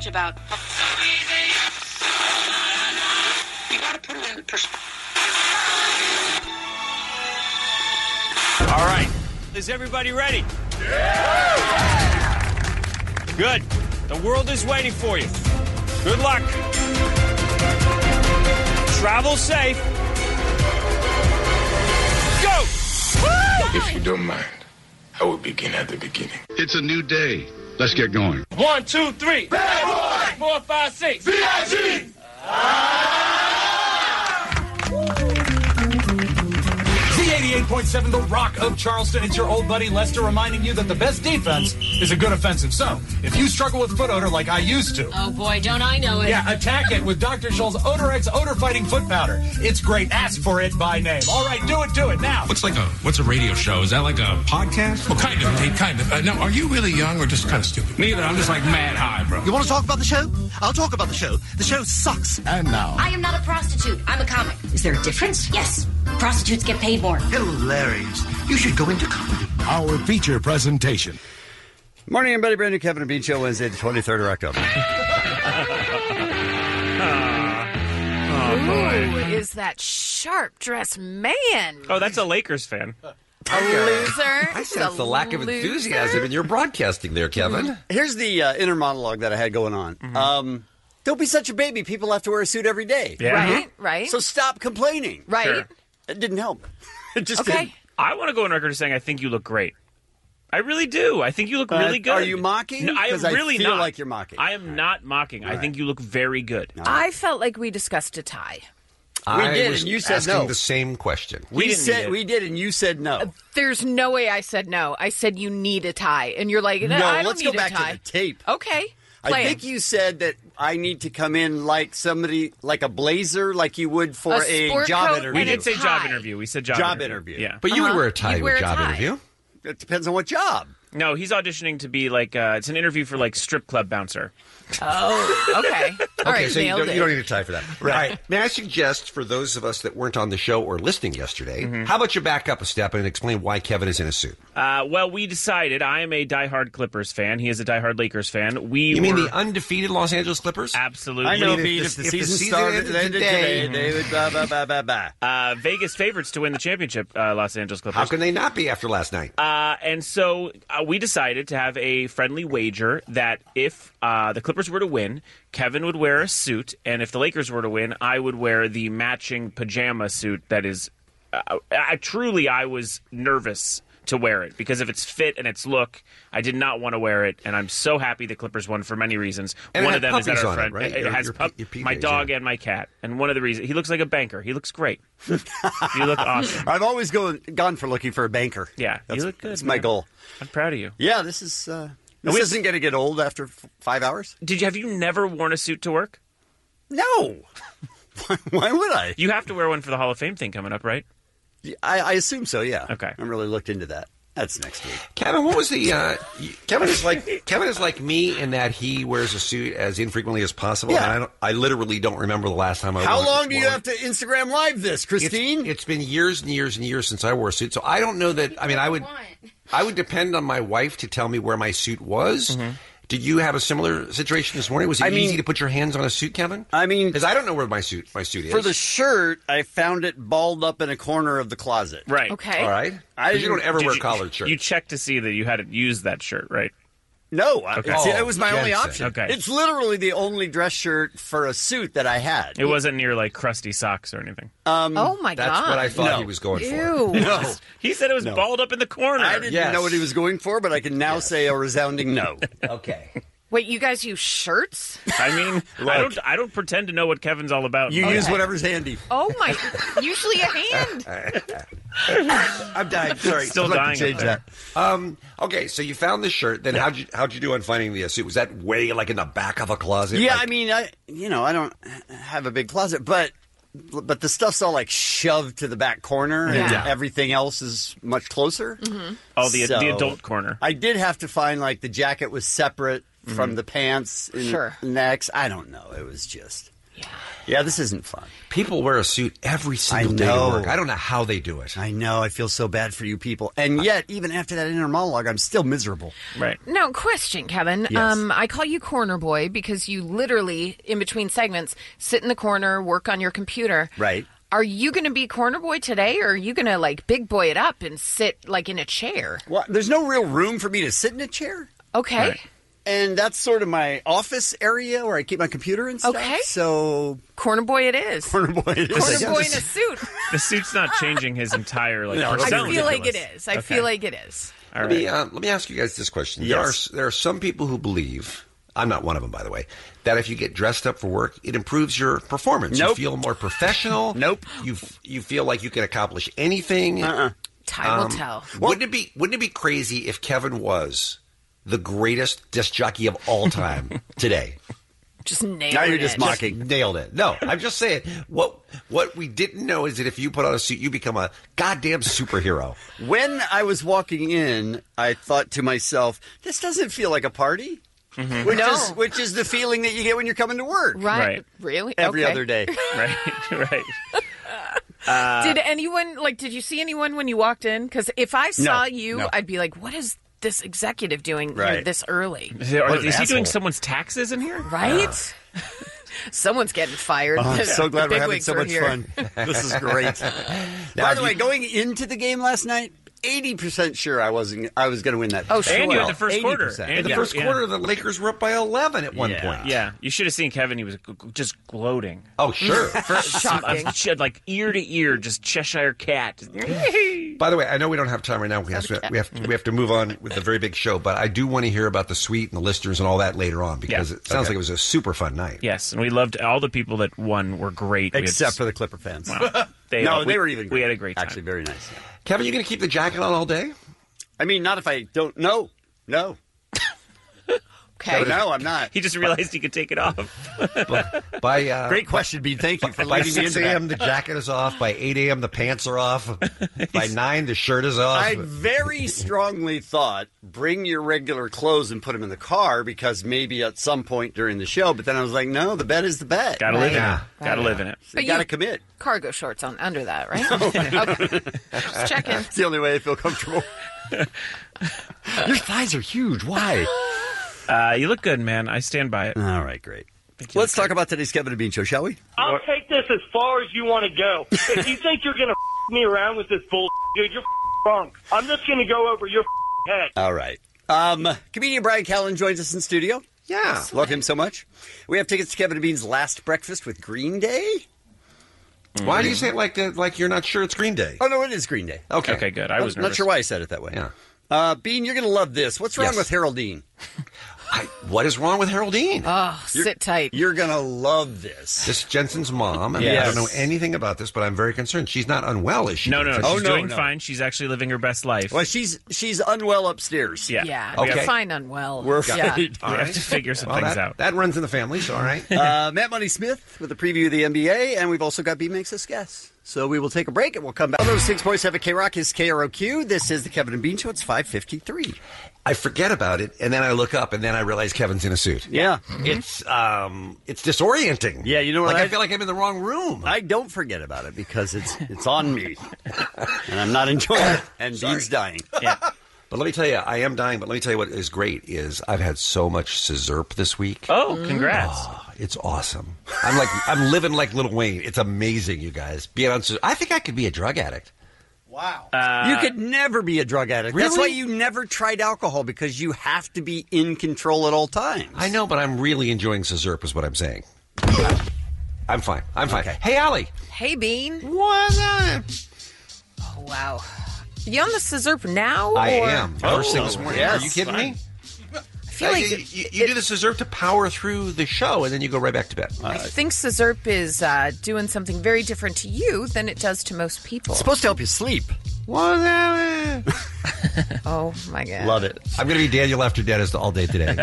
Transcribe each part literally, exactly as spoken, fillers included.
about. You gotta put it in perspective. All right. Is everybody ready? Yeah! Good. The world is waiting for you. Good luck. Travel safe. Go! If you don't mind, I will begin at the beginning. It's a new day. Let's get going. One, two, three. Bad boy! Four, five, six. B I G! Z eighty-eight point seven, The Rock of Charleston. It's your old buddy Lester reminding you that the best defense is a good offensive. So, if you struggle with foot odor like I used to... Oh, boy, don't I know it. Yeah, attack it with Doctor Scholl's Odorex odor-fighting foot powder. It's great. Ask for it by name. All right, do it, do it now. What's like a what's a radio show? Is that like a podcast? Well, kind of, Nate, kind of. Uh, now, are you really young or just kind of stupid? Neither. I'm just like mad high, bro. You want to talk about the show? I'll talk about the show. The show sucks. And now, I am not a prostitute. I'm a comic. Is there a difference? Yes. Prostitutes get paid more. Hilarious. You should go into comedy. our feature presentation. Morning, everybody. Brand new Kevin and Bean Show, Wednesday, the twenty-third of October. Oh, boy. Who is that sharp-dressed man? Oh, that's a Lakers fan. A loser. I sense the lack of enthusiasm in your broadcasting there, Kevin. Here's the uh, inner monologue that I had going on. Mm-hmm. Um, don't be such a baby. People have to wear a suit every day. Yeah. Right, right. So stop complaining. Right. Sure. It didn't help. It just Okay. didn't. I want to go on record as saying I think you look great. I really do. I think you look really Uh, good. Are you mocking? No, I am 'Cause I really feel not. like you're mocking. I am not mocking. I think you look very good. I felt like we discussed a tie. I did, was and you said asking no. the same question. We We didn't need said it. we did, and you said no. There's no way I said no. I said you need a tie. And you're like, no, No, I don't let's need go back a tie. to the tape. Okay. Play I think it. you said that I need to come in like somebody, like a blazer, like you would for A a, sport job coat interview. We and did a say job tie. interview. We said job, Job interview. interview. Yeah. But you would Uh-huh. wear a tie You'd with wear a a job tie. interview. It depends on what job. No, he's auditioning to be like, uh, it's an interview for like strip club bouncer. Oh, okay. All Okay, right, so you nailed don't, it. you don't need a tie for that. All right. May I suggest for those of us that weren't on the show or listening yesterday, Mm-hmm. how about you back up a step and explain why Kevin is in a suit? Uh, well, we decided I am a diehard Clippers fan. He is a diehard Lakers fan. We You mean were- the undefeated Los Angeles Clippers? Absolutely. I know, if Pete. the- If the if the season season started ended ended today- today, they would blah, blah, blah, blah, blah. Uh, Vegas favorites to win the championship, uh, Los Angeles Clippers. How can they not be after last night? Uh, and so uh, we decided to have a friendly wager that if uh, the Clippers were to win, Kevin would wear a suit, and if the Lakers were to win, I would wear the matching pajama suit that is uh, I, truly, I was nervous to wear it because of its fit and its look. I did not want to wear it, and I'm so happy the Clippers won for many reasons. And it one had of them is that puppies our on it, friend right? it, Your- has your pup- P- your my P Js, dog yeah. and my cat, and one of the reasons he looks like a banker. He looks great. You look awesome. I've always gone gone for looking for a banker. Yeah, that's, you look good. That's my man. goal. I'm proud of you. Yeah, this is uh, this we- isn't going to get old after f- five hours. Did you have you never worn a suit to work? No. Why would I? You have to wear one for the Hall of Fame thing coming up, right? I, I assume so. Yeah. Okay. I haven't really looked into that. That's next week. Kevin, what was the? Uh, y- Kevin is like Kevin is like me in that he wears a suit as infrequently as possible. Yeah. And I, don't, I literally don't remember the last time I. How wore it long this do you morning. have to Instagram Live this, Christine? It's, it's been years and years and years since I wore a suit, so I don't know that. I mean, I would, I would depend on my wife to tell me where my suit was. Mm-hmm. Did you have a similar situation this morning? Was it I mean- easy to put your hands on a suit, Kevin? I mean, Because I don't know where my suit my suit is. for the shirt, I found it balled up in a corner of the closet. Right. Okay. all right, I because you don't ever Did wear you- collared shirts. You checked to see that you hadn't used that shirt, right? No, I- Okay. see, Oh, it was my only Jensen. option. Okay. It's literally the only dress shirt for a suit that I had. It wasn't near like crusty socks or anything. Oh, my That's God. what I thought No. he was going for. Ew. No, He said it was balled up in the corner. I didn't Yes. know what he was going for, but I can now say a resounding no. Okay. Wait, you guys use shirts? I mean, I don't. I don't pretend to know what Kevin's all about. You use whatever's handy. Oh, my. Usually a hand. I'm dying. Sorry. Still I'd like to dying change up there. that. Um, okay, so you found the shirt. Then how'd you how'd you do on finding the uh, suit? Was that way like in the back of a closet? Yeah, Like- I mean, I you know, I don't have a big closet, but but the stuff's all like shoved to the back corner, and Yeah. everything else is much closer. Oh, the So- the adult corner. I did have to find like the jacket was separate Mm-hmm. from the pants and Sure. necks. I don't know. It was just Yeah, this isn't fun. People wear a suit every single I day know. to work. I don't know how they do it. I know. I feel so bad for you people. And yet, even after that inner monologue, I'm still miserable. Right. Now, question, Kevin. Yes. Um, I call you corner boy because you literally, in between segments, sit in the corner, work on your computer. Right. Are you going to be corner boy today, or are you going to, like, big boy it up and sit, like, in a chair? Well, there's no real room for me to sit in a chair. Okay. Right. And that's sort of my office area where I keep my computer and stuff. Okay. So, Corner boy it is. corner boy it is. I Corner guess. boy in a suit. The suit's not changing his entire like No, I persona. feel like it is. I Okay. feel like it is. All Let right. me uh, let me ask you guys this question. Yes. There are there are some people who believe, I'm not one of them, by the way, that if you get dressed up for work, it improves your performance. Nope. You feel more professional. Nope. You f- you feel like you can accomplish anything. Uh-uh. Time will Um, tell. Wouldn't it be Wouldn't it be crazy if Kevin was the greatest disc jockey of all time today? Just nailed Now you're it. just mocking. Nailed it. No, I'm just saying what what we didn't know is that if you put on a suit, you become a goddamn superhero. When I was walking in, I thought to myself, this doesn't feel like a party. Mm-hmm. Which, No. is, which is the feeling that you get when you're coming to work. Right. Right. Really? Every Okay. other day. Right. Right. Did anyone, like, did you see anyone when you walked in? Because if I saw you, no. I'd be like, what is this executive doing here Right. this early? Is, it- What is an he doing asshole. someone's taxes in here? Right? Someone's getting fired. Oh, I'm so glad The we're having bigwigs so are much here. fun. This is great. By the way, going into the game last night, eighty percent sure I wasn't. I was going to win that. Oh, sure. And you had the first eighty quarter. percent. And In the yeah, first yeah. quarter, the Lakers were up by eleven at one Yeah. point. Yeah, you should have seen Kevin. He was g- g- just gloating. Oh, sure. Shocking. Uh, ch- like ear to ear, just Cheshire cat. By the way, I know we don't have time right now. We have to, we have we have to move on with the very big show, but I do want to hear about the suite and the listeners and all that later on because Yeah. it sounds Okay. like it was a super fun night. Yes, and we loved all the people that won. Were great, We had Except s- for the Clipper fans. Wow. They, no, all- they we- were even. We great. had a great time. Actually, very nice. Kevin, you going to keep the jacket on all day? I mean, not if I don't. No, no, Okay. no. I'm not. He just realized he could take it off. By uh, Great question, Bean. Thank you for by leading me six into that. a.m. the jacket is off. By eight a.m. the pants are off. By nine the shirt is off. I very strongly thought bring your regular clothes and put them in the car because maybe at some point during the show. But then I was like, no, the bet is the bet. Gotta live in Yeah. it. Gotta live in it. So But you got to you- commit. Cargo shorts on under that, right? Okay. Just checking. It's the only way I feel comfortable. Your thighs are huge. Why? Uh, you look good, man. I stand by it. All right, great. Let's talk about today's Kevin and Bean show, shall we? I'll take this as far as you want to go. If you think you're going to me around with this bull, dude, you're wrong. I'm just going to go over your head. All right. Um, comedian Brian Callen joins us in studio. yeah. Love him so much. We have tickets to Kevin and Bean's last breakfast with Green Day. Why do you say it like that? Like you're not sure it's Green Day? Oh, no, it is Green Day. Okay. Okay, good. I I'm was not nervous. sure why I said it that way. Yeah. Uh, Bean, you're going to love this. What's wrong Yes. with Haroldine? I, what is wrong with Haroldine? Oh, sit tight. You're going to love this. This is Jensen's mom, and Yes. I don't know anything about this, but I'm very concerned. She's not unwell, is she? No, no, no. Jensen? She's Oh, no, doing no. fine. She's actually living her best life. Well, she's she's unwell upstairs. yeah. Yeah. We Okay. have, Fine unwell. We're yeah. afraid. we have to figure some Well, things that, out. that runs in the family, so all right. Uh, Matt Money Smith with a preview of the N B A, and we've also got B Makes Us Guess. So we will take a break, and we'll come back. All those six boys have a K-Rock. Is K R O Q. This is the Kevin and Bean Show. It's five fifty-three. I forget about it, and then I look up, and then I realize Kevin's in a suit. Yeah. It's um, it's disorienting. Yeah, you know what Like I, I- feel like I'm in the wrong room. I don't forget about it because it's it's on me, and I'm not enjoying it. And Bean's dying. Yeah. But let me tell you, I am dying. But let me tell you what is great is I've had so much Scissorp this week. Oh, congrats. Oh, it's awesome. I'm like I'm living like Lil Wayne. It's amazing, you guys. Being on, Scissor- I think I could be a drug addict. Wow. Uh, you could never be a drug addict. That's Really? why you never tried alcohol, because you have to be in control at all times. I know, but I'm really enjoying Scissorp is what I'm saying. I'm fine. I'm fine. Okay. Hey, Allie. Hey, Bean. What's up? Oh, wow. You on the Scissorp now? I or- am. First thing this morning. yes. Are you kidding me? I feel like you, you, you do the Scissorp to power through the show, and then you go right back to bed. I think Scissorp is uh, doing something very different to you than it does to most people. It's supposed to help you sleep. What's up? Oh, my God. Love it. I'm going to be Daniel After Dennis all day today.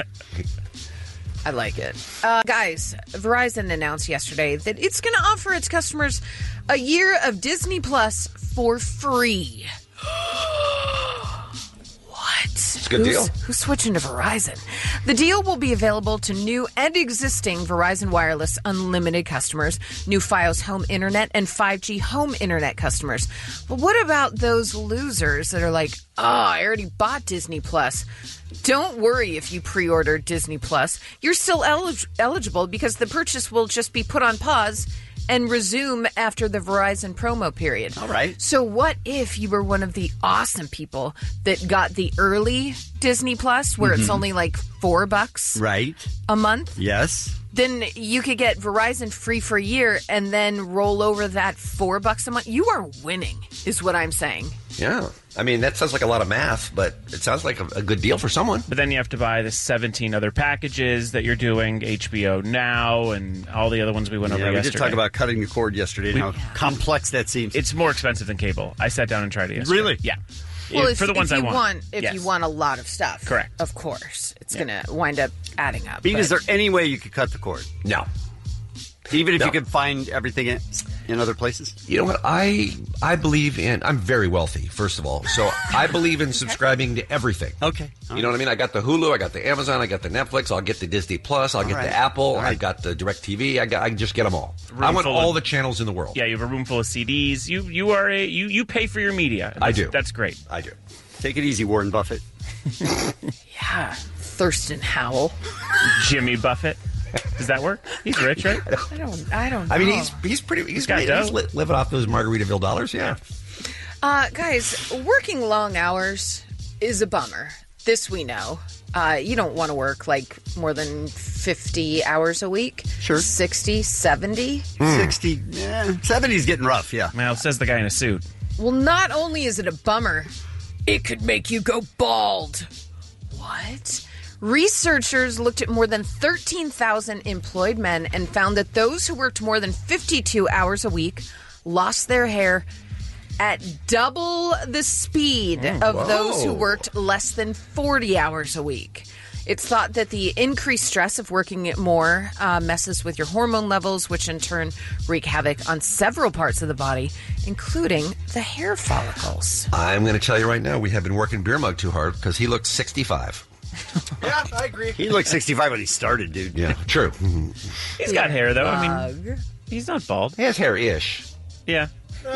I like it. Uh, guys, Verizon announced yesterday that it's going to offer its customers a year of Disney Plus for free. What? It's a good who's, deal. Who's switching to Verizon? The deal will be available to new and existing Verizon Wireless Unlimited customers, new Fios Home Internet, and five G Home Internet customers. But what about those losers that are like, oh, I already bought Disney Plus? Don't worry if you pre-order Disney Plus. You're still elig- eligible because the purchase will just be put on pause and resume after the Verizon promo period. All right. So what if you were one of the awesome people that got the early Disney Plus, where Mm-hmm. it's only like four bucks Right. a month? Yes. Then you could get Verizon free for a year and then roll over that four bucks a month. You are winning, is what I'm saying. Yeah. I mean, that sounds like a lot of math, but it sounds like a, a good deal for someone. But then you have to buy the seventeen other packages that you're doing, H B O Now and all the other ones we went over Yeah, we yesterday. did talk about cutting the cord yesterday and We- how complex that seems. It's more expensive than cable. I sat down and tried it yesterday. Really? Yeah. Well, If- if, for the ones if I you want. if Yes. you want a lot of stuff, Correct. Of course, it's going to wind up adding up. Bean, is but- there any way you could cut the cord? No. Even if No. you could find everything in, in other places? You know what? I I believe in. I'm very wealthy, first of all, so I believe in subscribing to everything. Okay. You know what I mean? I got the Hulu, I got the Amazon, I got the Netflix. I'll get the Disney Plus. I'll get right. the Apple. All right. I got the DirecTV. I got. I can just get them all. Room I want full all of- the channels in the world. Yeah, you have a room full of C Ds. You you are a you you pay for your media. I That's- do. That's great. I do. Take it easy, Warren Buffett. Yeah, Thurston Howell. Jimmy Buffett. Does that work? He's rich, right? I don't. I don't. I mean, know. he's he's pretty. He's, got he's, dough. li- living off those Margaritaville dollars. Yeah. Uh, guys, working long hours is a bummer. This we know. Uh, you don't want to work like more than fifty hours a week. Sure. sixty, seventy. sixty, yeah, seventy's getting rough, yeah. Well, says the guy in a suit. Well, not only is it a bummer, it could make you go bald. What? Researchers looked at more than thirteen thousand employed men and found that those who worked more than fifty-two hours a week lost their hair at double the speed of whoa. those who worked less than forty hours a week. It's thought that the increased stress of working more uh, messes with your hormone levels, which in turn wreak havoc on several parts of the body, including the hair follicles. I'm going to tell you right now, we have been working Beer Mug too hard because he looks sixty-five. Yeah, I agree. He looked sixty-five when he started, dude. Yeah, true. He's got hair though. I Bug. mean, he's not bald. He has hair-ish. Yeah.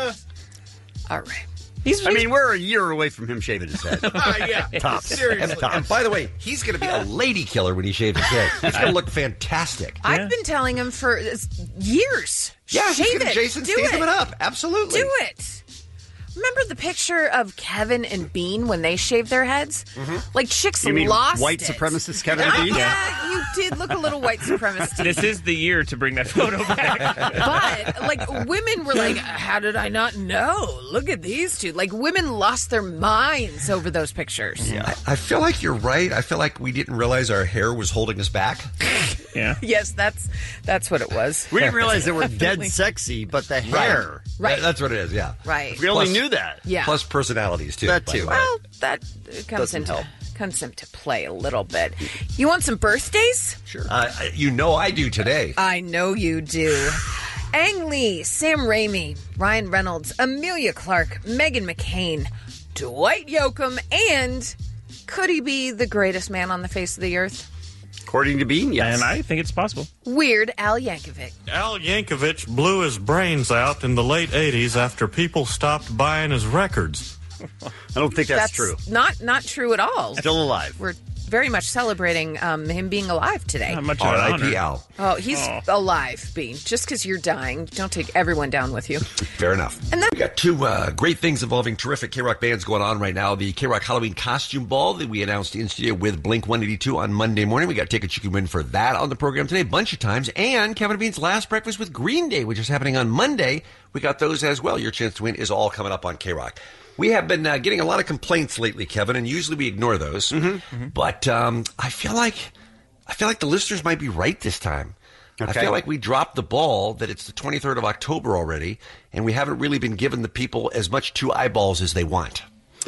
All right. He's. I mean, we're a year away from him shaving his head. yeah, Tops. And, and by the way, he's going to be a lady killer when he shaves his head. He's going to look fantastic. I've been telling him for uh, years. Yeah, Shave he's gonna it. Jason Do Statham it. it up. Absolutely. Do it. Remember the picture of Kevin and Bean when they shaved their heads? Like chicks You mean lost white it. supremacist Kevin and Bean? Yeah, you did look a little white supremacist. This is the year to bring that photo back. But like women were like, "How did I not know? Look at these two!" Like women lost their minds over those pictures. I, I feel like you're right. I feel like we didn't realize our hair was holding us back. Yeah. Yes, that's that's what it was. We didn't realize they were dead sexy, but the hair. Right. That- that's what it is, yeah. Right. We only Plus- knew that. Yeah. Plus personalities, too. That by too. the way. Well, that comes Doesn't into help. comes into play a little bit. You want some birthdays? Sure. Uh, you know I do today. I know you do. Ang Lee, Sam Raimi, Ryan Reynolds, Amelia Clark, Megan McCain, Dwight Yoakam, and could he be the greatest man on the face of the earth? According to Bean, yes. And I think it's possible. Weird Al Yankovic. Al Yankovic blew his brains out in the late eighties after people stopped buying his records. I don't think that's, true. Not not true at all. Still alive. We're very much celebrating um, him being alive today. Not much of R an I honor. P Al. Oh, he's Oh. alive, Bean. Just because you're dying, don't take everyone down with you. Fair enough. And then- we got two uh, great things involving terrific K-Rock bands going on right now. The K-Rock Halloween Costume Ball that we announced in studio with Blink one eighty-two on Monday morning. We got tickets you can win for that on the program today a bunch of times. And Kevin and Bean's Last Breakfast with Green Day, which is happening on Monday. We got those as well. Your chance to win is all coming up on K-Rock. We have been uh, getting a lot of complaints lately, Kevin, and usually we ignore those. Mm-hmm. But um, I feel like I feel like the listeners might be right this time. I Okay. feel like we dropped the ball that it's the twenty-third of October already, and we haven't really been giving the people as much two eyeballs as they want.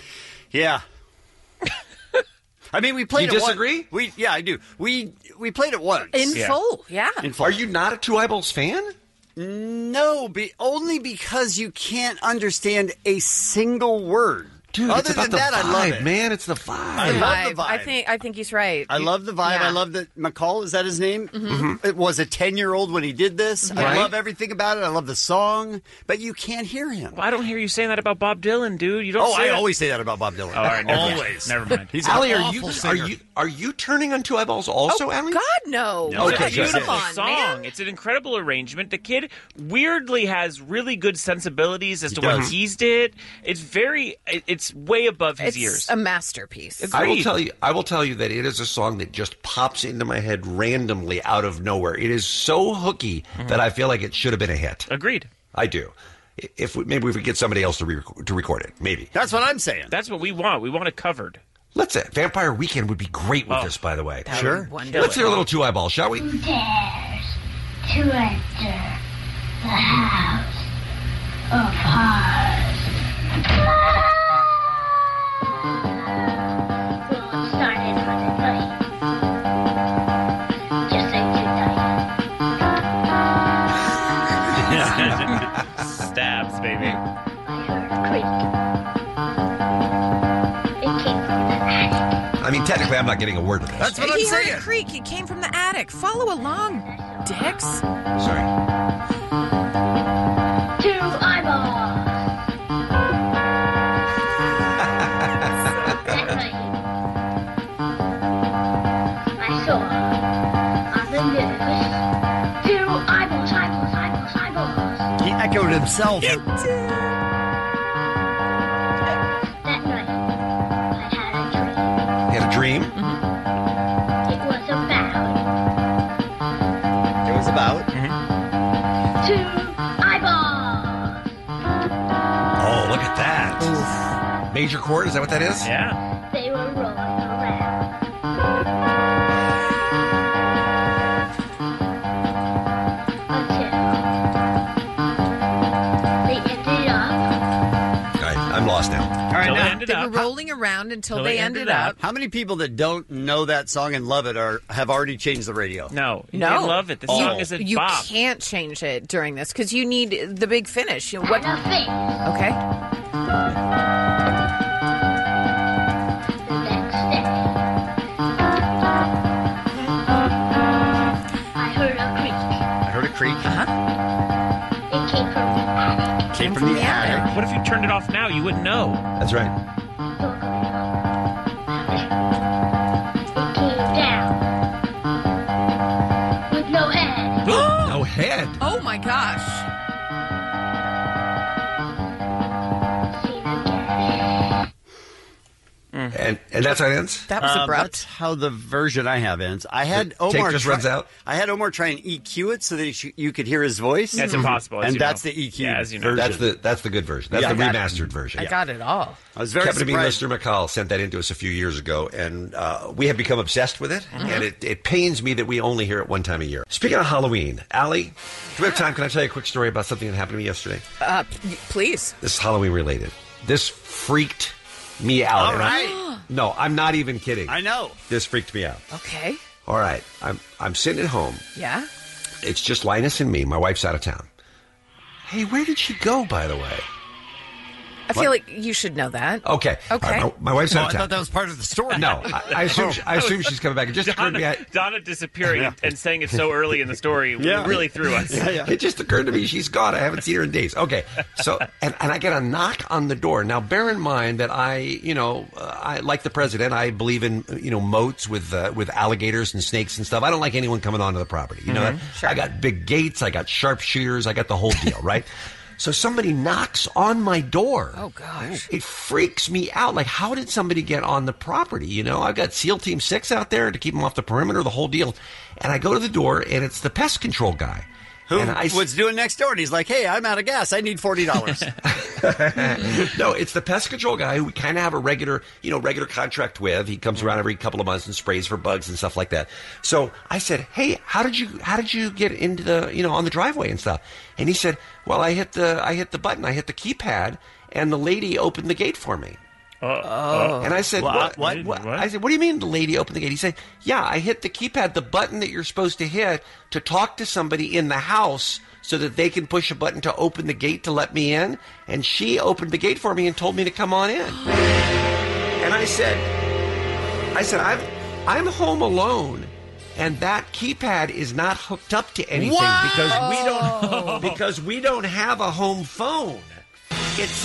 Yeah. I mean, we played You it once. disagree? We yeah, I do. We we played it once. In Yeah. full, yeah. In full. Are you not a two eyeballs fan? No, be, only because you can't understand a single word. Dude, Other it's about than the that, vibe, I love it. man. It's the vibe. I love the vibe. I think I think he's right. I love the vibe. Yeah. I love that McCall, is that his name? Mhm. It was a ten-year-old when he did this. I Right. love everything about it. I love the song, but you can't hear him. Well, I don't hear you saying that about Bob Dylan, dude. You don't. Oh, say I that. always say that about Bob Dylan. Oh, all right, never mind. Always. Never mind. He's Allie, an are you awful are singer. you are you turning on Two Eyeballs also, Oh Allie? God, no! It's Okay, a good. beautiful Come on, song. man. It's an incredible arrangement. The kid weirdly has really good sensibilities as to He what does. he's did. It's very. it- It's way above his It's ears. a masterpiece. I will Agreed. tell you. I will tell you that it is a song that just pops into my head randomly out of nowhere. It is so hooky that I feel like it should have been a hit. Agreed. I do. If we, maybe we could get somebody else to re- to record it, maybe. That's what I'm saying. That's what we want. We want it covered. Let's say Vampire Weekend would be great with Oh. this, by the way. That would Sure. be wonderful. Let's hear a little Two Eyeballs, shall we? Who dares to enter the house of horrors? Well, it started on the night. Just like tonight. Stabs, baby. I heard a creak. It came from the attic. I mean, technically, I'm not getting a word of this. That's what he I'm heard saying. a creak. It came from the attic. Follow along, dicks. Sorry. Two eyeballs. That night, I saw on the news two eyeballs, eyeballs, eyeballs, eyeballs. He echoed himself. That night, I had a dream. You had a dream? It was about It was about. two eyeballs. Oh, look at that. Major chord, is that what that is? Yeah. They were rolling around. Until they ended up. All right, I'm lost now. All right, Till they now, ended They up. were rolling around until Till they they ended, ended up. how many people that don't know that song and love it are have already changed the radio? No, No, I love it. The Oh. song is a You bop. can't change it during this because you need the big finish. You know, what? And a face. Okay. The next day, I heard a creak. I heard a creak. Uh-huh. It came from the attic. Came from the attic. What if you turned it off now? You wouldn't know. That's right. Door going up. It came down with no head. No head. Oh my gosh. Seen again. And and that's how it ends? That was Um, abrupt. that's how the version I have ends. I had The tape Omar just try- runs out? I had Omar try and E Q it so that he sh- you could hear his voice. That's impossible, as and you that's know. the E Q Yeah, as you know. version. That's the that's the good version. That's Yeah, the I got it. remastered version. I got it all. I was very Captain Bean surprised. Mister McCall sent that into us a few years ago, and uh, we have become obsessed with it. Mm-hmm. And it, it pains me that we only hear it one time a year. Speaking of Halloween, Allie, do we have time? Can I tell you a quick story about something that happened to me yesterday? Uh, p- please. This is Halloween related. This freaked me out. All And I- right. no, I'm not even kidding. I know. This freaked me out. Okay. All right, I'm I'm sitting at home. Yeah. It's just Linus and me. My wife's out of town. Hey, where did she go, by the way? I feel like you should know that. Okay. Okay. All right, my, my wife's No, out I of town. thought that was part of the story. No, I, I assume she, I assume she's coming back. It just occurred to me. I, Donna, Donna disappearing and- and saying it so early in the story Yeah. really threw us. It just occurred to me she's gone. I haven't seen her in days. Okay, so and, and I get a knock on the door. Now, bear in mind that I, you know, uh, I like the president. I believe in you know moats with uh, with alligators and snakes and stuff. I don't like anyone coming onto the property. You know, Mhm. that? I got big gates. I got sharpshooters. I got the whole deal, right? So somebody knocks on my door. Oh gosh. It freaks me out. Like, how did somebody get on the property? You know, I've got SEAL Team Six out there to keep them off the perimeter, the whole deal. And I go to the door, and it's the pest control guy. Who and I, was doing next door? And he's like, "Hey, I'm out of gas. I need forty dollars." No, it's the pest control guy who we kind of have a regular, you know, regular contract with. He comes around every couple of months and sprays for bugs and stuff like that. So I said, "Hey, how did you how did you get into the you know on the driveway and stuff?" And he said, "Well, I hit the I hit the button, I hit the keypad, and the lady opened the gate for me." Oh. And I said, What? what, What? what? I said, what do you mean the lady opened the gate? He said, yeah, I hit the keypad, the button that you're supposed to hit to talk to somebody in the house so that they can push a button to open the gate to let me in. And she opened the gate for me and told me to come on in. And I said, I said, I'm, I'm home alone. And that keypad is not hooked up to anything Wow. because we don't because we don't have a home phone. It's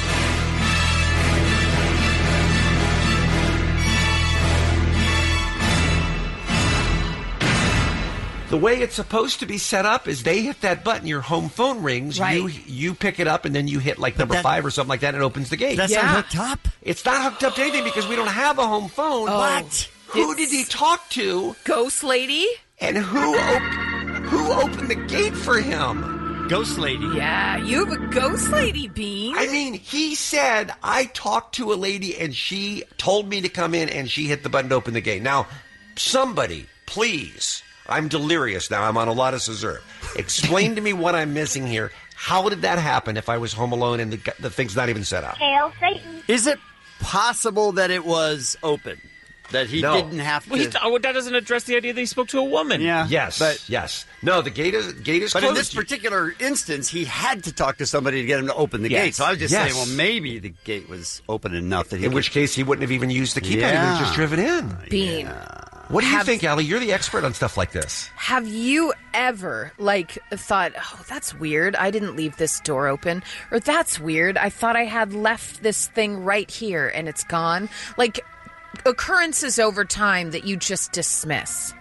the way it's supposed to be set up is they hit that button, your home phone rings, Right. you you pick it up, and then you hit like number that- five or something like that, and it opens the gate. That's Yeah. not hooked up? It's not hooked up to anything because we don't have a home phone. Oh. What? Who did he talk to? Ghost lady? And who op- who opened the gate for him? Ghost lady. Yeah, you have a ghost lady, Bean. I mean, he said, I talked to a lady and she told me to come in and she hit the button to open the gate. Now, somebody, please, I'm delirious now. I'm on a lot of scissor. Explain to me what I'm missing here. How did that happen if I was home alone and the, the thing's not even set up? Hail Satan. Is it possible that it was open? That he No. didn't have to... Well, he, oh, that doesn't address the idea that he spoke to a woman. yeah. Yes, But, yes. No, the gate is gate is but closed. in this particular instance, he had to talk to somebody to get him to open the Yes. gate. So I was just Yes. saying, well, maybe the gate was open enough that he in could- which case, he wouldn't have even used the keypad. He would Yeah. have just driven in. Bean. What do you Have- think, Allie? You're the expert on stuff like this. Have you ever, like, thought, oh, that's weird. I didn't leave this door open. Or that's weird. I thought I had left this thing right here and it's gone. Like, occurrences over time that you just dismiss.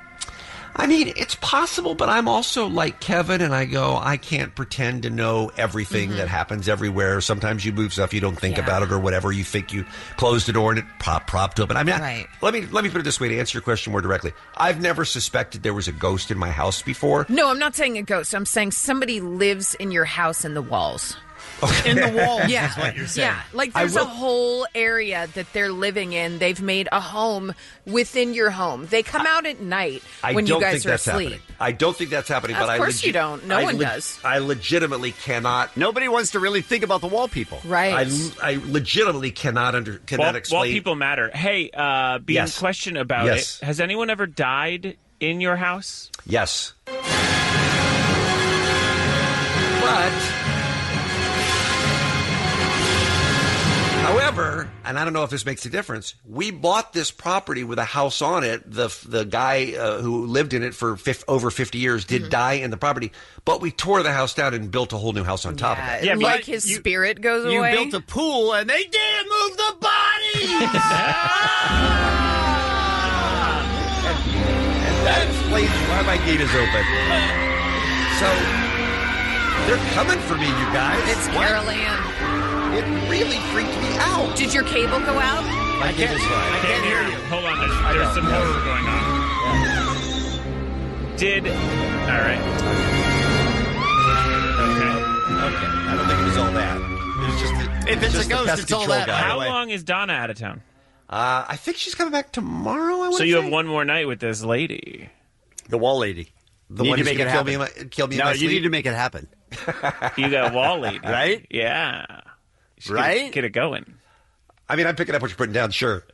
I mean, it's possible, but I'm also like Kevin, and I go, I can't pretend to know everything Mm-hmm. that happens everywhere. Sometimes you move stuff, you don't think Yeah. about it or whatever. You think you closed the door and it prop, propped open. I mean, I- Right. let me let me put it this way to answer your question more directly. I've never suspected there was a ghost in my house before. No, I'm not saying a ghost. I'm saying somebody lives in your house in the walls. in the walls Yeah. is what you're saying. Yeah, like I there's a will- whole area that they're living in. They've made a home within your home. They come out at night I when don't you guys think are that's asleep. happening. I don't think that's happening. Of but course I you don't. No I one does. I legitimately cannot. Nobody wants to really think about the wall people. Right. I, I legitimately cannot under cannot Wall, explain. wall people matter. Hey, uh, being Yes. question about Yes. it. Has anyone ever died in your house? Yes. But, however, and I don't know if this makes a difference, we bought this property with a house on it. The the guy uh, who lived in it for fif- over fifty years did die in the property, but we tore the house down and built a whole new house on top of it. Yeah, like but his you- spirit goes You away. built a pool and they didn't move the body! And that explains why my gate is open. So, they're coming for me, you guys. It's What? Carol Ann. It really freaked me out. Did your cable go out? My gate is fine. I can't hear you. Hold on. There's, there's some horror going on. Did. All right. Okay. Okay. I don't think it was all that. It was just the, If it's just a the ghost, pest it's all control that. guy. How way. long is Donna out of town? Uh, I think she's coming back tomorrow. I want So you have one more night with this lady. The wall lady. The You one need who's to make gonna it kill me, happen. in my, kill me in No, my you sleep. need to make it happen. You got wall lady, Right? Yeah. You should Right? Get, get it going. I mean, I'm picking up what you're putting down. Sure.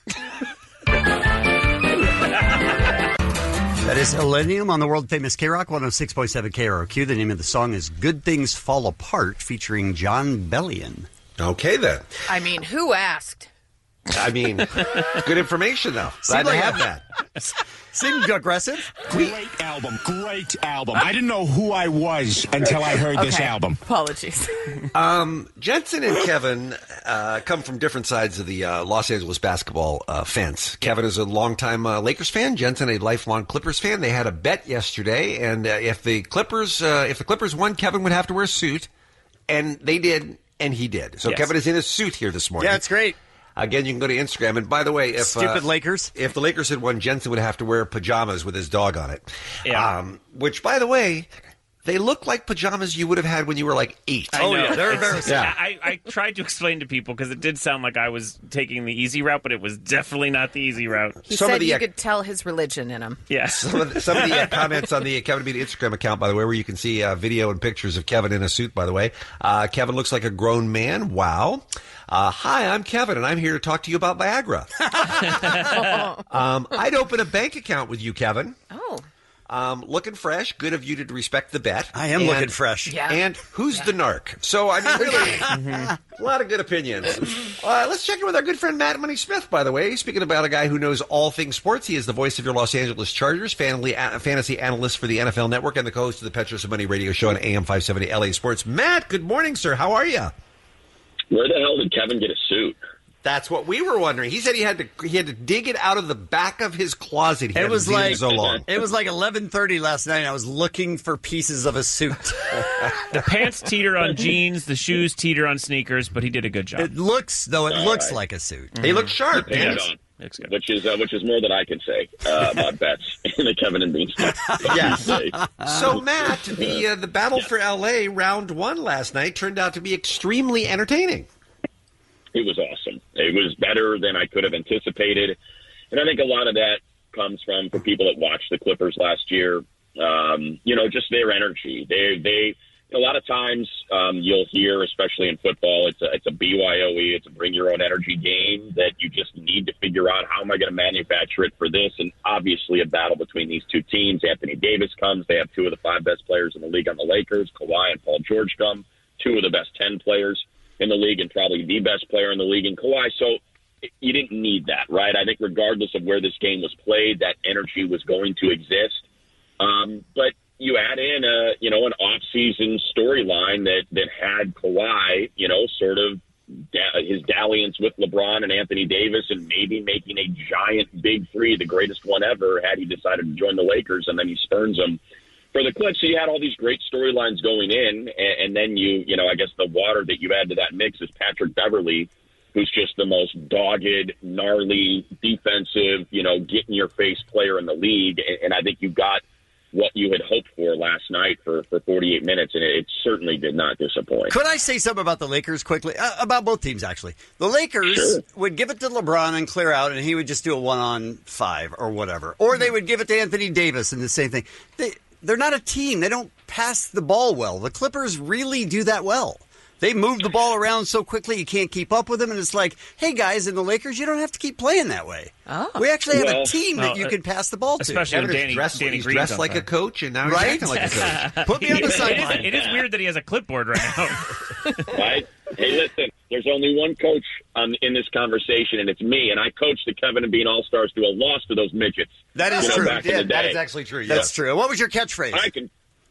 That is Millennium on the world famous K Rock one oh six point seven K R O Q. The name of the song is Good Things Fall Apart, featuring John Bellion. Okay, then. I mean, who asked? I mean, good information, though. Glad Seemed to like have a- that. Seemed aggressive. Great album, great album. I didn't know who I was until I heard this Okay. album. Apologies. Um, Jensen and Kevin uh, come from different sides of the uh, Los Angeles basketball uh, fence. Kevin is a longtime uh, Lakers fan. Jensen a lifelong Clippers fan. They had a bet yesterday, and uh, if the Clippers uh, if the Clippers won, Kevin would have to wear a suit, and they did, and he did. So Yes. Kevin is in a suit here this morning. Yeah, it's great. Again, you can go to Instagram. And by the way, if Stupid uh, Lakers. if the Lakers had won, Jensen would have to wear pajamas with his dog on it. Yeah. Um, which, by the way, they look like pajamas you would have had when you were like eight. I know. yeah, they're It's- embarrassing. Yeah. I, I tried to explain to people because it did sound like I was taking the easy route, but it was definitely not the easy route. He Some of said the you ac- could tell his religion in him. Yes. Some of the, some of the uh, comments on the Kevin Bean Instagram account, by the way, where you can see uh, video and pictures of Kevin in a suit, by the way. Uh, Kevin looks like a grown man. Wow. Uh, hi, I'm Kevin, and I'm here to talk to you about Viagra. um, I'd open a bank account with you, Kevin. Oh. Um, looking fresh. Good of you to respect the bet. I am and, looking fresh. Yeah. And who's the narc? So, I mean, really, mm-hmm. a lot of good opinions. Uh, let's check in with our good friend Matt Money Smith, by the way. Speaking about a guy who knows all things sports, he is the voice of your Los Angeles Chargers, fantasy analyst for the N F L Network, and the co-host of the Petros and Money radio show on A M five seventy L A Sports. Matt, good morning, sir. How are you? Where the hell did Kevin get a suit? That's what we were wondering. He said he had to he had to dig it out of the back of his closet. He it was like it so long. It was like eleven thirty last night. And I was looking for pieces of a suit. The pants teeter on jeans, the shoes teeter on sneakers, but he did a good job. It looks though. It All looks right. like a suit. Mm-hmm. He looks sharp. Yes. Looks good. Which is uh, which is more than I can say uh, about bets in the Kevin and Bean stuff. Yes. So Matt, the uh, the battle for L A round one last night turned out to be extremely entertaining. It was awesome. It was better than I could have anticipated. And I think a lot of that comes from, for people that watched the Clippers last year, um, you know, just their energy. They, they, a lot of times um, you'll hear, especially in football, it's a, it's a B Y O E, it's a bring your own energy game that you just need to figure out how am I going to manufacture it for this. And obviously a battle between these two teams. Anthony Davis comes. They have two of the five best players in the league on the Lakers. Kawhi and Paul George come, two of the best ten players in the league and probably the best player in the league in Kawhi. So you didn't need that, right? I think regardless of where this game was played, that energy was going to exist. Um, but you add in a, you know, an off-season storyline that, that had Kawhi, you know, sort of da- his dalliance with LeBron and Anthony Davis and maybe making a giant big three, the greatest one ever, had he decided to join the Lakers, and then he spurns them for the Clips. So you had all these great storylines going in, and, and then you, you know, I guess the water that you add to that mix is Patrick Beverley, who's just the most dogged, gnarly, defensive, you know, get-in-your-face player in the league. And, and I think you got what you had hoped for last night for, for forty-eight minutes, and it, it certainly did not disappoint. Could I say something about the Lakers quickly? Uh, about both teams, actually. The Lakers Sure. would give it to LeBron and clear out, and he would just do a one-on-five or whatever. Or they would give it to Anthony Davis and the same thing. They, they're not a team. They don't pass the ball well. The Clippers really do that well. They move the ball around so quickly you can't keep up with them, and it's like, hey, guys, in the Lakers, you don't have to keep playing that way. Oh. We actually have Well, a team that well, you can pass the ball to. especially when Kevin is Danny, dressed, Danny he's Green's dressed on like fire. a coach, and now he's Right? acting like a coach. Put me on the It is- sideline. It is weird that he has a clipboard right now. Right? Hey, listen, there's only one coach um, in this conversation, and it's me. And I coached the Kevin and Bean All-Stars to a loss to those midgets. That is you know, true. back in Yeah, the That day. is actually true. That's yes. true. What was your catchphrase? I can.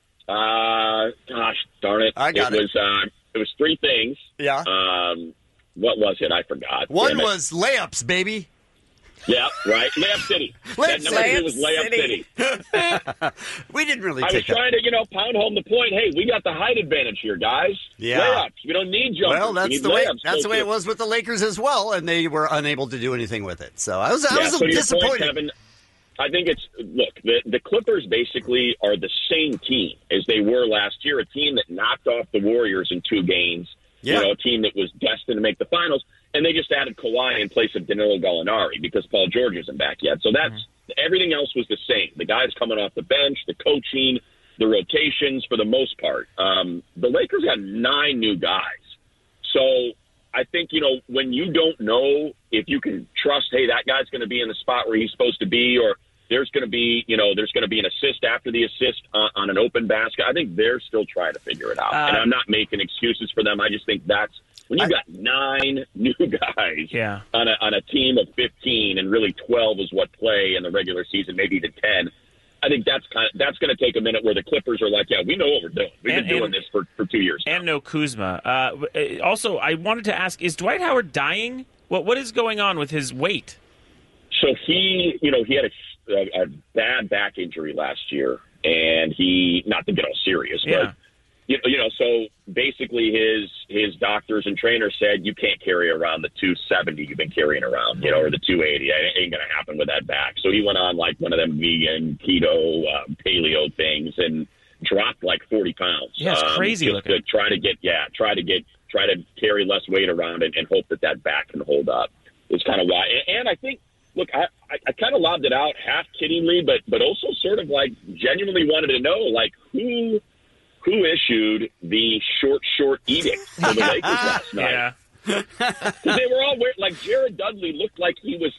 Uh, gosh, darn it! I got it. it. Was uh, it was three things. Yeah. Um, what was it? I forgot. One Damn it. was layups, baby. Yeah, right. Layup City. Layup That number City. two was Layup City. City. We didn't really I was take that. trying to, you know, pound home the point. Hey, we got the height advantage here, guys. Yeah. Layups. We don't need jumpers. Well, we that's need the way. layups. That's So the way it to- was with the Lakers as well, and they were unable to do anything with it. So I was, I Yeah, was so to your disappointed. point, Kevin, I think it's look. The the Clippers basically are the same team as they were last year. A team that knocked off the Warriors in two games. Yeah. You know, a team that was destined to make the finals, and they just added Kawhi in place of Danilo Gallinari because Paul George isn't back yet. So that's mm-hmm. everything else was the same. The guys coming off the bench, the coaching, the rotations for the most part. Um, the Lakers got nine new guys. So I think, you know, when you don't know if you can trust, hey, that guy's going to be in the spot where he's supposed to be, or there's going to be, you know, there's going to be an assist after the assist on, on an open basket. I think they're still trying to figure it out. Uh, and I'm not making excuses for them. I just think that's when you've got nine new guys Yeah. on a, on a team of fifteen, and really twelve is what play in the regular season, maybe even ten. I think that's kind of, that's going to take a minute where the Clippers are like, yeah, we know what we're doing. We've And- been doing and- this for, for two years now. And no Kuzma. Uh, also, I wanted to ask, is Dwight Howard dying? What What is going on with his weight? So he, you know, he had a, a, a bad back injury last year, and he, not to get all serious, Yeah. but, you know, you know, so basically his his doctors and trainers said you can't carry around the two seventy you've been carrying around, you know, or the two eighty. It ain't going to happen with that back. So he went on like one of them vegan, keto, uh, paleo things and dropped like forty pounds. Yeah, it's crazy just looking. to try to get, yeah, try to get, try to carry less weight around and, and hope that that back can hold up. It's kind of why. And, and I think, look, I, I, I kind of lobbed it out half kiddingly, but but also sort of like genuinely wanted to know, like, who who issued the short, short edict for the Lakers last night? Yeah. Because they were all weird. Like, Jared Dudley looked like he was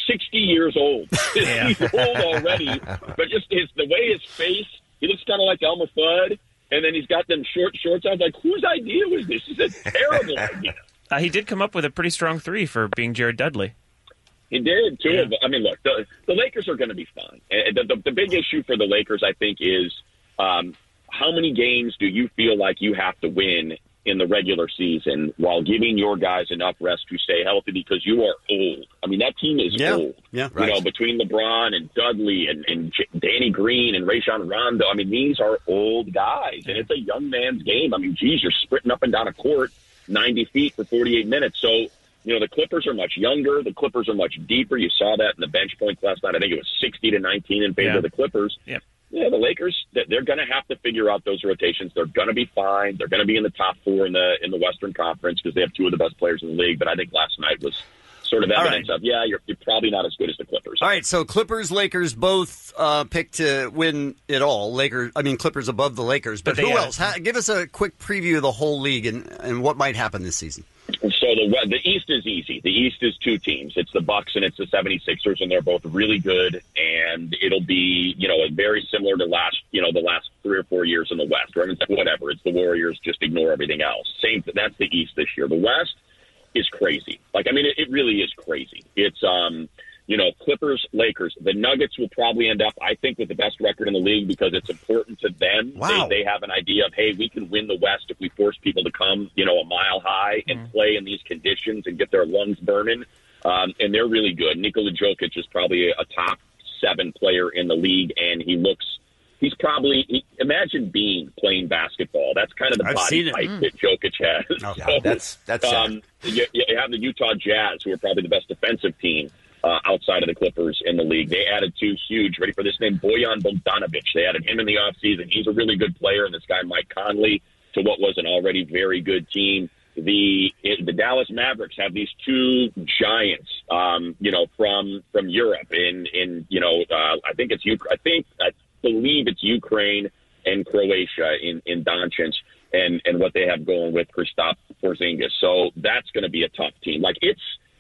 sixty years old. Yeah. He's old already, but just his the way his face, he looks kind of like Elmer Fudd, and then he's got them short shorts. I was like, whose idea was this? It's a terrible idea. Uh, he did come up with a pretty strong three for being Jared Dudley. He did, too. Yeah. I mean, look, the, the Lakers are going to be fine. And the, the, the big issue for the Lakers, I think, is um, how many games do you feel like you have to win in the regular season while giving your guys enough rest to stay healthy because you are old. I mean, that team is yeah. old. Yeah, right. You know, between LeBron and Dudley and, and J- Danny Green and Rajon Rondo, I mean, these are old guys, and it's a young man's game. I mean, geez, you're sprinting up and down a court ninety feet for forty-eight minutes. So, you know, the Clippers are much younger. The Clippers are much deeper. You saw that in the bench points last night. I think it was sixty to nineteen in favor yeah. of the Clippers. Yeah. Yeah, the Lakers, they're going to have to figure out those rotations. They're going to be fine. They're going to be in the top four in the in the Western Conference because they have two of the best players in the league. But I think last night was sort of evidence right. of, yeah, you're, you're probably not as good as the Clippers. All right, so Clippers, Lakers both uh, picked to win it all. Lakers, I mean, Clippers above the Lakers. But, But who they, uh, else? Ha- give us a quick preview of the whole league and, and what might happen this season. So the the East is easy. The East is two teams. It's the Bucks and it's the seventy-sixers, and they're both really good. And it'll be, you know, very similar to last, you know, the last three or four years in the West. Right? It's whatever. It's the Warriors. Just ignore everything else. Same. That's the East this year. The West is crazy. Like, I mean, it, it really is crazy. It's, um, you know, Clippers, Lakers. The Nuggets will probably end up, I think, with the best record in the league because it's important to them. Wow. They, they have an idea of, hey, we can win the West if we force people to come, you know, a mile high and Mm. play in these conditions and get their lungs burning. Um, and they're really good. Nikola Jokic is probably a, a top seven player in the league, and he looks He's probably he, imagine Bean playing basketball. That's kind of the I've body seen it. type Mm. that Jokic has. Oh, So, yeah, that's that's sad. um, you, you have the Utah Jazz, who are probably the best defensive team uh, outside of the Clippers in the league. They added two huge, ready for this name, Bojan Bogdanovic. They added him in the offseason. He's a really good player, and this guy Mike Conley to what was an already very good team. The the Dallas Mavericks have these two giants, um, you know, from from Europe. In in you know, uh, I think it's I think I believe it's Ukraine and Croatia in in Doncic and and what they have going with Kristaps Porzingis. So that's going to be a tough team. Like it's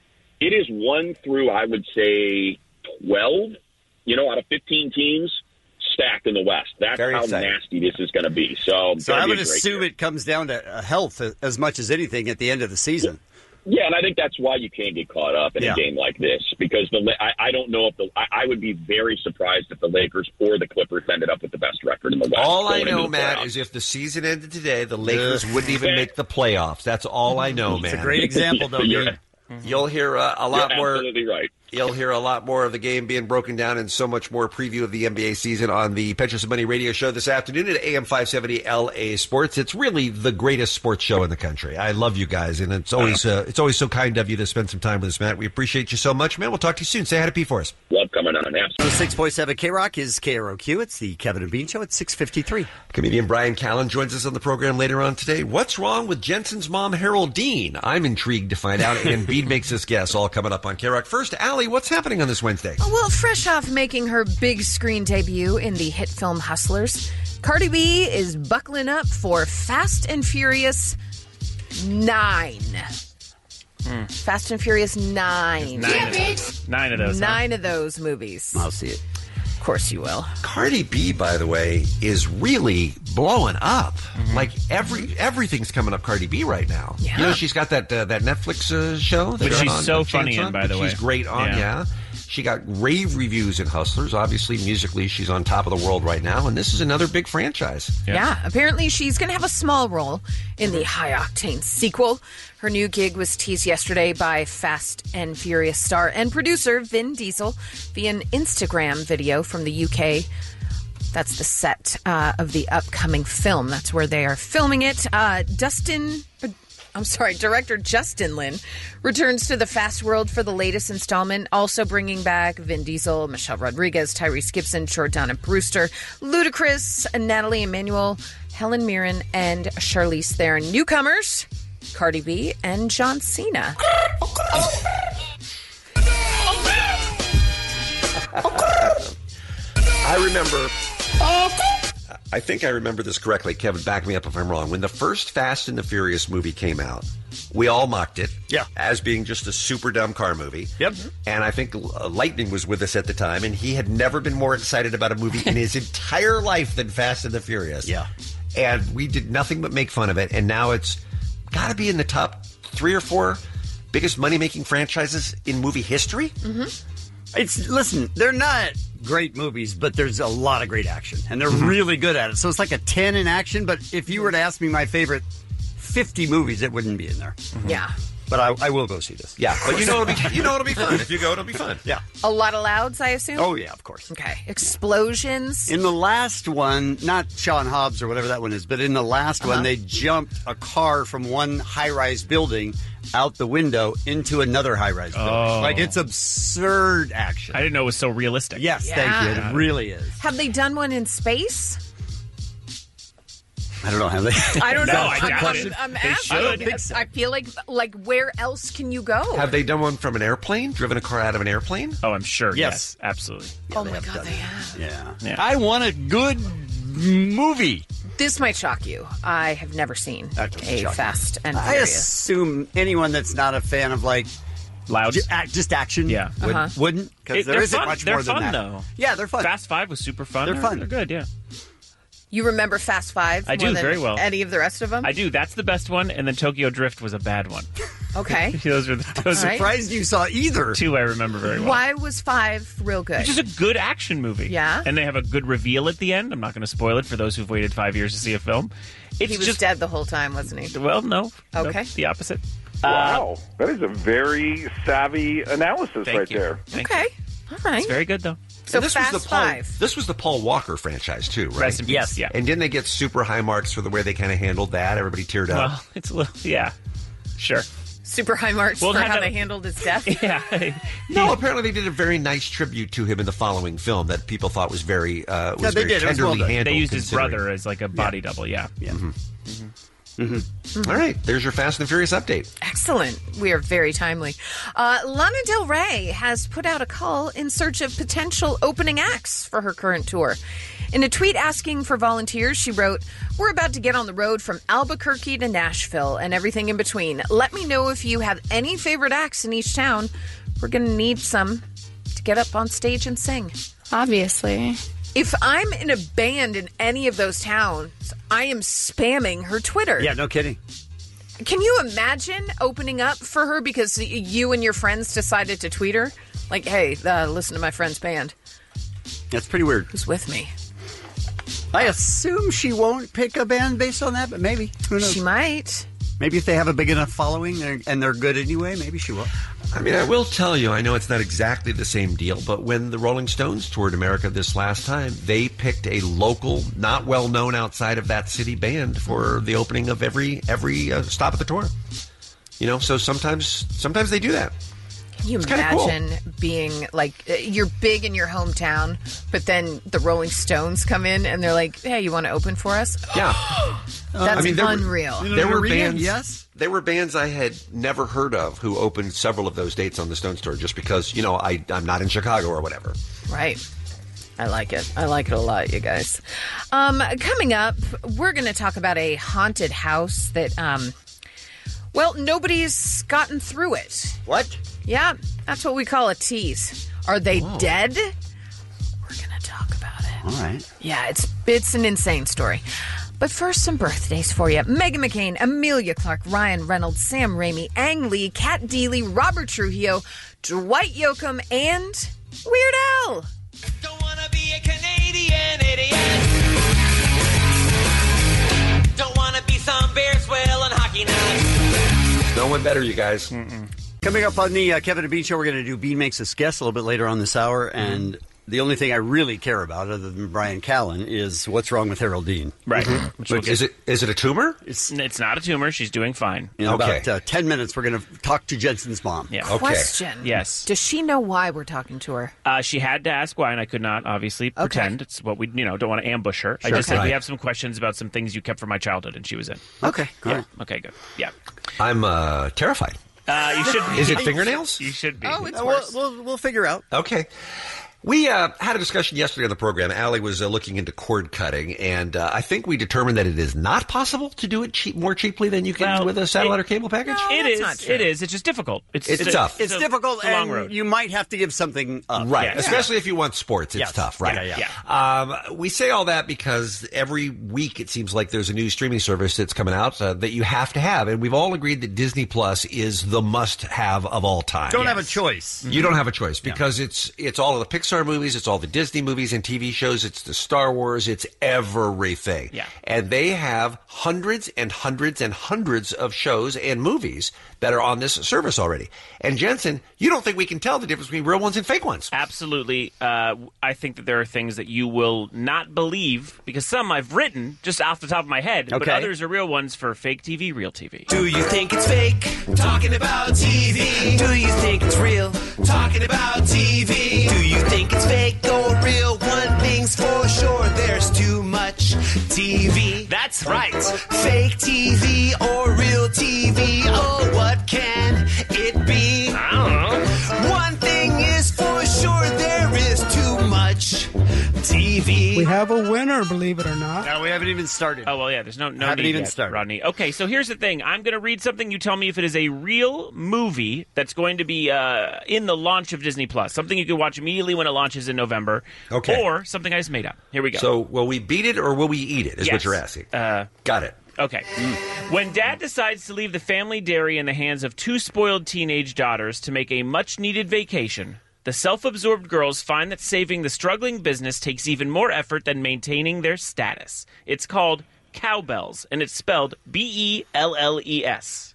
it is one through I would say twelve, you know, out of fifteen teams stacked in the West. That's Very how exciting. nasty this is going to be. So, So gonna I be would a great assume year. it comes down to uh, health as much as anything at the end of the season. Yeah, and I think that's why you can't get caught up in Yeah. a game like this because the La- I, I don't know if the I, I would be very surprised if the Lakers or the Clippers ended up with the best record in the West. All I going into know, the Matt, playoffs. is if the season ended today, the Lakers wouldn't even make the playoffs. That's all I know, man. It's a great example, though, You're- dude. You'll hear uh, a lot You're more. absolutely right. You'll hear a lot more of the game being broken down and so much more preview of the N B A season on the Petros and Money radio show this afternoon at A M five seventy L A Sports. It's really the greatest sports show in the country. I love you guys, and it's always uh, it's always so kind of you to spend some time with us, Matt. We appreciate you so much, man. We'll talk to you soon. Say hi to P for us. Love coming on. Absolutely. six point seven K-Rock is K R O Q. It's the Kevin and Bean Show at six fifty-three. Comedian Brian Callen joins us on the program later on today. What's wrong with Jensen's mom, Haroldine? I'm intrigued to find out, and Bean makes us guess. All coming up on K-Rock. First, Allie, what's happening on this Wednesday? Well, fresh off making her big screen debut in the hit film Hustlers, Cardi B is buckling up for Fast and Furious nine. Hmm. Fast and Furious nine. Nine of those. Nine of those. huh? Nine of those movies. I'll see it. Of course you will. Cardi B, by the way, is really blowing up. Like every everything's coming up Cardi B right now. Yeah. You know, she's got that uh, that Netflix uh, show, that Which they're she's on, so uh, funny Chance in, on, by the that way. She's great on, Yeah. yeah. She got rave reviews in Hustlers. Obviously, musically, she's on top of the world right now, and this is another big franchise. Yeah, apparently she's going to have a small role in the High Octane sequel. Her new gig was teased yesterday by Fast and Furious star and producer Vin Diesel via an Instagram video from the U K. That's the set uh, of the upcoming film. That's where they are filming it. Uh, Dustin... I'm sorry, director Justin Lin returns to the Fast world for the latest installment, also bringing back Vin Diesel, Michelle Rodriguez, Tyrese Gibson, Jordana Brewster, Ludacris, Natalie Emmanuel, Helen Mirren, and Charlize Theron. Newcomers, Cardi B and John Cena. I remember... I think I remember this correctly. Kevin, back me up if I'm wrong. When the first Fast and the Furious movie came out, we all mocked it yeah. as being just a super dumb car movie. Yep. And I think uh, Lightning was with us at the time, and he had never been more excited about a movie in his entire life than Fast and the Furious. Yeah. And we did nothing but make fun of it, and now it's got to be in the top three or four biggest money-making franchises in movie history. Mm-hmm. It's listen, they're not great movies, but there's a lot of great action, and they're Mm-hmm. really good at it. So it's like a ten in action, but if you were to ask me my favorite fifty movies, it wouldn't be in there. Yeah. But I, I will go see this. Yeah, but you know it'll be you know it'll be fun. If you go, it'll be fun. Yeah. A lot of louds, I assume? Oh, yeah, of course. Okay. Explosions. In the last one, not Sean Hobbs or whatever that one is, but in the last Uh-huh. one, they jumped a car from one high-rise building out the window into another high-rise building. Oh. Like, it's absurd action. I didn't know it was so realistic. Yes, Yeah. thank you. It really is. Have they done one in space? I don't know. Have they? I don't know. No, I I'm, doubt I'm, it. I'm They asking. should. I don't think so. I feel like, like, where else can you go? Have they done one from an airplane? Driven a car out of an airplane? Oh, I'm sure. Yes. Yes, absolutely. oh my God, they have. Yeah. Yeah. I want a good movie. This might shock you. I have never seen That doesn't a shock me. Fast and I Furious. assume anyone that's not a fan of, like, Loud. ju- act, just action Yeah. would, Uh-huh. wouldn't. Because It- there they're isn't fun. much They're more than fun, that. though. Yeah, they're fun. Fast Five was super fun. They're fun. They're good. Yeah. You remember Fast Five? I more do than very well. Any of the rest of them? I do. That's the best one, and then Tokyo Drift was a bad one. Okay. those are the those All are right. Surprised you saw either. two I remember very well. Why was Five real good? It's just a good action movie. Yeah? And they have a good reveal at the end. I'm not going to spoil it for those who've waited five years to see a film. It's he was just dead the whole time, wasn't he? well, no. Okay. Nope, the opposite. Wow, that is a very savvy analysis Thank right you. there. Thank Okay. All right. It's very good though. So And this Fast was the Paul, Five. This was the Paul Walker franchise too, right? Rest in peace. Yes. Yeah. And didn't they get super high marks for the way they kind of handled that? Everybody teared up. Well, it's a little. Yeah. Sure. Super high marks Well, for had how to- they handled his death. Yeah. No, apparently they did a very nice tribute to him in the following film that people thought was very, uh, was Yeah, they very did. It was well tenderly done. handled. They used his considering- brother as like a body double. Yeah. Yeah. All right, there's your Fast and Furious update. Excellent. We are very timely. Uh, Lana Del Rey has put out a call in search of potential opening acts for her current tour. In a tweet asking for volunteers, she wrote, "We're about to get on the road from Albuquerque to Nashville and everything in between. Let me know if you have any favorite acts in each town. We're going to need some to get up on stage and sing." Obviously. If I'm in a band in any of those towns, I am spamming her Twitter. Yeah, no kidding. Can you imagine opening up for her because y- you and your friends decided to tweet her? Like, hey, uh, listen to my friend's band. That's pretty weird. Who's with me? I assume she won't pick a band based on that, but maybe. Who knows? She might. Maybe if they have a big enough following they're, and they're good anyway, maybe she will. I mean, I will tell you, I know it's not exactly the same deal, but when the Rolling Stones toured America this last time, they picked a local, not well known outside of that city band for the opening of every every uh, stop of the tour. You know, so sometimes sometimes they do that. Can you It's kinda cool. imagine being like, uh, you're big in your hometown, but then the Rolling Stones come in and they're like, hey, you want to open for us? Yeah. That's I mean, there were- unreal. There were Arena, bands. yes? There were bands I had never heard of who opened several of those dates on the Stones tour just because, you know, I, I'm not in Chicago or whatever. Right. I like it. I like it a lot, you guys. Um, coming up, we're going to talk about a haunted house that, um, well, nobody's gotten through it. What? Yeah, that's what we call a tease. Are they dead? We're going to talk about it. All right. Yeah, it's it's an insane story. But first, some birthdays for you. Megan McCain, Amelia Clark, Ryan Reynolds, Sam Raimi, Ang Lee, Kat Deely, Robert Trujillo, Dwight Yoakam, and Weird Al. Don't wanna be a Canadian idiot. Don't wanna be some Bears whale on hockey night. No one better, you guys. Mm-mm. Coming up on the uh, Kevin and Bean Show, we're going to do Bean Makes Us Guess a little bit later on this hour. And the only thing I really care about, other than Brian Callen, is what's wrong with Harold Dean. Right. Mm-hmm. Which is it is it a tumor? It's it's not a tumor. She's doing fine. In about uh, ten minutes, we're going to talk to Jensen's mom. Yeah. Question. Yes. Does she know why we're talking to her? Uh, she had to ask why, and I could not obviously pretend. It's what we, you know, don't want to ambush her. I Sure. just said Right. we have some questions about some things you kept from my childhood, and she was in. Okay. Yeah. Okay. Good. Yeah. I'm uh, terrified. Uh, you should. Be. Is it fingernails? You should be. Oh, it's Uh, worse. we'll, we'll, we'll figure out. Okay. We uh, had a discussion yesterday on the program. Allie was uh, looking into cord cutting, and uh, I think we determined that it is not possible to do it cheap, more cheaply than you can Well, with a satellite it- or cable package. No, It that's is. not true. It is. It's just difficult. It's, It's a- tough. It's a- difficult, it's a long and road. you might have to give something up. Right, Yeah. especially if you want sports, it's Yes. tough, right? Yeah, yeah. Um, we say all that because every week it seems like there's a new streaming service that's coming out uh, that you have to have, and we've all agreed that Disney Plus is the must-have of all time. Don't have a choice. You don't have a choice because it's it's all of the Pixar movies, it's all the Disney movies and T V shows, it's the Star Wars, it's everything. Yeah. And they have hundreds and hundreds and hundreds of shows and movies that are on this service already. And Jensen, you don't think we can tell the difference between real ones and fake ones? Absolutely. Uh, I think that there are things that you will not believe because some I've written just off the top of my head, but Okay. others are real ones for fake T V, real T V. Do you think it's fake? Talking about T V. Do you think it's real? Talking about T V. Do you think it's fake or real? One thing's for sure, there's too much T V. That's right. Fake T V or real T V? Oh, what can it be? I don't know. One thing is for sure, there is too much T V. We have a winner, believe it or not. No, we haven't even started. Oh, well, yeah, there's no, no Haven't need even yet, started. Rodney. Okay, so here's the thing. I'm going to read something. You tell me if it is a real movie that's going to be uh, in the launch of Disney Plus, something you can watch immediately when it launches in November, Okay. or something I just made up. Here we go. So, will we beat it or will we eat it, is what Yes. you're asking. Uh, Got it. Okay. When dad decides to leave the family dairy in the hands of two spoiled teenage daughters to make a much-needed vacation, the self-absorbed girls find that saving the struggling business takes even more effort than maintaining their status. It's called Cowbells, and it's spelled B E L L E S.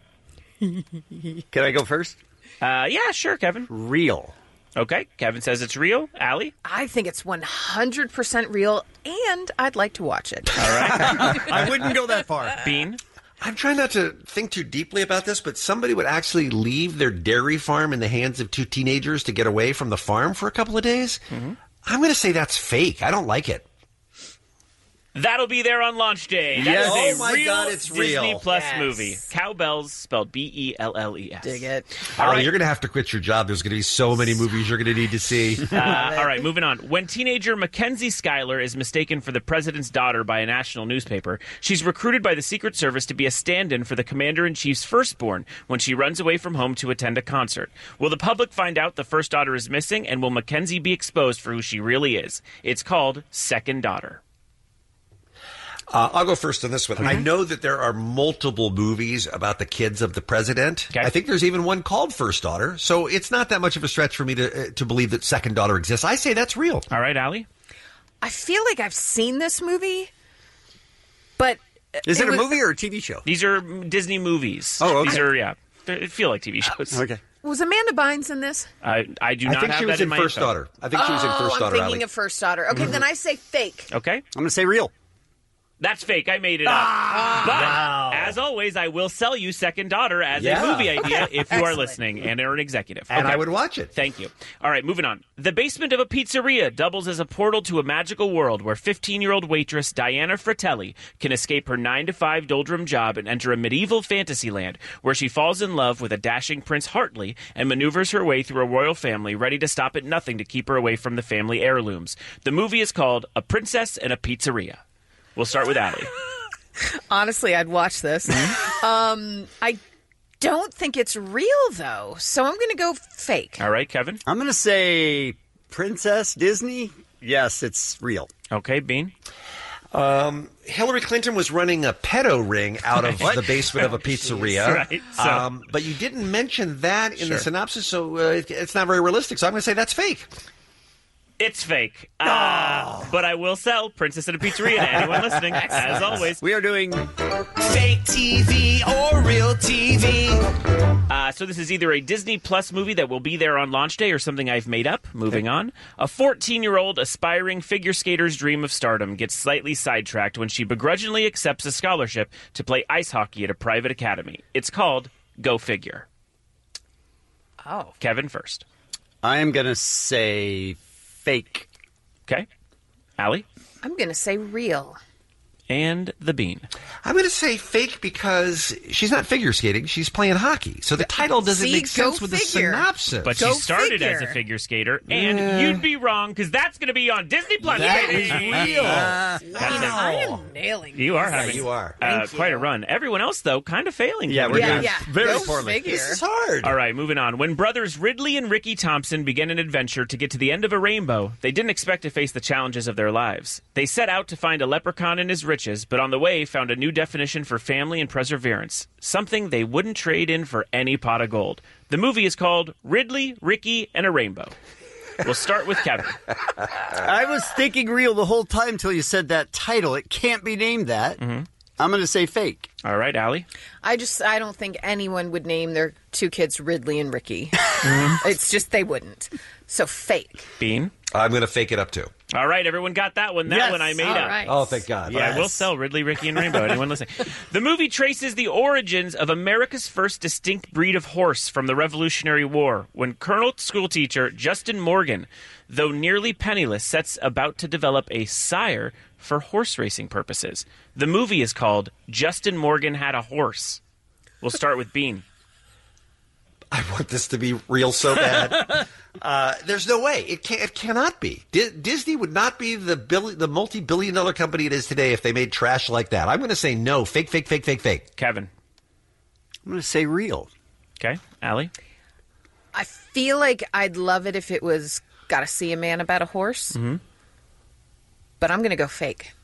Can I go first? Uh, yeah, sure, Kevin. Real. Okay, Kevin says it's real. Allie? I think it's one hundred percent real, and I'd like to watch it. All right. I wouldn't go that far. Bean? I'm trying not to think too deeply about this, but somebody would actually leave their dairy farm in the hands of two teenagers to get away from the farm for a couple of days? Mm-hmm. I'm going to say that's fake. I don't like it. That'll be there on launch day. That Yes. is Oh a my real God, it's Disney real. Plus Yes. movie. Cowbells, spelled B E L L E S. Dig it. All right, you're going to have to quit your job. There's going to be so many movies you're going to need to see. Uh, all right, moving on. When teenager Mackenzie Schuyler is mistaken for the president's daughter by a national newspaper, she's recruited by the Secret Service to be a stand-in for the commander-in-chief's firstborn when she runs away from home to attend a concert. Will the public find out the first daughter is missing, and will Mackenzie be exposed for who she really is? It's called Second Daughter. Uh, I'll go first on this one. I know that there are multiple movies about the kids of the president. I think there's even one called First Daughter, so it's not that much of a stretch for me to uh, to believe that Second Daughter exists. I say that's real. All right, Allie? I feel like I've seen this movie, but Is it, was- a movie or a T V show? These are Disney movies. Oh, okay. These are, yeah, they feel like T V shows. Okay. Was Amanda Bynes in this? I, I do I not think have she was that in my First info. Daughter. I think she was in Oh, First I'm Daughter, thinking Allie. of First Daughter. Okay, then I say fake. Okay. I'm going to say real. That's fake. I made it up. But as always, I will sell you Second Daughter as Yeah. a movie idea Okay. if you are Excellent. listening and are an executive. And Okay. I would watch it. Thank you. All right, moving on. The basement of a pizzeria doubles as a portal to a magical world where fifteen-year-old waitress Diana Fratelli can escape her nine to five doldrum job and enter a medieval fantasy land where she falls in love with a dashing Prince Hartley and maneuvers her way through a royal family ready to stop at nothing to keep her away from the family heirlooms. The movie is called A Princess and a Pizzeria. We'll start with Allie. Honestly, I'd watch this. um, I don't think it's real, though, so I'm going to go fake. All right, Kevin? I'm going to say Princess Disney. Yes, it's real. Okay, Bean? Um, Hillary Clinton was running a pedo ring out of What? the basement of a pizzeria. Right, so- um, but you didn't mention that in Sure. the synopsis, so uh, it, it's not very realistic. So I'm going to say that's fake. It's fake. Uh, but I will sell Princess at a Pizzeria to anyone listening, as always. We are doing Fake T V or real T V? Uh, so this is either a Disney Plus movie that will be there on launch day or something I've made up. Moving on. A fourteen-year-old aspiring figure skater's dream of stardom gets slightly sidetracked when she begrudgingly accepts a scholarship to play ice hockey at a private academy. It's called Go Figure. Oh. Kevin first. I am going to say fake. Okay. Allie? I'm going to say real. and the Bean. I'm going to say fake because she's not figure skating. She's playing hockey. So the title doesn't See, make sense go with figure. the synopsis. But Go she started figure. as a figure skater, and Yeah. you'd be wrong because that's going to be on Disney Plus. That baby. is real. That's I it. am nailing You are Yeah, having you are. Uh, Thank quite you. a run. Everyone else, though, kind of failing. Yeah, here. we're Yeah, doing yeah. very Go poorly. figure. This is hard. All right, moving on. When brothers Ridley and Ricky Thompson began an adventure to get to the end of a rainbow, they didn't expect to face the challenges of their lives. They set out to find a leprechaun in his riches, but on the way found a new definition for family and perseverance, something they wouldn't trade in for any pot of gold. The movie is called Ridley, Ricky, and a Rainbow. We'll start with Kevin. I was thinking real the whole time until you said that title. It can't be named that. Mm-hmm. I'm going to say fake. All right, Allie? I just I don't think anyone would name their two kids Ridley and Ricky. It's just they wouldn't. So fake. Bean? I'm going to fake it up too. All right, everyone got that one. That Yes. one I made All up. right. Oh, thank God. But I will sell Ridley, Ricky, and Rainbow. Anyone listening? The movie traces the origins of America's first distinct breed of horse from the Revolutionary War, when Colonel schoolteacher Justin Morgan, though nearly penniless, sets about to develop a sire for horse racing purposes. The movie is called Justin Morgan Had a Horse. We'll start with Bean. I want this to be real so bad. uh, there's no way. It can It cannot be. Di- Disney would not be the billi- the multi-billion dollar company it is today if they made trash like that. I'm going to say no. Fake, fake, fake, fake, fake. Kevin. I'm going to say real. Okay. Allie? I feel like I'd love it if it was Gotta See a Man About a Horse. Mm-hmm. But I'm going to go fake.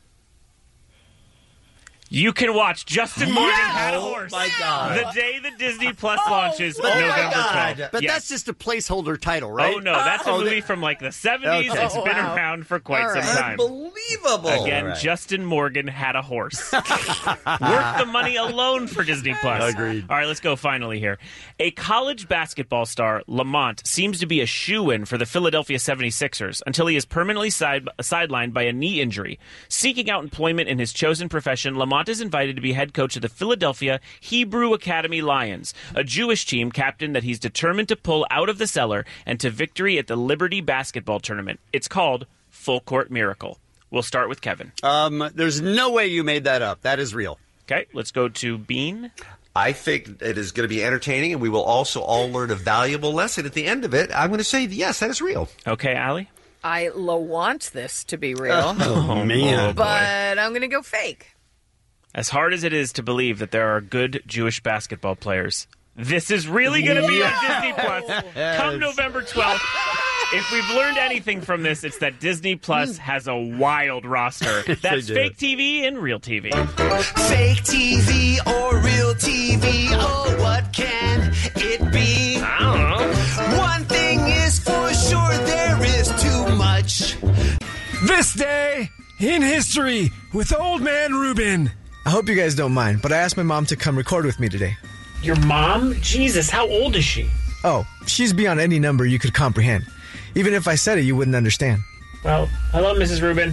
You can watch Justin Morgan Yes! Had a Oh, Horse. my God. The day that Disney Plus launches, Oh, my November God. twelfth. But Yes. that's just a placeholder title, right? Oh, no. That's a Oh, movie they- from like the seventies. Okay. It's Oh, been wow. around for quite All some right. time. Unbelievable. Again, All right. Justin Morgan Had a Horse. Worth the money alone for Disney Plus. Agreed. All right, let's go finally here. A college basketball star, Lamont, seems to be a shoo-in for the Philadelphia seventy-sixers until he is permanently side- sidelined by a knee injury. Seeking out employment in his chosen profession, Lamont is invited to be head coach of the Philadelphia Hebrew Academy Lions, a Jewish team captain that he's determined to pull out of the cellar and to victory at the Liberty basketball tournament. It's called Full Court Miracle. We'll start with Kevin. Um, there's no way you made that up. That is real. Okay, let's go to Bean. I think it is going to be entertaining, and we will also all learn a valuable lesson at the end of it. I'm going to say, yes, that is real. Okay, Allie? I lo- want this to be real. Oh, man. But I'm going to go fake. As hard as it is to believe that there are good Jewish basketball players, this is really going to be on Disney Plus come November twelfth. If we've learned anything from this, it's that Disney Plus has a wild roster. That's do. fake T V and real T V. Fake T V or real T V? Oh, what can it be? I don't know. One thing is for sure, there is too much. This day in history with Old Man Ruben. I hope you guys don't mind, but I asked my mom to come record with me today. Your mom? Jesus, how old is she? Oh, she's beyond any number you could comprehend. Even if I said it, you wouldn't understand. Well, hello, Missus Rubin.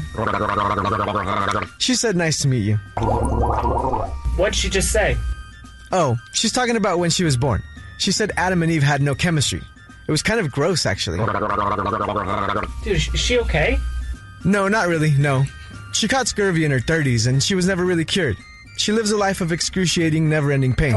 She said, nice to meet you. What'd she just say? Oh, she's talking about when she was born. She said Adam and Eve had no chemistry. It was kind of gross, actually. Dude, is she okay? No, not really, no. She caught scurvy in her thirties, and she was never really cured. She lives a life of excruciating, never-ending pain.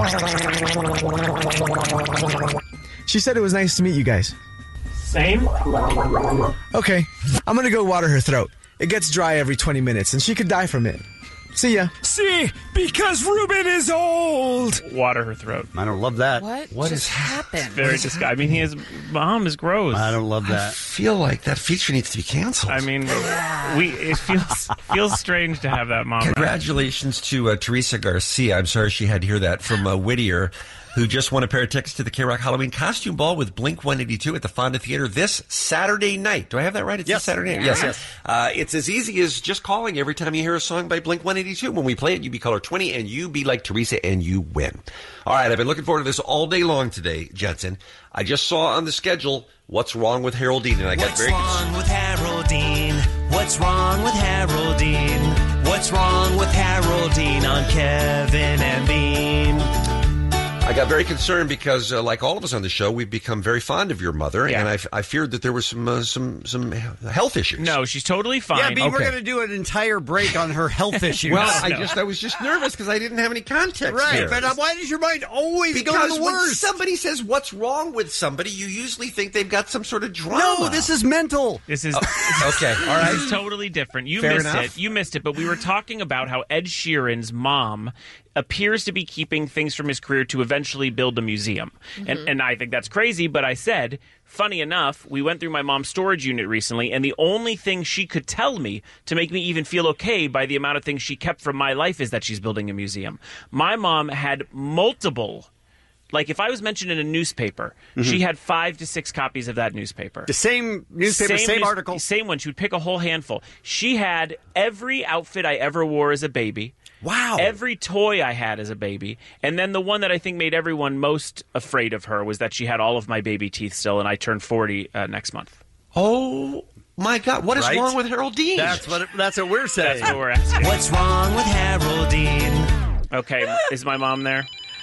She said it was nice to meet you guys. Same? Okay, I'm gonna go water her throat. It gets dry every twenty minutes, and she could die from it. See ya. See, because Ruben is old. Water her throat. I don't love that. What, What just is- happened? Very disgusting. I mean, his mom is gross. I don't love I that. feel like that feature needs to be canceled. I mean, we it feels feels strange to have that mom. Congratulations to uh, Teresa Garcia. I'm sorry she had to hear that from uh, Whittier, who just won a pair of tickets to the K-Rock Halloween Costume Ball with Blink one eighty-two at the Fonda Theater this Saturday night. Do I have that right? It's Yes. this Saturday night. Yes, yes. Uh, it's as easy as just calling every time you hear a song by Blink one eighty-two. When we play it, you be caller twenty, and you be like Teresa, and you win. All right, I've been looking forward to this all day long today, Jensen. I just saw on the schedule What's Wrong with Haroldine, and I got What's very wrong with Haroldine? What's wrong with Haroldine? What's wrong with Haroldine on Kevin and Bean? I got very concerned because, uh, like all of us on the show, we've become very fond of your mother, Yeah. and I, I feared that there were some uh, some some health issues. No, she's totally fine. Yeah, Bean, we're Okay. going to do an entire break on her health issues. Well, I just I was just nervous because I didn't have any context. Right, here. but uh, why does your mind always Because go to the when worst? somebody says what's wrong with somebody, you usually think they've got some sort of drama. No, this is mental. This is okay. All right, This is totally different. You Fair missed enough. it. You missed it. But we were talking about how Ed Sheeran's mom appears to be keeping things from his career to eventually build a museum, and and I think that's crazy. But I said, funny enough, we went through my mom's storage unit recently, and the only thing she could tell me to make me even feel okay by the amount of things she kept from my life is that she's building a museum. My mom had multiple. Like, if I was mentioned in a newspaper, Mhm. she had five to six copies of that newspaper. The same newspaper, same news- article. Same one. She would pick a whole handful. She had every outfit I ever wore as a baby. Wow. Every toy I had as a baby. And then the one that I think made everyone most afraid of her was that she had all of my baby teeth still, and I turned forty uh, next month. Oh, my God. What is Right? wrong with Haroldine? That's what it, that's what we're saying. That's what we're asking. What's wrong with Haroldine? Okay, is my mom there?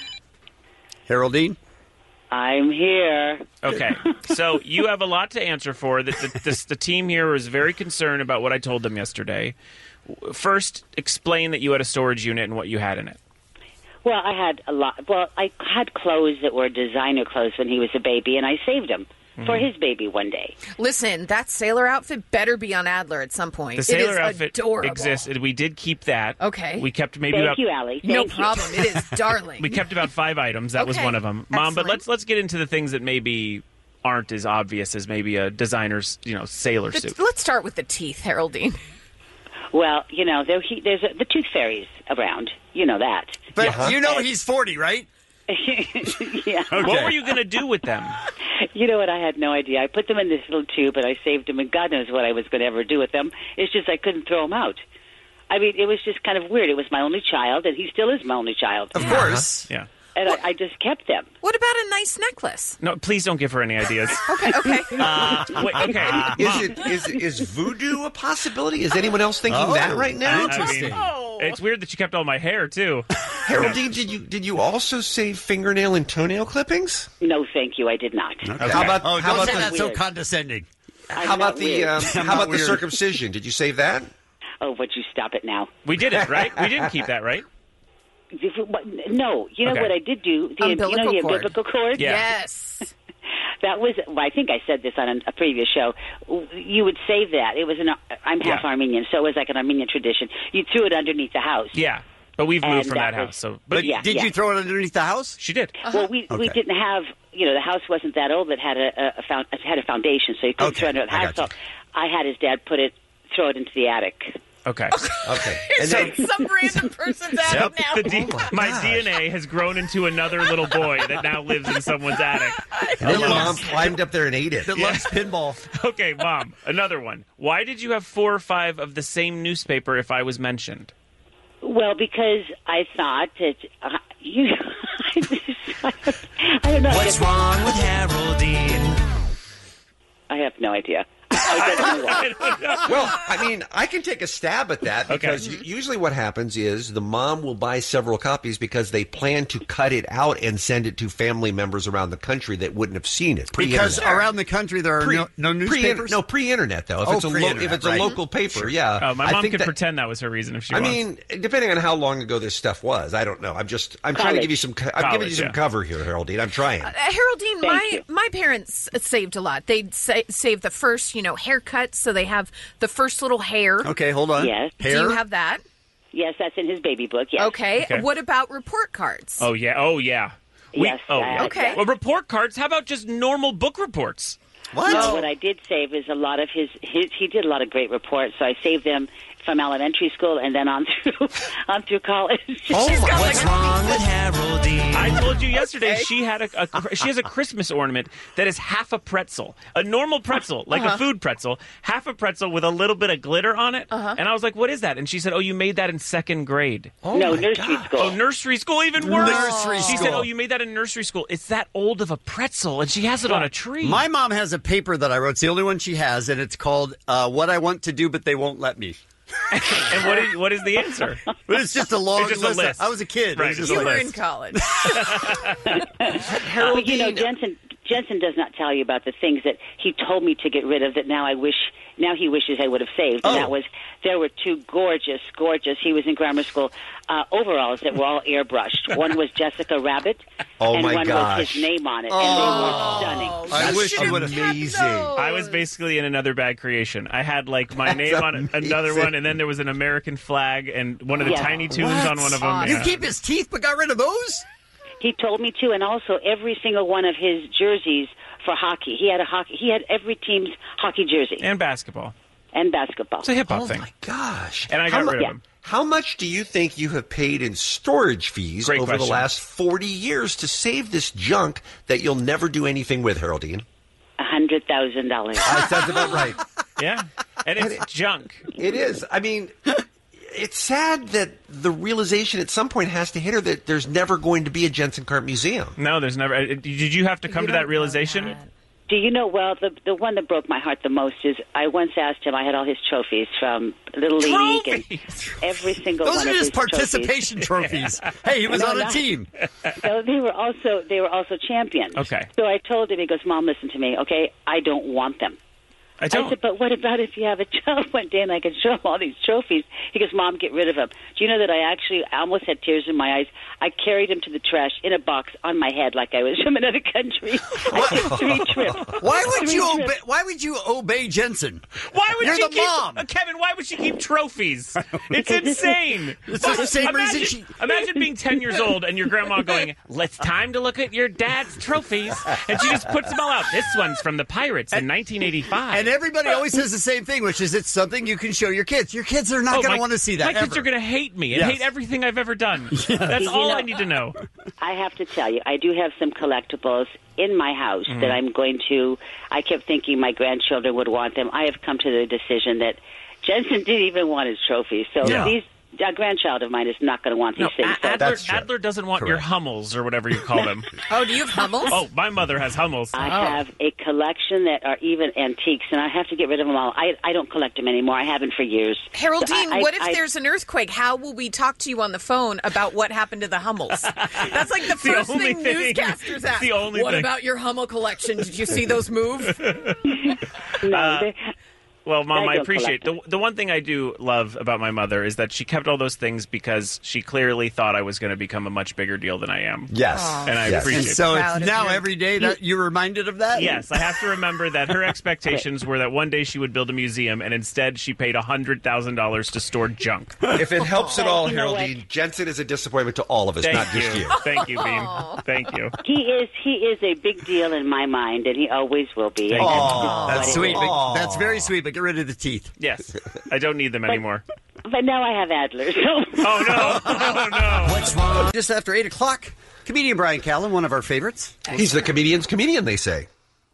Haroldine? I'm here. Okay, so you have a lot to answer for. The, the, this, the team here was very concerned about what I told them yesterday. First, explain that you had a storage unit and what you had in it. Well, I had a lot. Well, I had clothes that were designer clothes when he was a baby, and I saved them for his baby one day. Listen, that sailor outfit better be on Adler at some point. The sailor it is outfit adorable. exists. and We did keep that. Okay. We kept maybe Thank about you, Allie. No Thank you. problem. It is darling. we kept about five items. That was Okay. one of them, Mom. But Excellent. let's let's get into the things that maybe aren't as obvious as maybe a designer's, you know, sailor The- suit. let's start with the teeth, Haroldine. Well, you know, there, he, there's a, the tooth fairies around. You know that. But you know he's forty, right? Yeah. What were you going to do with them? You know what? I had no idea. I put them in this little tube, and I saved them, and God knows what I was going to ever do with them. It's just I couldn't throw them out. I mean, it was just kind of weird. It was my only child, and he still is my only child. Of course. Yeah. And I, I just kept them. What about a nice necklace? No, please don't give her any ideas. Okay, okay. Uh, wait, okay. Is Mom. it is is voodoo a possibility? Is anyone else thinking Oh, that right now? I mean, it's weird that you kept all my hair too. Haroldine, did you did you also save fingernail and toenail clippings? No, thank you. I did not. Okay. How about Oh, how don't about say the, that so weird. condescending. I'm how not about the weird. um, I'm how about not the weird. circumcision? Did you save that? Oh, would you stop it now? We did it, right? We didn't keep that, right? If it- what- No, you know Okay. what I did do? The, you know Umbilical the cord. umbilical cord? Yeah. Yes. That was, well, I think I said this on a, a previous show. You would save that. It was an, I'm half Yeah. Armenian, so it was like an Armenian tradition. You threw it underneath the house. Yeah, but we've moved And from that, that was- house. So, But Yeah, did yeah. you throw it underneath the house? she did. Well, we we Okay. didn't have, you know, the house wasn't that old. It had a, a, a found, it had a foundation, so you couldn't Okay, throw it under the I house. got So I had his dad put it, throw it into the attic. Okay. Okay. It's And then, like some random person's attic now. The D- my D N A has grown into another little boy that now lives in someone's attic. and then your mom climbed up there and ate it. That loves pinball. Okay, Mom, another one. Why did you have four or five of the same newspaper if I was mentioned? Well, because I thought that uh, you. I don't know. I What's guess- wrong with Haroldine? I have no idea. I don't know why. I don't know. Well, I mean, I can take a stab at that because Okay. u- usually what happens is the mom will buy several copies because they plan to cut it out and send it to family members around the country that wouldn't have seen it. Because Pre-internet. around the country there are Pre- no, no pre- newspapers? no, pre-internet though. If Oh, it's a lo- pre-internet, if it's a right. local paper, yeah. Oh, my I mom think could that- pretend that was her reason if she I wants. mean, depending on how long ago this stuff was, I don't know. I'm just, I'm trying to College. give you some, co- I'm giving College, you some yeah. cover here, Haroldine. I'm trying. Uh, Haroldine, Thank my you. my parents saved a lot. They'd sa- save the first, you know, haircut, so they have the first little hair. Okay, hold on. Yes. Do Hair? you have that? Yes, that's in his baby book. Yes. Okay. Okay. What about report cards? Oh yeah. Oh yeah. We, Yes, Oh I- yeah. Okay. Well, report cards. How about just normal book reports? What? No, what I did save is a lot of his, his. He did a lot of great reports, so I saved them from elementary school and then on through on through college. Oh my! What's wrong with Haroldine? I told you yesterday she had a, a she has a Christmas ornament that is half a pretzel, a normal pretzel, like Uh-huh. a food pretzel, half a pretzel with a little bit of glitter on it. Uh-huh. And I was like, "What is that?" And she said, "Oh, you made that in second grade." Oh no, my nursery God. school. Oh, nursery school, even worse. Nursery She school. said, "Oh, you made that in nursery school. It's that old of a pretzel, and she has it on a tree." My mom has a paper that I wrote. It's the only one she has, and it's called uh, "What I Want to Do, But They Won't Let Me." And what is, what is the answer? But it's just a long It's just a list. list. I was a kid. Right, It was just you a You were list. in college. But you know, Jensen Jensen does not tell you about the things that he told me to get rid of that now I wish now he wishes I would have saved. And Oh. that was there were two gorgeous, gorgeous. He was in grammar school uh, overalls that were all airbrushed. One was Jessica Rabbit, Oh, and my one gosh. was his name on it, Oh. and they were stunning. I That's wish you would have. amazing. I was basically in another bad creation. I had like my That's name on another amazing. one, and then there was an American flag and one of the Yeah. Tiny Toons What? on one of them. You Yeah. keep his teeth, but got rid of those? He told me to, and also every single one of his jerseys for hockey. He had a hockey. He had every team's hockey jersey And basketball. and basketball. It's a hip hop Oh thing. my gosh! And I How got mu- rid of them. How much do you think you have paid in storage fees Great over the question. last forty years to save this junk that you'll never do anything with, Haroldine? A hundred thousand dollars. That sounds about right. Yeah. And it's junk. It is. I mean, it's sad that the realization at some point has to hit her that there's never going to be a Jensen Karp museum. No, there's never. uh, Did you have to come to that realization? Do you know? Well, the the one that broke my heart the most is I once asked him. I had all his trophies from Little League and every single Those one are of his his participation trophies. Hey, he was No, on a not- team. So they were also they were also champions. Okay. So I told him. He goes, "Mom, listen to me. Okay, I don't want them." I don't. said, "But what about if you have a child one day and I can show him all these trophies?" He goes, "Mom, get rid of them." Do you know that I actually I almost had tears in my eyes? I carried him to the trash in a box on my head like I was from another country. I took three trips. Why would Three you trips. obey? Why would you obey Jensen? Why would You're she the keep, mom. Uh, Kevin, why would she keep trophies? It's Because this is- insane. It's the same imagine, reason she- imagine being ten years old and your grandma going, "It's time to look at your dad's trophies." And she just puts them all out. This one's from the Pirates in nineteen eighty-five. And everybody always says the same thing, which is it's something you can show your kids. Your kids are not Oh, going my- to want to see that. My kids ever. are going to hate me and Yes. hate everything I've ever done. That's You all know- I need to know. I have to tell you, I do have some collectibles in my house Mm-hmm. that I'm going to. I kept thinking my grandchildren would want them. I have come to the decision that Jensen didn't even want his trophies. So Yeah. these a grandchild of mine is not going to want these No, things. So Adler, Adler doesn't want your Hummels or whatever you call them. Oh, do you have Hummels? Oh, my mother has Hummels. I have a collection that are even antiques, and I have to get rid of them all. I, I don't collect them anymore. I haven't for years. Haroldine, So I- what I- if I- there's an earthquake? How will we talk to you on the phone about what happened to the Hummels? That's like the the first only thing, thing- newscasters ask. the only what thing. about your Hummel collection? Did you see those move? No, Uh, they- Well, Mom, I I don't appreciate the collect the one thing I do love about my mother is that she kept all those things because she clearly thought I was going to become a much bigger deal than I am. Yes. and I Yes. appreciate. And so Proud it's of now you. every day that you're reminded of that. Yes, I have to remember that her expectations were that one day she would build a museum, and instead she paid a hundred thousand dollars to store junk. If it helps at all, You know Haroldine, Jensen is a disappointment to all of us, Thank not you, just you. thank you, Bean, thank you. He is he is a big deal in my mind, and he always will be. Thank And you. that's just Oh, what that's it sweet. is. But, that's very sweet. But get rid of the teeth. Yes, I don't need them anymore. But now I have Adler. So. Oh no! Oh no! What's wrong? Just after eight o'clock, comedian Brian Callen, one of our favorites. He's the comedian's comedian, they say.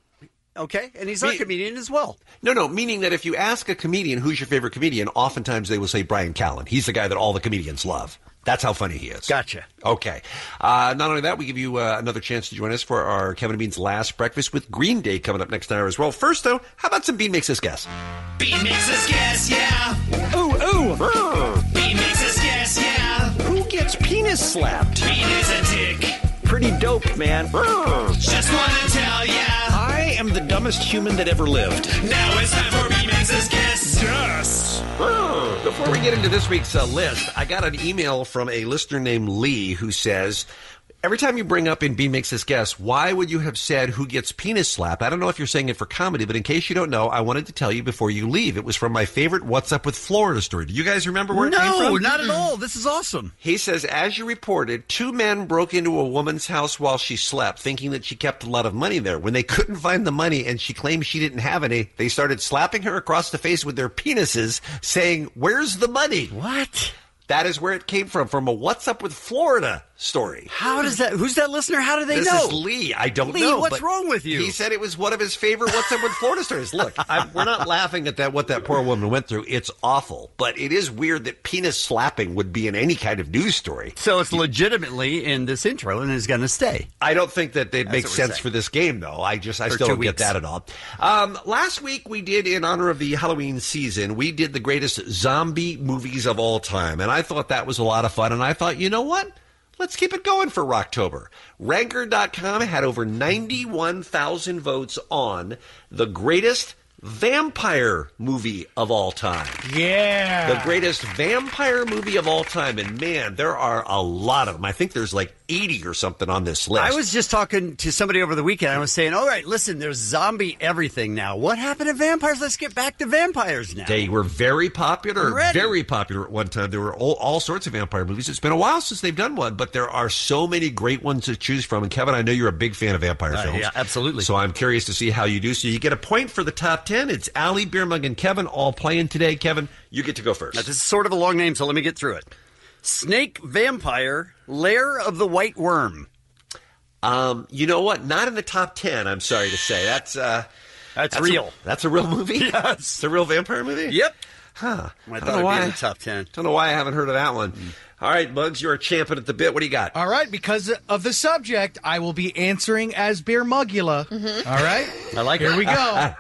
Okay, and he's our Me- comedian as well. No, no, meaning that if you ask a comedian who's your favorite comedian, oftentimes they will say Brian Callen. He's the guy that all the comedians love. That's how funny he is. Gotcha. Okay. Uh, not only that, we give you uh, another chance to join us for our Kevin and Bean's Last Breakfast with Green Day coming up next hour as well. First, though, how about some Bean Makes Us Guess? Bean makes us guess, yeah. Ooh, ooh. Bean makes us guess, yeah. Who gets penis slapped? Bean is a dick. Pretty dope, man. Just wanna tell ya. I am the dumbest human that ever lived. Now it's time for Bean makes us guess. Yes. Before we get into this week's uh, list, I got an email from a listener named Lee who says, every time you bring up in Bean Makes Us Guess, why would you have said who gets penis slapped? I don't know if you're saying it for comedy, but in case you don't know, I wanted to tell you before you leave. It was from my favorite What's Up with Florida story. Do you guys remember where it came No, from? not at all. This is awesome. He says, as you reported, two men broke into a woman's house while she slept, thinking that she kept a lot of money there. When they couldn't find the money and she claimed she didn't have any, they started slapping her across the face with their penises, saying, "Where's the money?" What? That is where it came from, from a What's Up with Florida story. How does that? Who's that listener? How do they this know? This is Lee. I don't Lee, know. what's but wrong with you? He said it was one of his favorite What's Up with Florida stories. Look, I'm, we're not laughing at that. What that poor woman went through. It's awful, but it is weird that penis slapping would be in any kind of news story. So it's legitimately in this intro and is going to stay. I don't think that it That's makes what we're sense saying. for this game, though. I just I For still two don't get weeks. that at all. Um, last week we did, in honor of the Halloween season, we did the greatest zombie movies of all time, and I thought that was a lot of fun. And I thought, you know what? Let's keep it going for Rocktober. Ranker dot com had over ninety-one thousand votes on the greatest vampire movie of all time. Yeah. The greatest vampire movie of all time. And man, there are a lot of them. I think there's like eighty or something on this list. I was just talking to somebody over the weekend. I was saying, all right, listen, there's zombie everything now. What happened to vampires? Let's get back to vampires now. They were very popular, I'm ready. very popular at one time. There were all, all sorts of vampire movies. It's been a while since they've done one, but there are so many great ones to choose from. And Kevin, I know you're a big fan of vampire Uh, films. yeah, absolutely. So I'm curious to see how you do. So you get a point for the top ten. It's Allie, Beer Mug, and Kevin all playing today. Kevin, you get to go first. Now, this is sort of a long name, so let me get through it. Snake Vampire, Lair of the White Worm. Um, you know what? Not in the top ten, I'm sorry to say. That's uh, That's, that's real. A, that's a real movie? Yes. It's a real vampire movie? Yep. Huh. I, I thought don't know it'd why. be in the top ten. Don't know why I haven't heard of that one. All right, Bugs, you're a champion at the bit. What do you got? All right, because of the subject, I will be answering as Beer Mugula. Mm-hmm. All right? I like Here it. we go.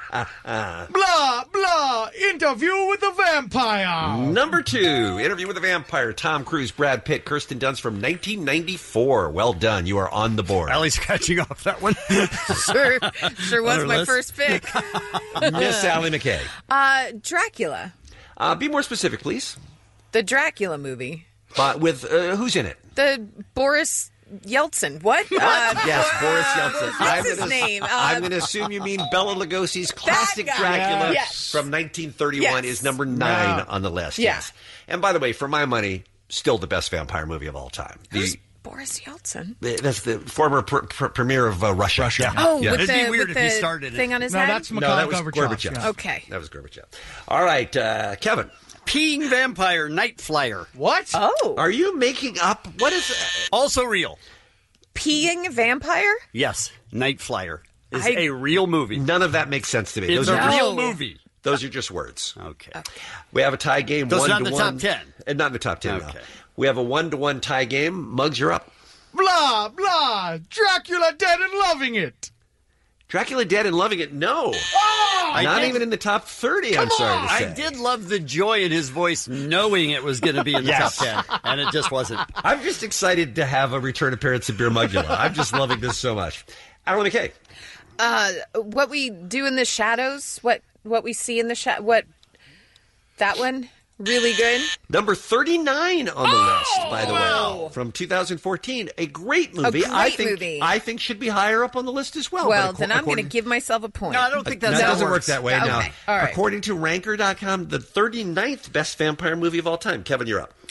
Blah, blah, interview with the vampire. Number two, Interview with a Vampire. Tom Cruise, Brad Pitt, Kirsten Dunst from nineteen ninety-four. Well done. You are on the board. Allie's scratching off that one. Sure, sure was On her my list. first pick. Miss Allie McKay. Uh, Dracula, Uh, be more specific, please. the Dracula movie, Uh, with uh, who's in it? the Boris Yeltsin. What? Uh, Yes, Boris Yeltsin. What's I'm his gonna, name? I'm Uh, going to assume you mean Bela Lugosi's classic guy. Dracula Yes. from nineteen thirty-one Yes. is number nine Yeah. on the list. Yeah. Yes. And by the way, for my money, still the best vampire movie of all time. Who's The, Boris Yeltsin? the- that's the former pr- pr- premier of uh, Russia. Russia. Oh, Yeah. with It'd be the, weird with if he the started it. thing on his No, head? that's No, Mikhail that was Gorbachev. Gorbachev. Yeah. Okay. That was Gorbachev. All right, uh, Kevin. Peeing Vampire, Night Flyer. What? Oh. Are you making up? What is? Also real. Peeing vampire? Yes, Night Flyer is I- a real movie. None of that makes sense to me. It's Those a are, real No. movie. those are just words. Okay. We have a tie game. Those one not in to the one. top ten? And not in the top ten. No. Okay. We have a one-to-one tie game. Muggs, you're up. Blah, blah, Dracula dead and loving it. Dracula Dead and Loving It? No. Oh! Not did- even in the top thirty, I'm Come sorry to I say. did love the joy in his voice knowing it was going to be in the Yes. top ten, and it just wasn't. I'm just excited to have a return appearance of Beer Mugula. I'm just loving this so much. Alan McKay. Uh, what we do in the shadows? What what we see in the shadow? What that one? Really good. Number thirty-nine on the Oh, list, by the wow. way, from two thousand fourteen. A great movie. great I think movie. I think should be higher up on the list as well. Well, But then acco- I'm going to according- give myself a point. No, I don't think No, that's that how it doesn't work works. that way. Okay, Now, all right. according to Ranker dot com, the thirty-ninth best vampire movie of all time. Kevin, you're up.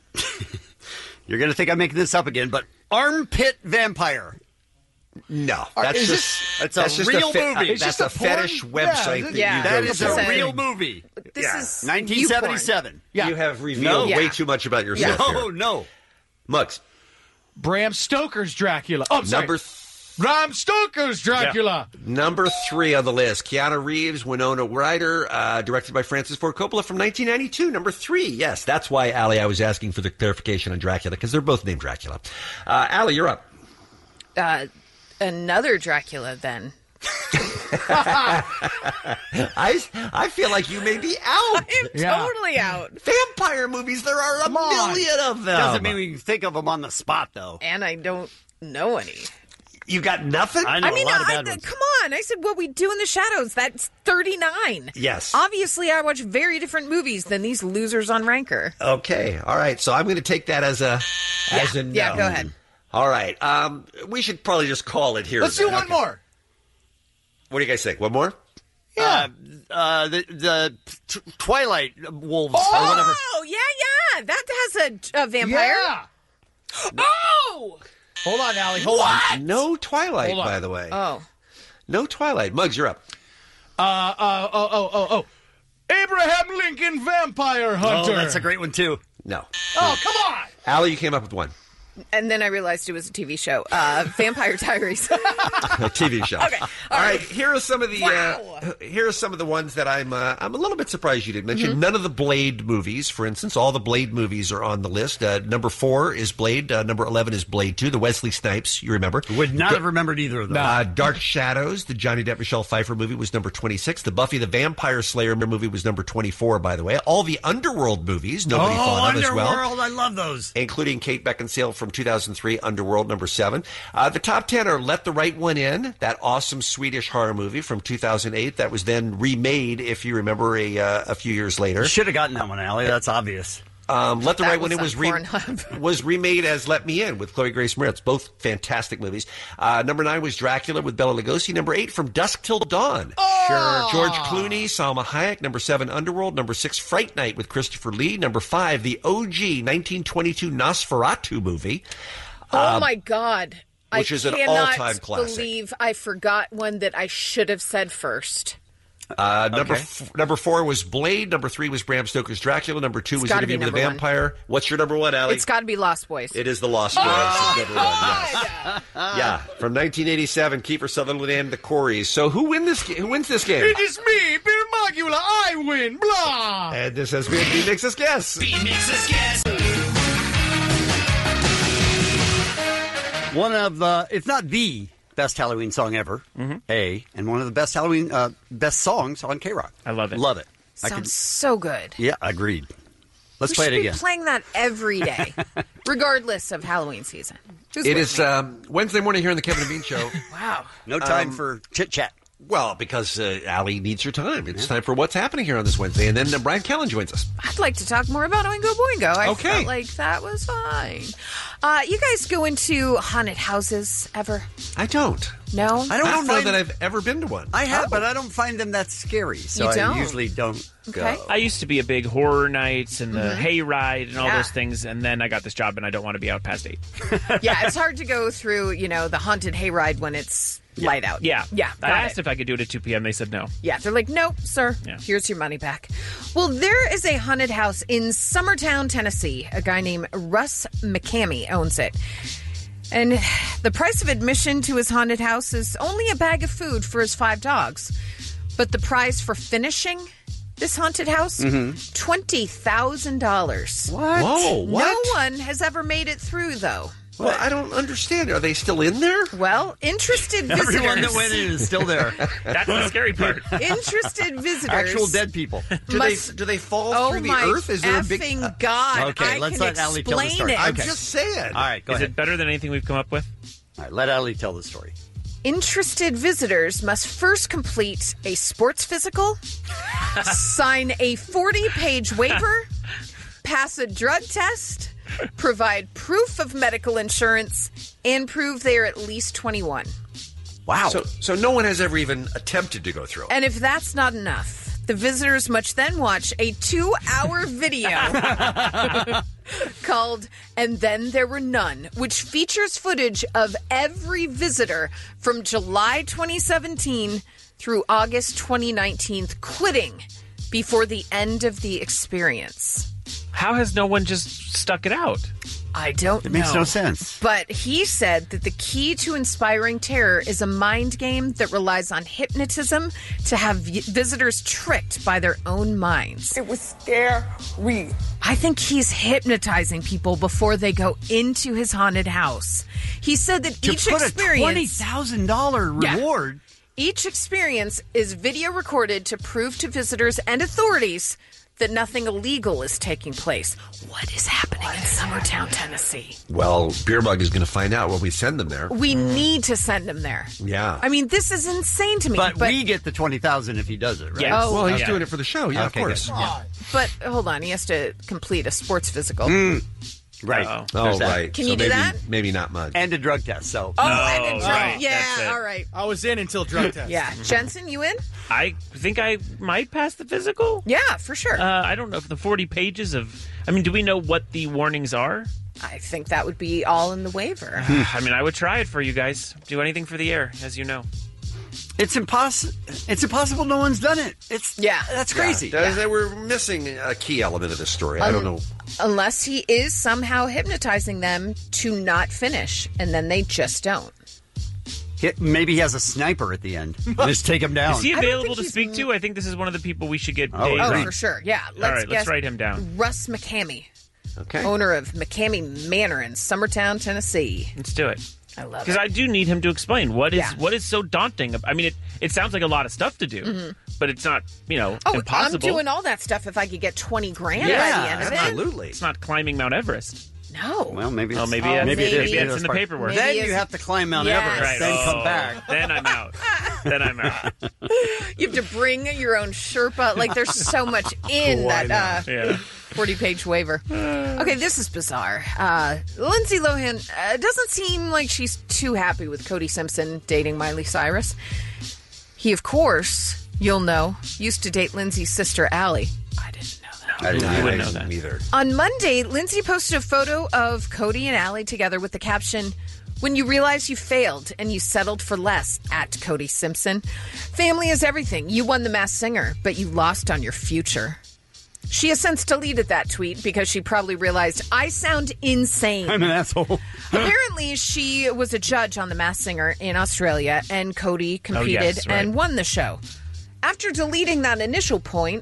You're going to think I'm making this up again, but Armpit Vampire. No, Are- that's is just this- it's a that's just real a fe- movie. uh, It's that's just a a porn- fetish yeah, website this- that yeah, you That go is to. a real movie. This Yeah. is nineteen seventy-seven. Yeah. You have revealed No. way Yeah. too much about yourself No, here. no. Muggs. Bram Stoker's Dracula. Oh, I'm sorry. Number th- Bram Stoker's Dracula. number three on the list. Keanu Reeves, Winona Ryder, uh, directed by Francis Ford Coppola from nineteen ninety-two. Number three. Yes, that's why, Allie, I was asking for the clarification on Dracula, because they're both named Dracula. Uh, Allie, you're up. uh, another Dracula. Then I, I feel like you may be out. I'm Yeah. totally out, Vampire movies, there are a Come on. million of them. Doesn't mean we can think of them on the spot, though. and I don't know any. You got nothing? I know I mean, a lot of I, bad ones. come on. I said what we do in the shadows. That's thirty-nine. Yes. Obviously, I watch very different movies than these losers on Ranker. Okay, all right. So I'm going to take that as a as a no. Yeah, go ahead. All right. Um, we should probably just call it here. Let's then. do one Okay. more. What do you guys think? One more? Uh, uh, the the t- Twilight Wolves or whatever. Oh, yeah, yeah. That has a, a vampire. Yeah. Oh! Hold on, Allie. Hold on. No Twilight, Hold on. by the way. Oh. No Twilight. Muggs, you're up. Uh, uh, oh, oh, oh, oh. Abraham Lincoln Vampire Hunter. Oh, that's a great one, too. No. Oh, come on! Allie, you came up with one. And then I realized it was a T V show. Uh, Vampire Diaries. A T V show. Okay. All right. Here are some of the uh, here are some of the ones that I'm uh, I'm a little bit surprised you didn't mention. Mm-hmm. None of the Blade movies, for instance. All the Blade movies are on the list. Uh, number four is Blade. Uh, number eleven is Blade Two. The Wesley Snipes, you remember? Would not have remembered either of those. Uh, Dark Shadows, the Johnny Depp Michelle Pfeiffer movie, was number twenty-six. The Buffy the Vampire Slayer movie was number twenty-four. By the way, all the Underworld movies nobody oh, thought of as well, Underworld! I love those, including Kate Beckinsale from two thousand three. Underworld, number seven. Uh, the top ten are Let the Right One In, that awesome Swedish horror movie from two thousand eight that was then remade, if you remember, a uh, a few years later. Should have gotten that one, Allie. That's obvious. Um, Let the That Right One was In was, on re- was remade as Let Me In with Chloe Grace Moretz. Both fantastic movies. Uh, number nine was Dracula with Bela Lugosi. Number eight, From Dusk Till Dawn. Sure. George Clooney, Salma Hayek. Number seven, Underworld. Number six, Fright Night with Christopher Lee. Number five, the O G nineteen twenty-two Nosferatu movie. Oh, Uh, my God. which I is an cannot all-time classic. believe I forgot one that I should have said first. Uh, number Okay. f- number four was Blade. Number three was Bram Stoker's Dracula. Number two It's was gotta be Interview with a number one. Vampire. What's your number one, Allie? It's got to be Lost Boys. It is The Lost Boys. Oh, is number one, yes. Yeah, from nineteen eighty-seven, Kiefer Sutherland and the Coreys. So who win this? Who wins this game? It is me, Bill Magula. I win. Blah. And this has been B Makes Us Guess. B makes us guess. One of the, if not the best Halloween song ever, A, and one of the best Halloween, uh, best songs on K-Rock. I love it. Love it. I Sounds could, so good. yeah, agreed. Let's we play should it again. be playing that every day, regardless of Halloween season. Who's It with is me? um, Wednesday morning here on the Kevin and Bean Show. Wow. No time Um, for chit-chat. Well, because uh, Allie needs her time. It's time for What's Happening here on this Wednesday. And then uh, Brian Callen joins us. I'd like to talk more about Oingo Boingo. I Okay. felt like that was fine. Uh, you guys go into haunted houses ever? I don't. No? I don't, I don't know find- that I've ever been to one. I have, Oh. but I don't find them that scary, so You I don't? usually don't Okay. go. I used to be a big horror nights and the Mhm. hayride and all Yeah. those things, and then I got this job and I don't want to be out past eight. Yeah, it's hard to go through, you know, the haunted hayride when it's light out. Yeah. Yeah. I got asked it. if I could do it at two p.m. They said no. Yeah, they're like, nope, sir. Yeah. Here's your money back. Well, there is a haunted house in Summertown, Tennessee. A guy named Russ McCamey owns it. And the price of admission to his haunted house is only a bag of food for his five dogs. But the prize for finishing this haunted house, twenty thousand dollars. What? Whoa, what? No one has ever made it through, though. Well, I don't understand. Are they still in there? Well, interested visitors. Everyone that went in is still there. That's the scary part. Interested visitors. Actual dead people. Do Must- they do they fall Oh through the my earth? Is there a big? effing God. Okay, I let's can let Allie tell the explain story. it. I'm Okay. just saying. All right, go Is ahead. it better than anything we've come up with? All right, let Allie tell the story. Interested visitors must first complete a sports physical, sign a forty-page waiver, pass a drug test, provide proof of medical insurance, and prove they are at least twenty-one. Wow. So, so no one has ever even attempted to go through it. And if that's not enough, the visitors must then watch a two-hour video called And Then There Were None, which features footage of every visitor from July twenty seventeen through August twenty nineteen quitting before the end of the experience. How has no one just stuck it out? I don't It know. makes no sense. But he said that the key to inspiring terror is a mind game that relies on hypnotism to have v- visitors tricked by their own minds. It was scary. I think he's hypnotizing people before they go into his haunted house. He said that To each put a experience twenty thousand dollars Yeah. reward. Each experience is video recorded to prove to visitors and authorities that nothing illegal is taking place. What is happening in Summertown, Tennessee? Well, Beerbug is going to find out when we send them there. We need to send him there. Yeah. I mean, this is insane to me. But, we get the twenty thousand if he does it, right? Yes. Oh, well, he's yeah. doing it for the show. Yeah, Okay, of course. good. Yeah. but hold on, he has to complete a sports physical. Mm. Right. Uh-oh. Oh, There's that. right. Can so you do maybe, that? Maybe not much. And a drug test, so. Oh, No, and a drug. right, Yeah, that's it. all right. I was in until drug test. Yeah. Jensen, you in? I think I might pass the physical. Yeah, for sure. Uh, I don't know if the forty pages of. I mean, do we know what the warnings are? I think that would be all in the waiver. I mean, I would try it for you guys. Do anything for the air, as you know. It's impossible. It's impossible. No one's done it. It's yeah. That's crazy. Yeah, that- We're missing a key element of this story. I don't know. Unless he is somehow hypnotizing them to not finish, and then they just don't. Hit, maybe he has a sniper at the end. Just take him down. Is he available to speak to? I think this is one of the people we should get. Oh, Dave Oh, on. for sure. Yeah. Let's All right, guess let's write him down. Russ McCamey. Okay. Owner of McCamey Manor in Summertown, Tennessee. Let's do it. I love it. Because I do need him to explain what is Yeah. what is so daunting. ab- I mean, it, it sounds like a lot of stuff to do, Mhm. but it's not, you know, Oh, impossible. I'm doing all that stuff if I could get twenty grand by the end of it. absolutely. It's not climbing Mount Everest. No. Well, maybe. Oh, It's, maybe oh, it's- maybe, it is. maybe it's in the part- paperwork. Then Maybe you it's- have to climb Mount Yes. Everest, Right. then Oh, come back. Then I'm out. then I'm out. You have to bring your own Sherpa. Like, there's so much in Why that uh, not? Yeah. forty-page waiver. Okay, this is bizarre. Uh, Lindsay Lohan uh, doesn't seem like she's too happy with Cody Simpson dating Miley Cyrus. He, of course, you'll know, used to date Lindsay's sister, Allie. I didn't I wouldn't know that. either. On Monday, Lindsay posted a photo of Cody and Allie together with the caption, "When you realize you failed and you settled for less," at Cody Simpson. "Family is everything. You won the Masked Singer, but you lost on your future." She has since deleted that tweet because she probably realized, I sound insane. I'm an asshole. Apparently, she was a judge on The Masked Singer in Australia, and Cody competed Oh, yes, right. and won the show. After deleting that initial point,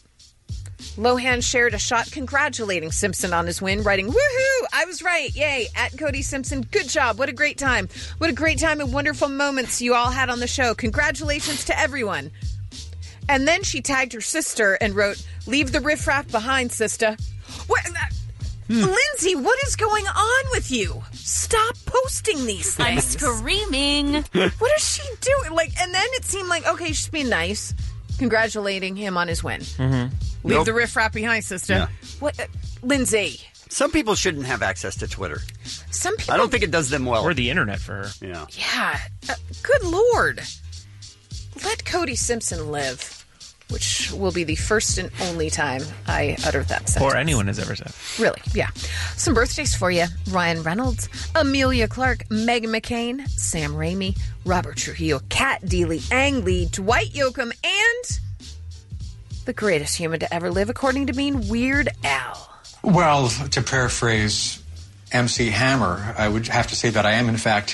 Lohan shared a shot congratulating Simpson on his win, writing, "Woohoo! I was right. Yay. At Cody Simpson. Good job. What a great time. What a great time and wonderful moments you all had on the show. Congratulations to everyone." And then she tagged her sister and wrote, "Leave the riffraff behind, sister." What? uh, Lindsay, what is going on with you? Stop posting these I'm things. screaming. What is she doing? Like, and then it seemed like, okay, she's being nice, congratulating him on his win. Mm-hmm. Leave Nope. the riffraff behind, sister. Yeah. What, uh, Lindsay? Some people shouldn't have access to Twitter. Some people. I don't think it does them well. Or the internet for her. Yeah. Yeah. Uh, good Lord. Let Cody Simpson live, which will be the first and only time I utter that sentence. Or anyone has ever said. Really, yeah. Some birthdays for you. Ryan Reynolds, Amelia Clark, Megan McCain, Sam Raimi, Robert Trujillo, Kat Deely, Ang Lee, Dwight Yoakam, and the greatest human to ever live, according to me, Weird Al. Well, to paraphrase M C Hammer, I would have to say that I am, in fact,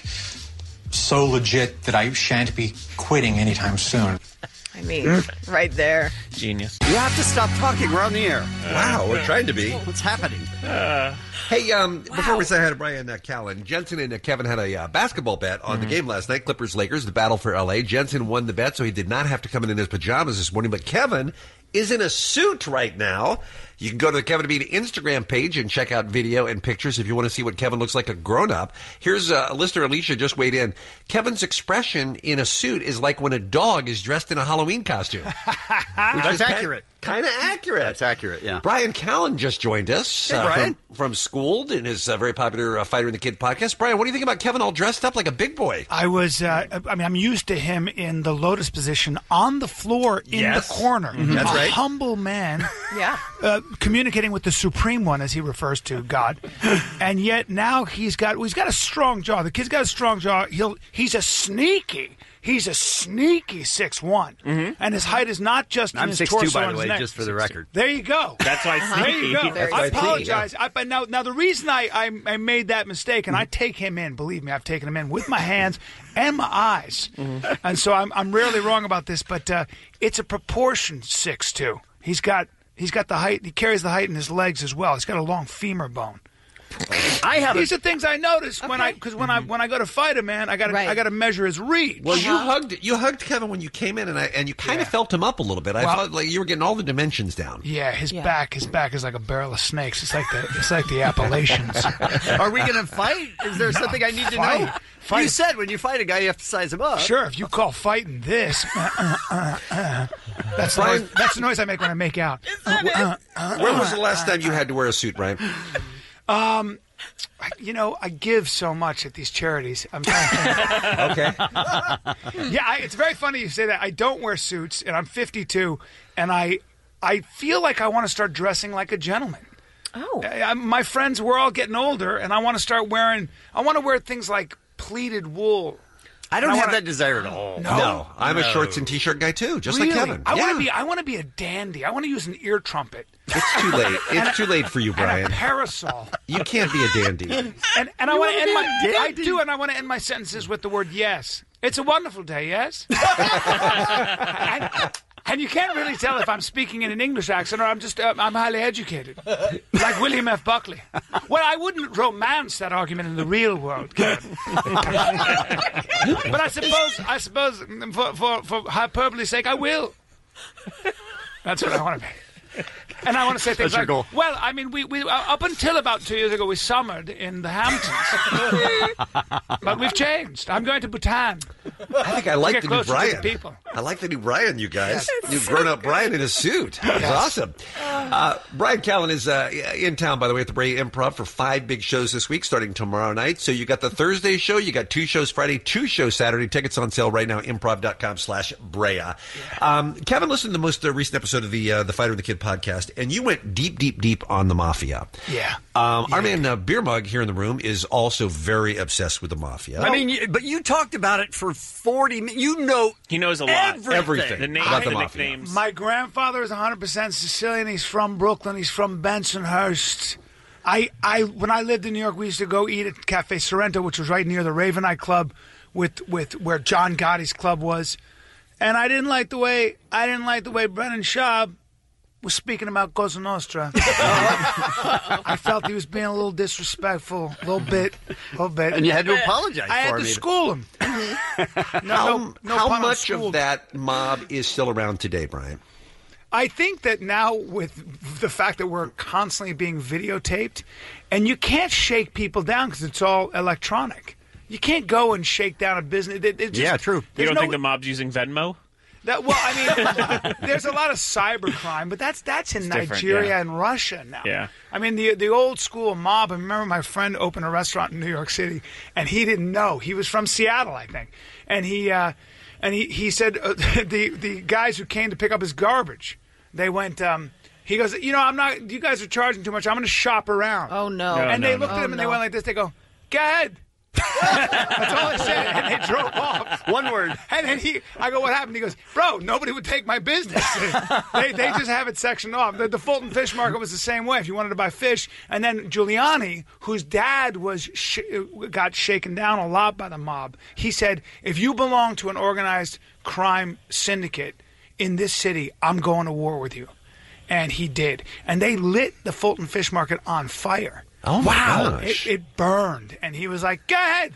so legit that I shan't be quitting anytime soon. I mean, right there. Genius. You have to stop talking. We're on the air. Wow, we're trying to be. What's happening? Uh, Hey, um, before we say hi to Brian uh, Callen, Jensen and uh, Kevin had a uh, basketball bet on the game last night, Clippers-Lakers, the battle for L A. Jensen won the bet, so he did not have to come in in his pajamas this morning, but Kevin is in a suit right now. You can go to the Kevin Bean Instagram page and check out video and pictures if you want to see what Kevin looks like a grown-up. Here's uh, listener Alicia just weighed in. Kevin's expression in a suit is like when a dog is dressed in a Halloween costume. That's accurate. Kind of accurate. That's accurate, yeah. Brian Callen just joined us Hey, uh, Brian. from, from Schooled in his uh, very popular uh, Fighter and the Kid podcast. Brian, what do you think about Kevin all dressed up like a big boy? I was, uh, I mean, I'm used to him in the lotus position on the floor in Yes. the corner. Mhm. That's a right. humble man. Yeah. Uh, communicating with the Supreme One, as he refers to God, and yet now he's got he's got a strong jaw. The kid's got a strong jaw. He'll he's a sneaky. He's a sneaky six one, and his height is not just in I'm his six torso two, by and the his way, neck. just for the record. There you go. That's why it's There you sneaky. go. That's why I it's sneaky, apologize. I, but now, now the reason I, I, I made that mistake, and I take him in. Believe me, I've taken him in with my hands and my eyes, and so I'm I'm rarely wrong about this. But uh, it's a proportion six two. He's got he's got the height. He carries the height in his legs as well. He's got a long femur bone. I have These a, are things I notice when I because when I when I go to fight a man, I got to Right. I got to measure his reach. Well, you hugged you hugged Kevin when you came in, and I and you kind of Yeah. felt him up a little bit. I Well- thought like you were getting all the dimensions down. Yeah, his Yeah. back, his back is like a barrel of snakes. It's like the, it's like the Appalachians. Are we going to fight? Is there something I need to fight. know? Fight. You said when you fight a guy, you have to size him up. Sure, if you call fighting this, uh, uh, uh, uh, that's the noise, that's the noise I make when I make out. Uh, uh, uh, When was the last time you had to wear a suit, Brian? Um, I- you know, I give so much at these charities. I'm trying to think. Okay. Yeah, I, it's very funny you say that. I don't wear suits, and I'm fifty-two, and I I feel like I want to start dressing like a gentleman. Oh. I, I, my friends, we're all getting older, and I want to start wearing. I want to wear things like pleated wool. I don't And have wanna- that desire at all. No, No, I'm a No. shorts and t-shirt guy too, just really? like Kevin. I yeah. want to be. I want to be a dandy. I want to use an ear trumpet. It's too late. It's too late for you, And a Brian. parasol. You can't be a dandy. And and I You want to wanna end be my. a I dandy? do, and I want to end my sentences with the word yes. It's a wonderful day, yes. and, and you can't really tell if I'm speaking in an English accent or I'm just uh, I'm highly educated, like William F. Buckley. Well, I wouldn't romance that argument in the real world, Kevin. But I suppose I suppose mm, for for for hyperbole's sake, I will. That's what I want to be. And I want to say things That's your like, goal. well, I mean, we, we uh, up until about two years ago, we summered in the Hamptons. But we've changed. I'm going to Bhutan. I think I like Get the new closer to Brian. the people. I like the new Brian, you guys. You've grown up Brian in a suit. That's awesome. Uh, Brian Callen is uh, in town, by the way, at the Brea Improv for five big shows this week, starting tomorrow night. So you got the Thursday show, you got two shows Friday, two shows Saturday. Tickets on sale right now, improv.com slash Brea. Um, Kevin listened to the most uh, recent episode of the uh, the Fighter and the Kid podcast, and you went deep, deep, deep on the Mafia. Yeah. Um, Our man uh, Beer Mug here in the room is also very obsessed with the Mafia. I mean, you, but you talked about it for forty minutes. You know He knows a lot. everything. Everything. The names, About the the Mafia. nicknames. My grandfather is one hundred percent Sicilian. He's from Brooklyn. He's from Bensonhurst. I, I, when I lived in New York, we used to go eat at Cafe Sorrento, which was right near the Raven Eye Club, with, with where John Gotti's club was. And I didn't like the way I didn't like the way Brennan Schaub was speaking about Cosa Nostra. I felt he was being a little disrespectful, a little bit, a little bit. And you had to apologize I had for to him. school him. no, How, no, no how pun on much school. of that mob is still around today, Brian? I think that now with the fact that we're constantly being videotaped, and you can't shake people down because it's all electronic. You can't go and shake down a business. It, it just, Yeah, true. You there's don't no- think the mob's using Venmo? That, well, I mean, there's a lot of cybercrime, but that's that's in It's different, Nigeria yeah. and Russia now. Yeah. I mean, the the old school mob. I remember my friend opened a restaurant in New York City, and he didn't know. He was from Seattle, I think, and he uh, and he he said uh, the the guys who came to pick up his garbage, they went. Um, he goes, you know, I'm not. You guys are charging too much. I'm going to shop around. Oh no! No, and no, they no. looked at Oh, him and they no. went like this. They go, go ahead. That's all I said, and they drove off. One word. And then he, I go, what happened? He goes, bro, nobody would take my business. they, they just have it sectioned off. The, the Fulton Fish Market was the same way. If you wanted to buy fish, and then Giuliani, whose dad was sh- got shaken down a lot by the mob, he said, if you belong to an organized crime syndicate in this city, I'm going to war with you. And he did. And they lit the Fulton Fish Market on fire. Oh, my wow. gosh. It, it burned. And he was like, go ahead.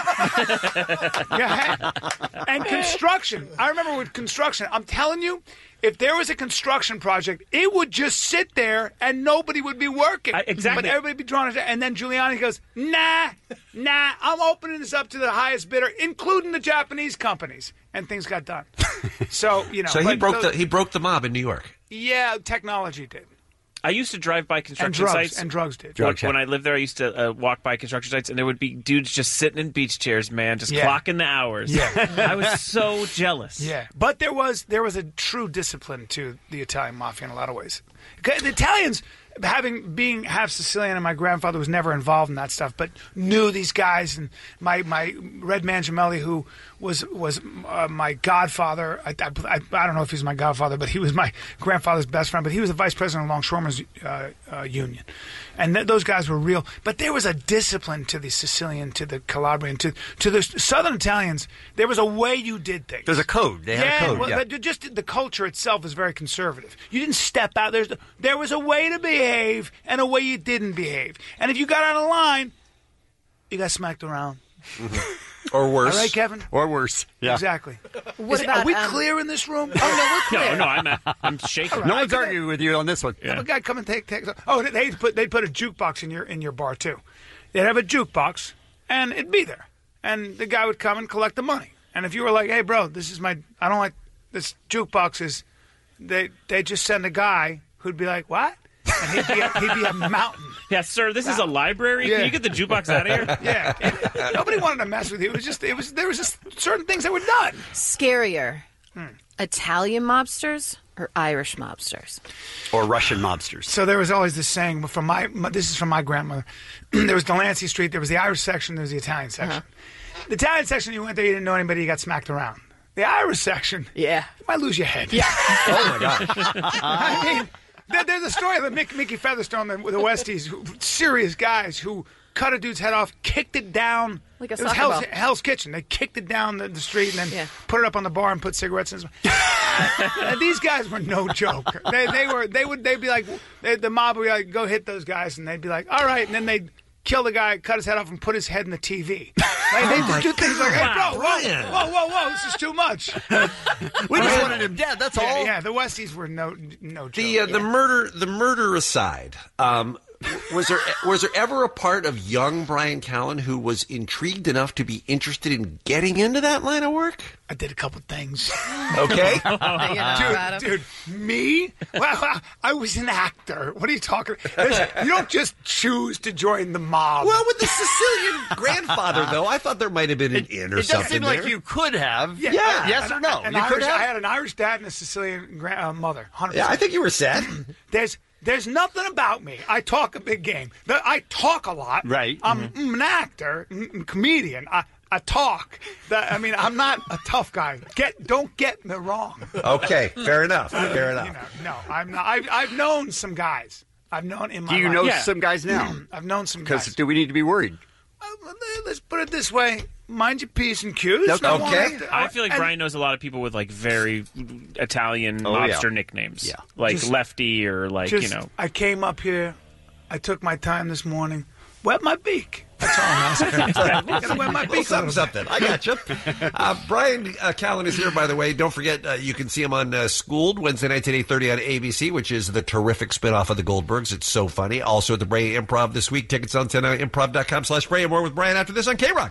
Go ahead. And construction. I remember with construction, I'm telling you, if there was a construction project, it would just sit there and nobody would be working. I- exactly. But everybody would be drawn to. And then Giuliani goes, nah, nah, I'm opening this up to the highest bidder, including the Japanese companies. And things got done. So, you know. So he but broke those- the he broke the mob in New York. Yeah, technology did. I used to drive by And construction drugs. sites. And drugs did. When, when I lived there, I used to uh, walk by construction sites, and there would be dudes just sitting in beach chairs, man, just Yeah. clocking the hours. Yeah. I was so jealous. Yeah, but there was there was a true discipline to the Italian mafia in a lot of ways. 'Cause the Italians, having being half Sicilian, and my grandfather was never involved in that stuff, but knew these guys. And my my Red Mangiamelli, who was was uh, my godfather. I, I, I don't know if he's my godfather, but he was my grandfather's best friend. But he was the vice president of Longshoremen's uh, uh, Union, and th- those guys were real. But there was a discipline to the Sicilian, to the Calabrian, to to the Southern Italians. There was a way you did things. There's a code. They had yeah, a code. well, yeah. the- just the culture itself is very conservative. You didn't step out. There's there was a way to behave and a way you didn't behave. And if you got out of line, you got smacked around. Or worse. All right, Kevin? Or worse. Yeah. Exactly. What Is it- about, are we um, clear in this room? Oh no, we're clear. No, no, I'm I'm shaking. No one's arguing with you on this one. Have a guy come and take take. Oh, they they'd put they'd put a jukebox in your in your bar too. They'd have a jukebox, and it'd be there, and the guy would come and collect the money. And if you were like, "Hey, bro, this is my I don't like this jukebox," is they they just send a guy who'd be like, "What?" And he'd be a, he'd be a mountain. Yeah, sir, this is a library. Yeah. Can you get the jukebox out of here? Yeah, it- nobody wanted to mess with you. It was just it was there was just certain things that were done. Scarier. Hmm. Italian mobsters or Irish mobsters? Or Russian mobsters. So there was always this saying from my, my this is from my grandmother. There was Delancey Street, there was the Irish section, there was the Italian section. Uh-huh. The Italian section, you went there, you didn't know anybody, you got smacked around. The Irish section, yeah, you might lose your head. Yeah. Oh my gosh. I mean, there, there's a story of Mick, Mickey Featherstone, the, the Westies, who, serious guys who cut a dude's head off, kicked it down. Like a it was soccer Hell's, ball. Hell's Kitchen. They kicked it down the, the street and then Yeah. put it up on the bar and put cigarettes in. His And these guys were no joke. They they were they would they'd be like they, the mob would be like, go hit those guys, and they'd be like, all right, and then they'd kill the guy, cut his head off, and put his head in the T V. Like, they just do things like, hey, bro, whoa, whoa, whoa, whoa, this is too much. We just wanted him dead. That's yeah, all. Yeah, the Westies were no no joke. The uh, the murder the murder aside, um, was there was there ever a part of young Brian Callen who was intrigued enough to be interested in getting into that line of work? I did a couple things. Okay, dude, dude, me? Well, I was an actor. What are you talking? There's, you don't just choose to join the mob. Well, with the Sicilian grandfather, though, I thought there might have been an in or It does something seem like there. you could have. Yeah. Yeah. Yes or no? An You could Irish, have. I had an Irish dad and a Sicilian gra- uh, mother. one hundred percent. Yeah, I think you were set. There's there's nothing about me. I talk a big game. The, I talk a lot. Right. I'm, I'm an actor, mm, comedian. I, I talk. The, I mean, I'm not a tough guy. Get don't get me wrong. Okay, fair enough. Fair enough. You know, no, I'm not. I've, I've known some guys. I've known in my Do you life. know Yeah. some guys now? I've known some Because guys. do we need to be worried? Uh, let's put it this way: mind your P's and Q's. Okay. I won't have to- I feel like and- Brian knows a lot of people with like very Italian Oh, mobster yeah. nicknames. Yeah. Like Just- Lefty or like, Just, you know. I came up here. I took my time this morning. Wet my beak. That's all I'm asking. Gotta wet my beak. a Something, little bit. something. I got you. Uh, Brian uh, Callen is here, by the way. Don't forget, uh, you can see him on uh, Schooled Wednesday nights at eight thirty on A B C, which is the terrific spinoff of the Goldbergs. It's so funny. Also at the Brea Improv this week. Tickets on improv.com slash Brea. More with Brian after this on K-Rock.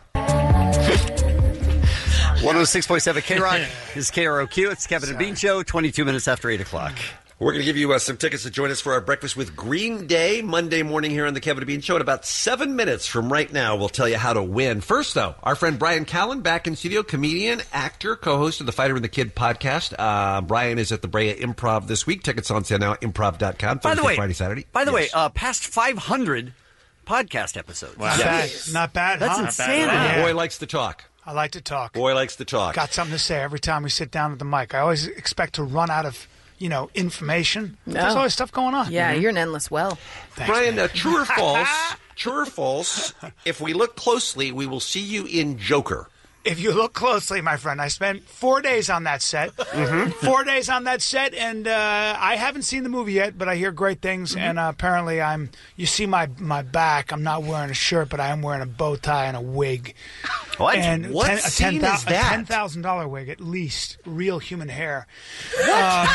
one oh six point seven K-Rock. This is K R O Q. It's Kevin and Bean Show, twenty-two minutes after eight o'clock. We're going to give you uh, some tickets to join us for our Breakfast with Green Day Monday morning here on the Kevin and Bean Show. In about seven minutes from right now, we'll tell you how to win. First, though, our friend Brian Callen back in studio, comedian, actor, co-host of the Fighter and the Kid podcast. Uh, Brian is at the Brea Improv this week. Tickets on sale now, improv dot com. By the Thursday, way, Friday, Saturday. By the Yes. way, uh, past five hundred podcast episodes. Not bad. Not bad. That's huh? insanity. Yeah. Boy likes to talk. I like to talk. Boy likes to talk. Got something to say every time we sit down at the mic. I always expect to run out of, you know, information. No. There's always stuff going on. Yeah, you're an endless well. Thanks, Brian, man. uh, true or false? True or false? If we look closely, we will see you in Joker. If you look closely, my friend, I spent four days on that set. Mm-hmm. Four days on that set, and uh, I haven't seen the movie yet, but I hear great things. Mm-hmm. And uh, apparently, I'm. You see my my back. I'm not wearing a shirt, but I am wearing a bow tie and a wig. What? And What ten, a scene ten, is that? A ten thousand dollar wig, at least, real human hair. What?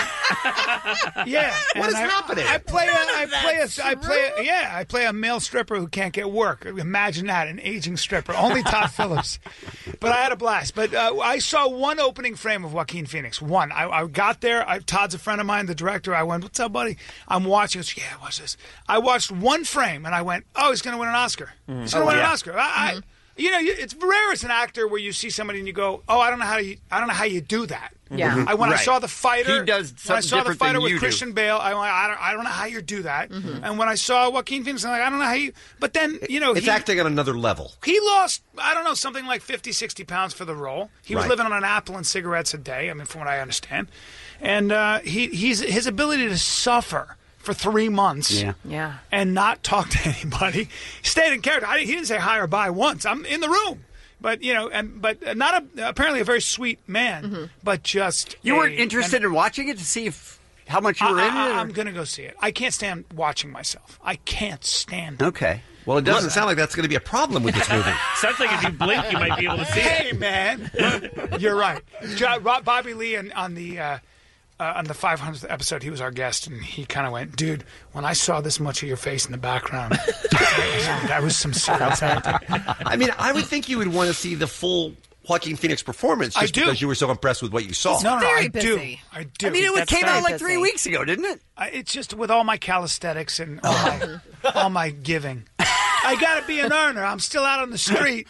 yeah. What and is I, happening? I play a. I play a. I play a. Yeah, I play a male stripper who can't get work. Imagine that, an aging stripper. Only Todd Phillips. But I had a blast. But uh, I saw one opening frame of Joaquin Phoenix. One. I, I got there. I, Todd's a friend of mine, the director. I went, "What's up, buddy?" I'm watching. He goes, "Yeah, watch this." I watched one frame, and I went, "Oh, he's going to win an Oscar. He's going to Oh, win yeah. an Oscar." I, I, you know, you- it's rare as an actor where you see somebody and you go, "Oh, I don't know how you. I don't know how you do that." Yeah. I, when I Right. saw the fighter, He does when I something saw the different than fighter with you do. Christian Bale, I went, I don't, I don't know how you do that. And when I saw Joaquin Phoenix, I'm like, I don't know how you. But then, you know, It's he, acting on another level. he lost, I don't know, something like fifty, sixty pounds for the role. He was Right. living on an apple and cigarettes a day, I mean, from what I understand. And uh, he, he's his ability to suffer for three months Yeah. Yeah. and not talk to anybody, stayed in character. I, he didn't say hi or bye once. I'm in the room. But, you know, and but not a, apparently a very sweet man, but just. You a- weren't interested in watching it to see if how much you were I, in I, it? or- I'm going to go see it. I can't stand watching myself. I can't stand it. Okay. Well, it doesn't sound like that's going to be a problem with this movie. Sounds like if you blink, you might be able to see it. Hey, man. You're right. Jo- Rob- Bobby Lee on, on the uh, uh, on the five hundredth episode, he was our guest, and he kind of went, dude, when I saw this much of your face in the background, that was some serious acting. I mean, I would think you would want to see the full Joaquin Phoenix performance I just do. because you were so impressed with what you saw. No, no, Very I busy. do. I do. I mean, it That's came out very like busy. three weeks ago, didn't it? I- it's just with all my calisthenics and all my, all my giving. I got to be an earner. I'm still out on the street.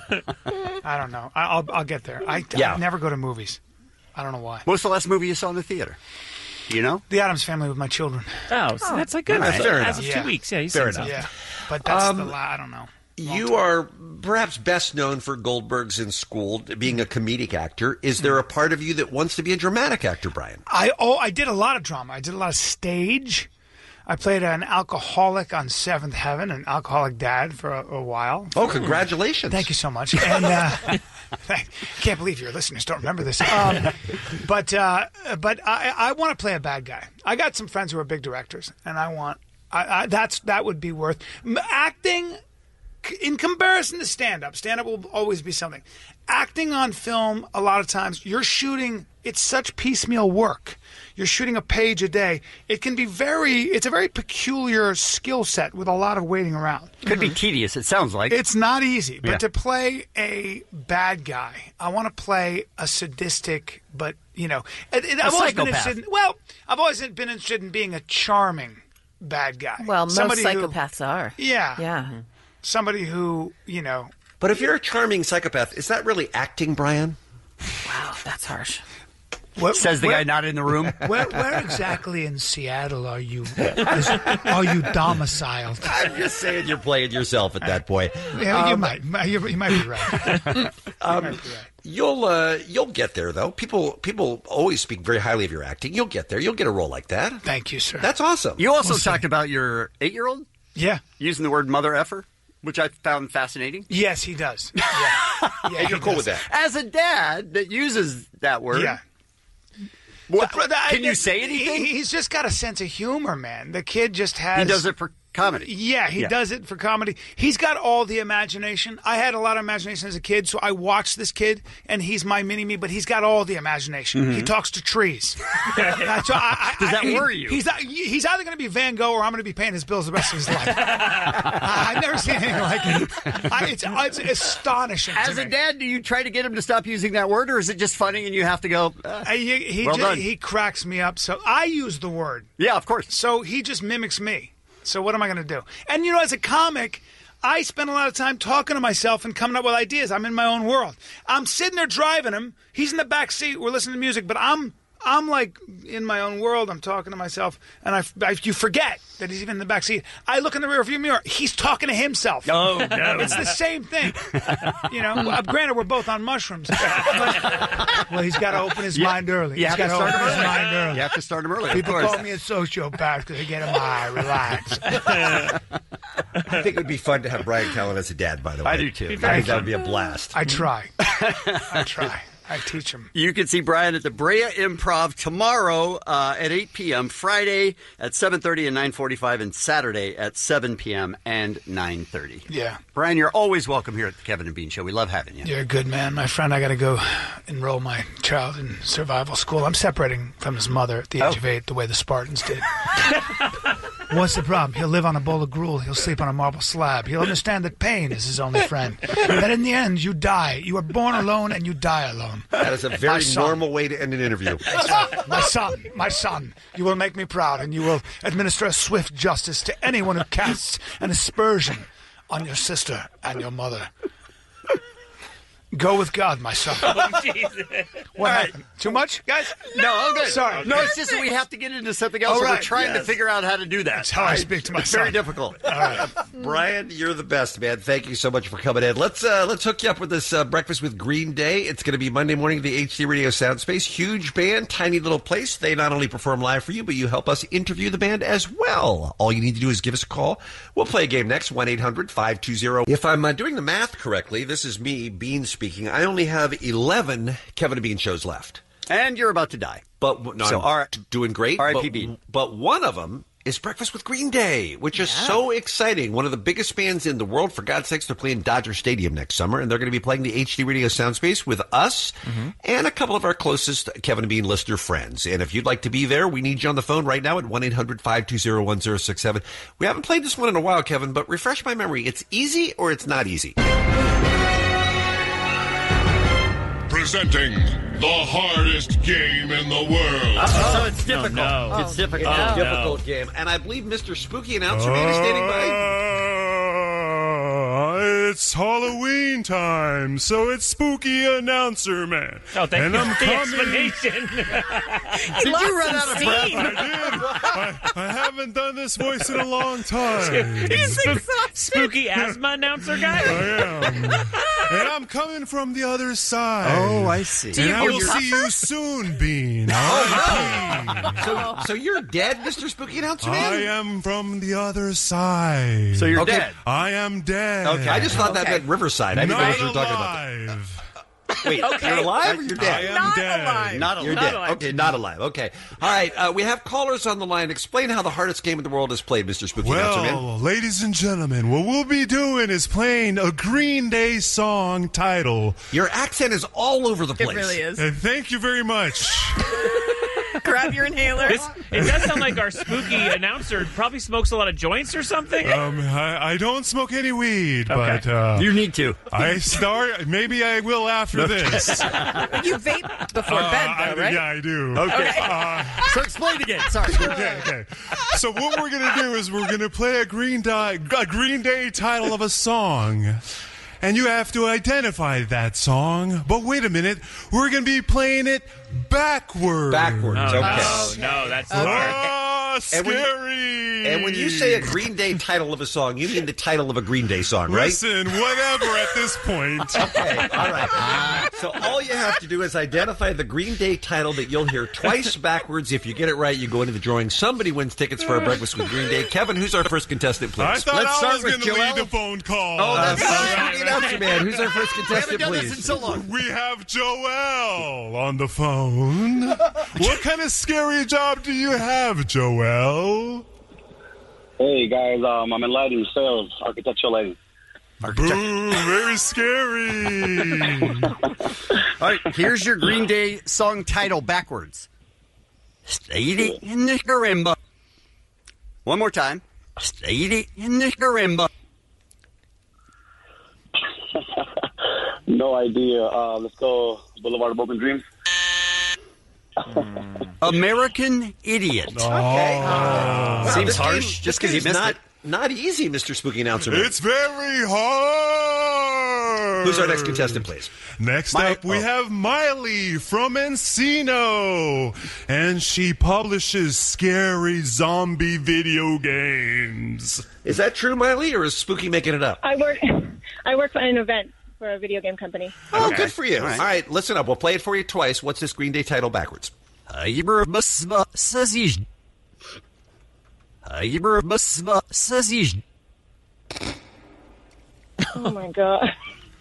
I don't know. I, I'll, I'll get there. I, Yeah. I never go to movies. I don't know why. What's the last movie you saw in the theater? you know? The Addams Family with my children. Oh, so that's like good. That's fair As enough. of Yeah. two weeks, yeah, he's Fair seen enough. something. Yeah, but that's Um, the la- I don't know. You are perhaps best known for Goldberg's in School, being a comedic actor. Is there a part of you that wants to be a dramatic actor, Brian? I oh I did a lot of drama. I did a lot of stage. I played an alcoholic on Seventh Heaven, an alcoholic dad for a, a while. Oh, congratulations! Thank you so much. And uh, I can't believe your listeners don't remember this. Um, but uh, but I, I want to play a bad guy. I got some friends who are big directors, and I want I, I, that's that would be worth m- acting. In comparison to stand-up, stand-up will always be something. Acting on film, a lot of times, you're shooting, it's such piecemeal work. You're shooting a page a day. It can be very, it's a very peculiar skill set with a lot of waiting around. Could be tedious, it sounds like. It's not easy, but Yeah. to play a bad guy, I want to play a sadistic, but, you know, it, it, A I've always been psychopath. interested in, well, I've always been interested in being a charming bad guy. Well, most Somebody who- psychopaths are. Yeah. Yeah. Somebody who, you know, But if you're a charming psychopath, is that really acting, Brian? Wow, that's harsh. What, Says the where- guy not in the room. Where, where exactly in Seattle are you? Is, are you domiciled? I'm just saying you're playing yourself at that point. Yeah, you Um, might. You, you might be right. Um, you'll uh, you'll get there though. People people always speak very highly of your acting. You'll get there. You'll get a role like that. Thank you, sir. That's awesome. You also We'll see. talked about your eight-year-old Yeah. using the word mother effer, which I found fascinating. Yes, he does. Yeah. Yeah, And you're he cool does. with that. As a dad that uses that word, Yeah. what, The- the- can you the- say anything? He, he's just got a sense of humor, man. The kid just has. He does it for comedy. Yeah, he Yeah. does it for comedy. He's got all the imagination. I had a lot of imagination as a kid, so I watched this kid, and he's my mini-me, but he's got all the imagination. He talks to trees. That's why I, I, Does that I- he- worry you? He's, he's either going to be Van Gogh or I'm going to be paying his bills the rest of his life. I, I've never seen anything like it. I, it's, it's astonishing to As a me. dad, do you try to get him to stop using that word, or is it just funny and you have to go? Uh, Uh, he he, Well ju- done. he cracks me up. So I use the word. yeah, of course. So he just mimics me. So what am I going to do? And, you know, as a comic, I spend a lot of time talking to myself and coming up with ideas. I'm in my own world. I'm sitting there driving him. He's in the back seat. We're listening to music, but I'm I'm like in my own world. I'm talking to myself, and I, I you forget that he's even in the back seat. I look in the rearview mirror. He's talking to himself. Oh, no. It's the same thing. You know, well, granted, we're both on mushrooms. But, well, he's got to open his Yeah. mind early. You He's have to got to start open him his early. mind early. You have to start him early. People of course. call me a sociopath because they get him high. Relax. I think it would be fun to have Brian Callen as a dad, by the way. I do, too. I think that would be a blast. I try. I try. I teach him. You can see Brian at the Brea Improv tomorrow uh, at eight p.m., Friday at seven thirty and nine forty-five, and Saturday at seven p.m. and nine thirty. Yeah. Brian, you're always welcome here at the Kevin and Bean Show. We love having you. You're a good man. My friend, I got to go enroll my child in survival school. I'm separating from his mother at the age Oh. of eight, the way the Spartans did. What's the problem? He'll live on a bowl of gruel. He'll sleep on a marble slab. He'll understand that pain is his only friend. That in the end, you die. You are born alone and you die alone. That is a My very son. normal way to end an interview. My son, my son, you will make me proud, and you will administer a swift justice to anyone who casts an aspersion on your sister and your mother. Go with God, my son. What happened? Too much, guys? No, I'm good. Sorry. No, it's just that we have to get into something else, All and we're right, trying to yes. figure out how to do that. That's how I speak to my It's son. very difficult. Brian, you're the best, man. Thank you so much for coming in. Let's uh, let's hook you up with this uh, breakfast with Green Day. It's going to be Monday morning at the H D Radio Soundspace. Huge band, tiny little place. They not only perform live for you, but you help us interview the band as well. All you need to do is give us a call. We'll play a game next, one eight hundred five two zero. If I'm uh, doing the math correctly, this is me, Bean, speaking. I only have eleven Kevin and Bean shows left. And you're about to die. But no, So, I'm R- doing great. R I P but- Bean. But one of them is Breakfast with Green Day, which is so exciting. One of the biggest bands in the world. For God's sakes, they're playing Dodger Stadium next summer, and they're going to be playing the H D Radio Soundspace with us and a couple of our closest Kevin and Bean listener friends. And if you'd like to be there, we need you on the phone right now at one eight hundred five two zero one zero six seven. We haven't played this one in a while, Kevin, but refresh my memory. It's easy or it's not easy? Presenting the hardest game in the world. So it's difficult. no. It's difficult. It's a Oh, no. difficult game. And I believe Mister Spooky Announcer Man is standing by. Uh, it's Halloween time, so it's spooky announcer man. Oh, thank and you I'm for the coming. explanation. Did you run out of breath? I did. I, I haven't done this voice in a long time. He's spook- spooky asthma announcer guy. I am. And I'm coming from the other side. Oh, I see. And I will see you soon, Bean. Oh, so, so you're dead, Mister Spooky Announcer Man? I am from the other side. So you're Okay. dead. I am dead. Okay, I just thought that Okay. meant Riverside. I didn't know Not what you were talking about. alive. Wait, Okay. you're alive or you're I dead? am Not dead. alive. Not alive. You're Not dead. alive. Okay, not alive. Okay. All right, uh, we have callers on the line. Explain how the hardest game in the world is played, Mister Spooky Announcer Man. Well, ladies and gentlemen, what we'll be doing is playing a Green Day song title. Your accent is all over the It place. really is. And thank you very much. Grab your inhaler. This, it does sound like our spooky announcer probably smokes a lot of joints or something. Um, I, I don't smoke any weed, but uh, You need to. I start. Maybe I will after this. You vape before Uh, bed, I- though, right? Yeah, I do. Okay. Uh, So explain again. Sorry. okay, okay. So what we're gonna do is we're gonna play a Green Day, a Green Day title of a song, and you have to identify that song. But wait a minute, we're gonna be playing it backwards. Backwards. Oh, Okay. no, no, that's hard. Ah, And when you- scary. And when you say a Green Day title of a song, you mean the title of a Green Day song, right? Listen, whatever at this point. Okay, all right. So all you have to do is identify the Green Day title that you'll hear twice backwards. If you get it right, you go into the drawing. Somebody wins tickets for a breakfast with Green Day. Kevin, who's our first contestant, please? I thought Let's I start was with going to lead Joel. the phone call. Oh, that's Uh, right. Spooky Announcer Man. Who's our first We haven't contestant, done this in please? so long. We have Joel on the phone. What kind of scary job do you have, Joel? Hey guys, um, I'm in lighting sales, architectural lighting. Boo, very scary. All right, here's your Green Day song title backwards. Stay in the marimba. One more time. Stay in the marimba. No idea. Uh, let's go Boulevard of Broken Dreams. American Idiot. Okay. Uh, Wow, Seems this harsh game- just this because you game's missed not, it. Not easy, Mister Spooky Announcer Man. It's very hard. Who's our next contestant, please? Next My- up, we oh. have Miley from Encino, and she publishes scary zombie video games. Is that true, Miley, or is Spooky making it up? I work. I work for an event for a video game company. Oh, Okay. good for you. All All right. right. Listen up. We'll play it for you twice. What's this Green Day title backwards? Oh my god.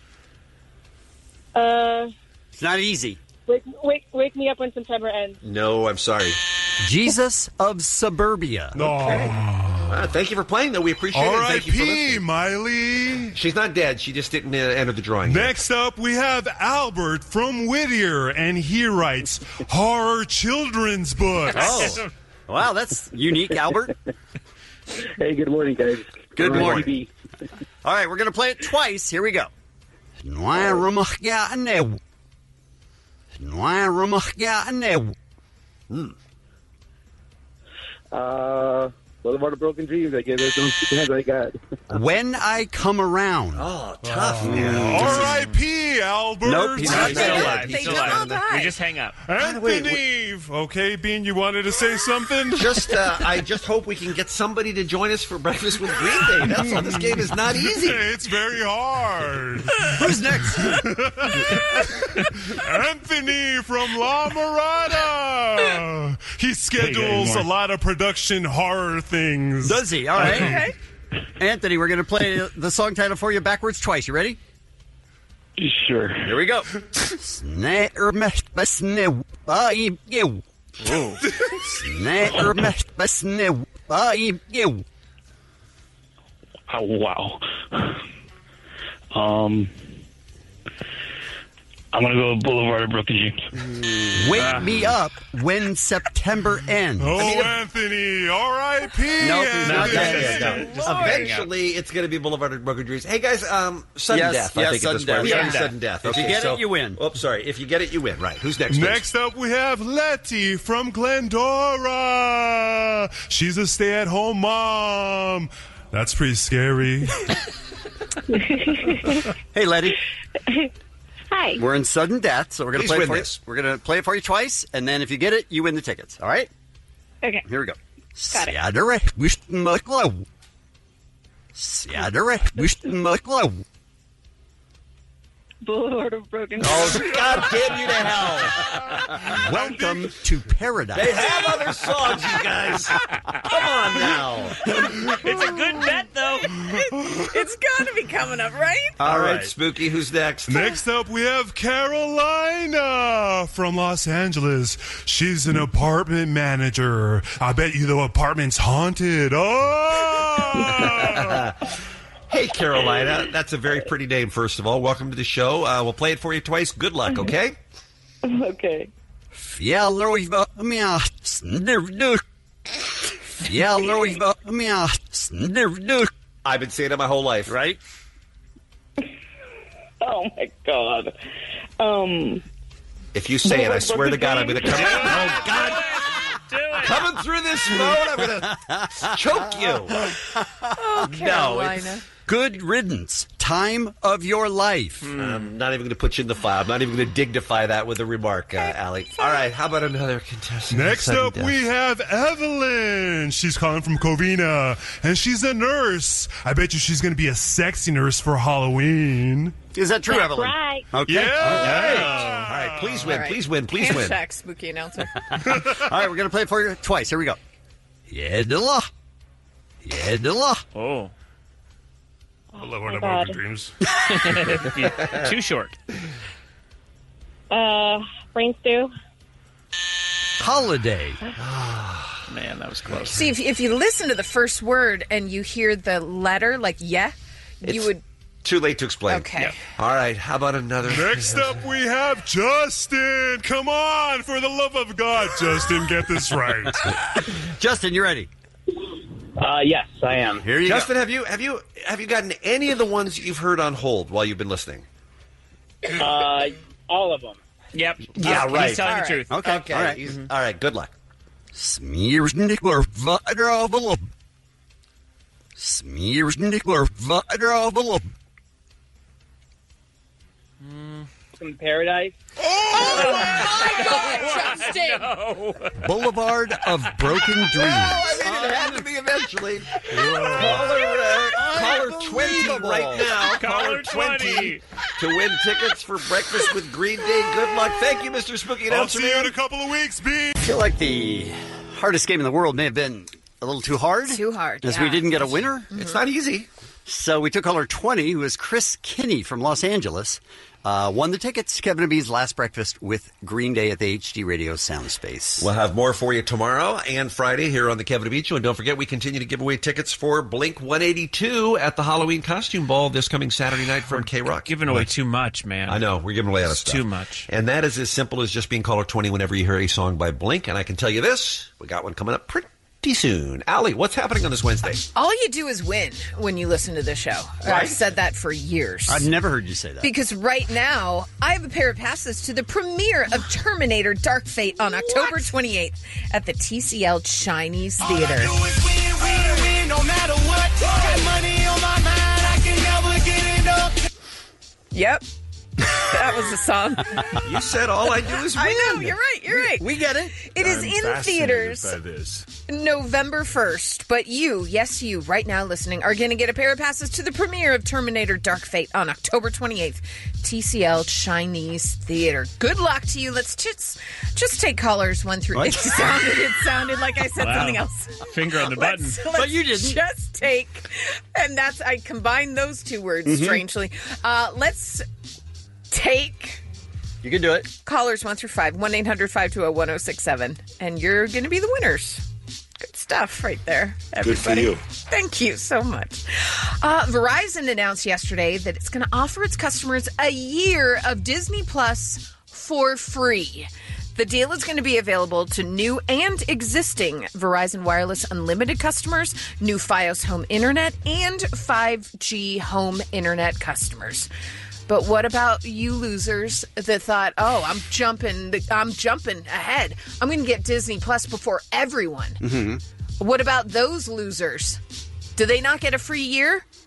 Uh, It's not easy. wake, wake, wake me up when September ends. No, I'm sorry. Jesus of Suburbia. Uh, thank you for playing, though. We appreciate it. Thank you for R I P listening. Miley. She's not dead. She just didn't uh, enter the drawing. yet. Next up, we have Albert from Whittier, and he writes horror children's books. Oh. Wow, that's unique, Albert. Hey, good morning, guys. Good R I morning. P. All right, we're going to play it twice. Here we go. Uh, Boulevard of Broken Dreams. I guess that's the only two hands I got. When I Come Around. Oh, tough. R I P Albert. Nope, he's not He's still dead. alive. He's They still don't all alive. die. We just hang up. Anthony. Okay, Bean, you wanted to say something? Just, uh, I just hope we can get somebody to join us for breakfast with Green Day. That's all. This game is not easy. It's very hard. Who's next? Anthony from La Mirada. He schedules a lot of production horror things. Does he? All right. Okay. Anthony, we're going to play the song title for you backwards twice. You ready? Sure. Here we go. Oh, wow. Um, I'm gonna go Boulevard of Broken Dreams. Wake me up when September ends. Oh, Anthony, R I P Nope, he's not Anthony. dead. Eventually, it's going to be Boulevard of Broken Dreams. Hey, guys, um, sudden Yes, death, I yes, think, sudden at this point. death. We're gonna Yeah. do sudden death. If you Okay, get so- it, you win. Oops, sorry. If you get it, you win. Right. Who's next, please? Next up, we have Letty from Glendora. She's a stay-at-home mom. That's pretty scary. Hey, Letty. Hi. We're in sudden death, so we're going to Please play it win for this. you. We're going to play it for you twice, and then if you get it, you win the tickets. All right? Okay. Here we go. Got it. Siadere, wishmakla. Siadere, wishmakla. Boulevard of Broken Oh, God damn you to hell. Welcome to paradise. They have other songs, you guys. Come on now. It's a good bet, though. It's got to be coming up, right? All right, Spooky, who's next? Next up, we have Carolina from Los Angeles. She's an apartment manager. I bet you the apartment's haunted. Oh! Hey, Carolina. That's a very pretty name, first of all. Welcome to the show. Uh, we'll play it for you twice. Good luck, okay? Okay. Yeah, Louisville, meow, snivdu. Yeah, Louisville, meow, snivdu. I've been saying it my whole life, right? Oh, my God. Um. If you say it, I swear to God, I'm going to come. Oh, God. Do it. Coming through this phone, I'm going to choke you. Oh, Carolina. Good riddance. Time of your life. I'm not even going to put you in the file. I'm not even going to dignify that with a remark, uh, Allie. All right, how about another contestant? Next Sudden up, death. we have Evelyn. She's calling from Covina, and she's a nurse. I bet you she's going to be a sexy nurse for Halloween. Is that true, That's Evelyn? right. Okay. Yeah. Okay. All right, please win, All right. please win, please Hand win. check, spooky announcer. All right, we're going to play it for you twice. Here we go. Yedala. Yedala. Oh. I love my our God. broken dreams. Too short. Uh, brain stew. Holiday. Man, that was close. See, if, if you listen to the first word and you hear the letter, like yeah, you It's- would. Too late to explain. Okay. Yeah. All right, how about another? Next up, we have Justin. Come on, for the love of God, Justin, get this right. Justin, you ready? Uh, yes, I am. Here you Justin, have you have you have you gotten any of the ones that you've heard on hold while you've been listening? Uh, all of them. Yep. Yeah, He's right. telling All the right. truth. Okay. Okay. All right. he's- All right. Good luck. Smearsnickler Vadravelop. Smearsnickler Vadravelop. From Paradise. Oh my God, Justin! No. Boulevard of Broken Dreams. I mean, it had to be eventually. Caller, uh, caller twenty right now. Caller twenty. to win tickets for Breakfast with Green Day. Good luck. Thank you, Mister Spooky I'll Announcer. see you in a couple of weeks, B. I feel like the hardest game in the world may have been a little too hard. Too hard, As yeah. we didn't get a winner. It's not easy. So we took caller twenty, who is Chris Kinney from Los Angeles. Uh, won the tickets. Kevin and Bean's Last Breakfast with Green Day at the H D Radio Sound Space. We'll have more for you tomorrow and Friday here on the Kevin and Bean Show. And don't forget, we continue to give away tickets for Blink one eighty-two at the Halloween Costume Ball this coming Saturday night from K-Rock. Giving away too much, man. I know. We're giving away a lot of It's stuff. too much. And that is as simple as just being caller twenty whenever you hear a song by Blink. And I can tell you this, we got one coming up pretty soon. Allie, what's happening on this Wednesday? All you do is win when you listen to this show. Right. I've said that for years. I've never heard you say that. Because right now, I have a pair of passes to the premiere of Terminator Dark Fate on October twenty-eighth at the T C L Chinese Theater. No matter what, got money on my mind, I can never get enough. Yep. That was the song. You said all I do is win. I know, you're right, you're right. We get it. It is I'm in fascinated theaters by this. November first. But you, yes, you, right now listening, are going to get a pair of passes to the premiere of Terminator Dark Fate on October twenty-eighth, T C L Chinese Theater. Good luck to you. Let's just just take callers one through. What? It sounded, it sounded like I said Wow. something else. Finger on the button. Let's, let's But you didn't. Just take, and that's I combined those two words Mm-hmm. strangely. Uh, let's take You can do it. callers one through five, one eight hundred five two zero one zero six seven, and you're going to be the winners. Good stuff right there, everybody. you. Thank you so much. Uh, Verizon announced yesterday that it's going to offer its customers a year of Disney Plus for free. The deal is going to be available to new and existing Verizon Wireless Unlimited customers, new Fios Home Internet, and five G Home Internet customers. But what about you losers that thought, "Oh, I'm jumping, I'm jumping ahead. I'm going to get Disney Plus before everyone." Mm-hmm. What about those losers? Do they not get a free year?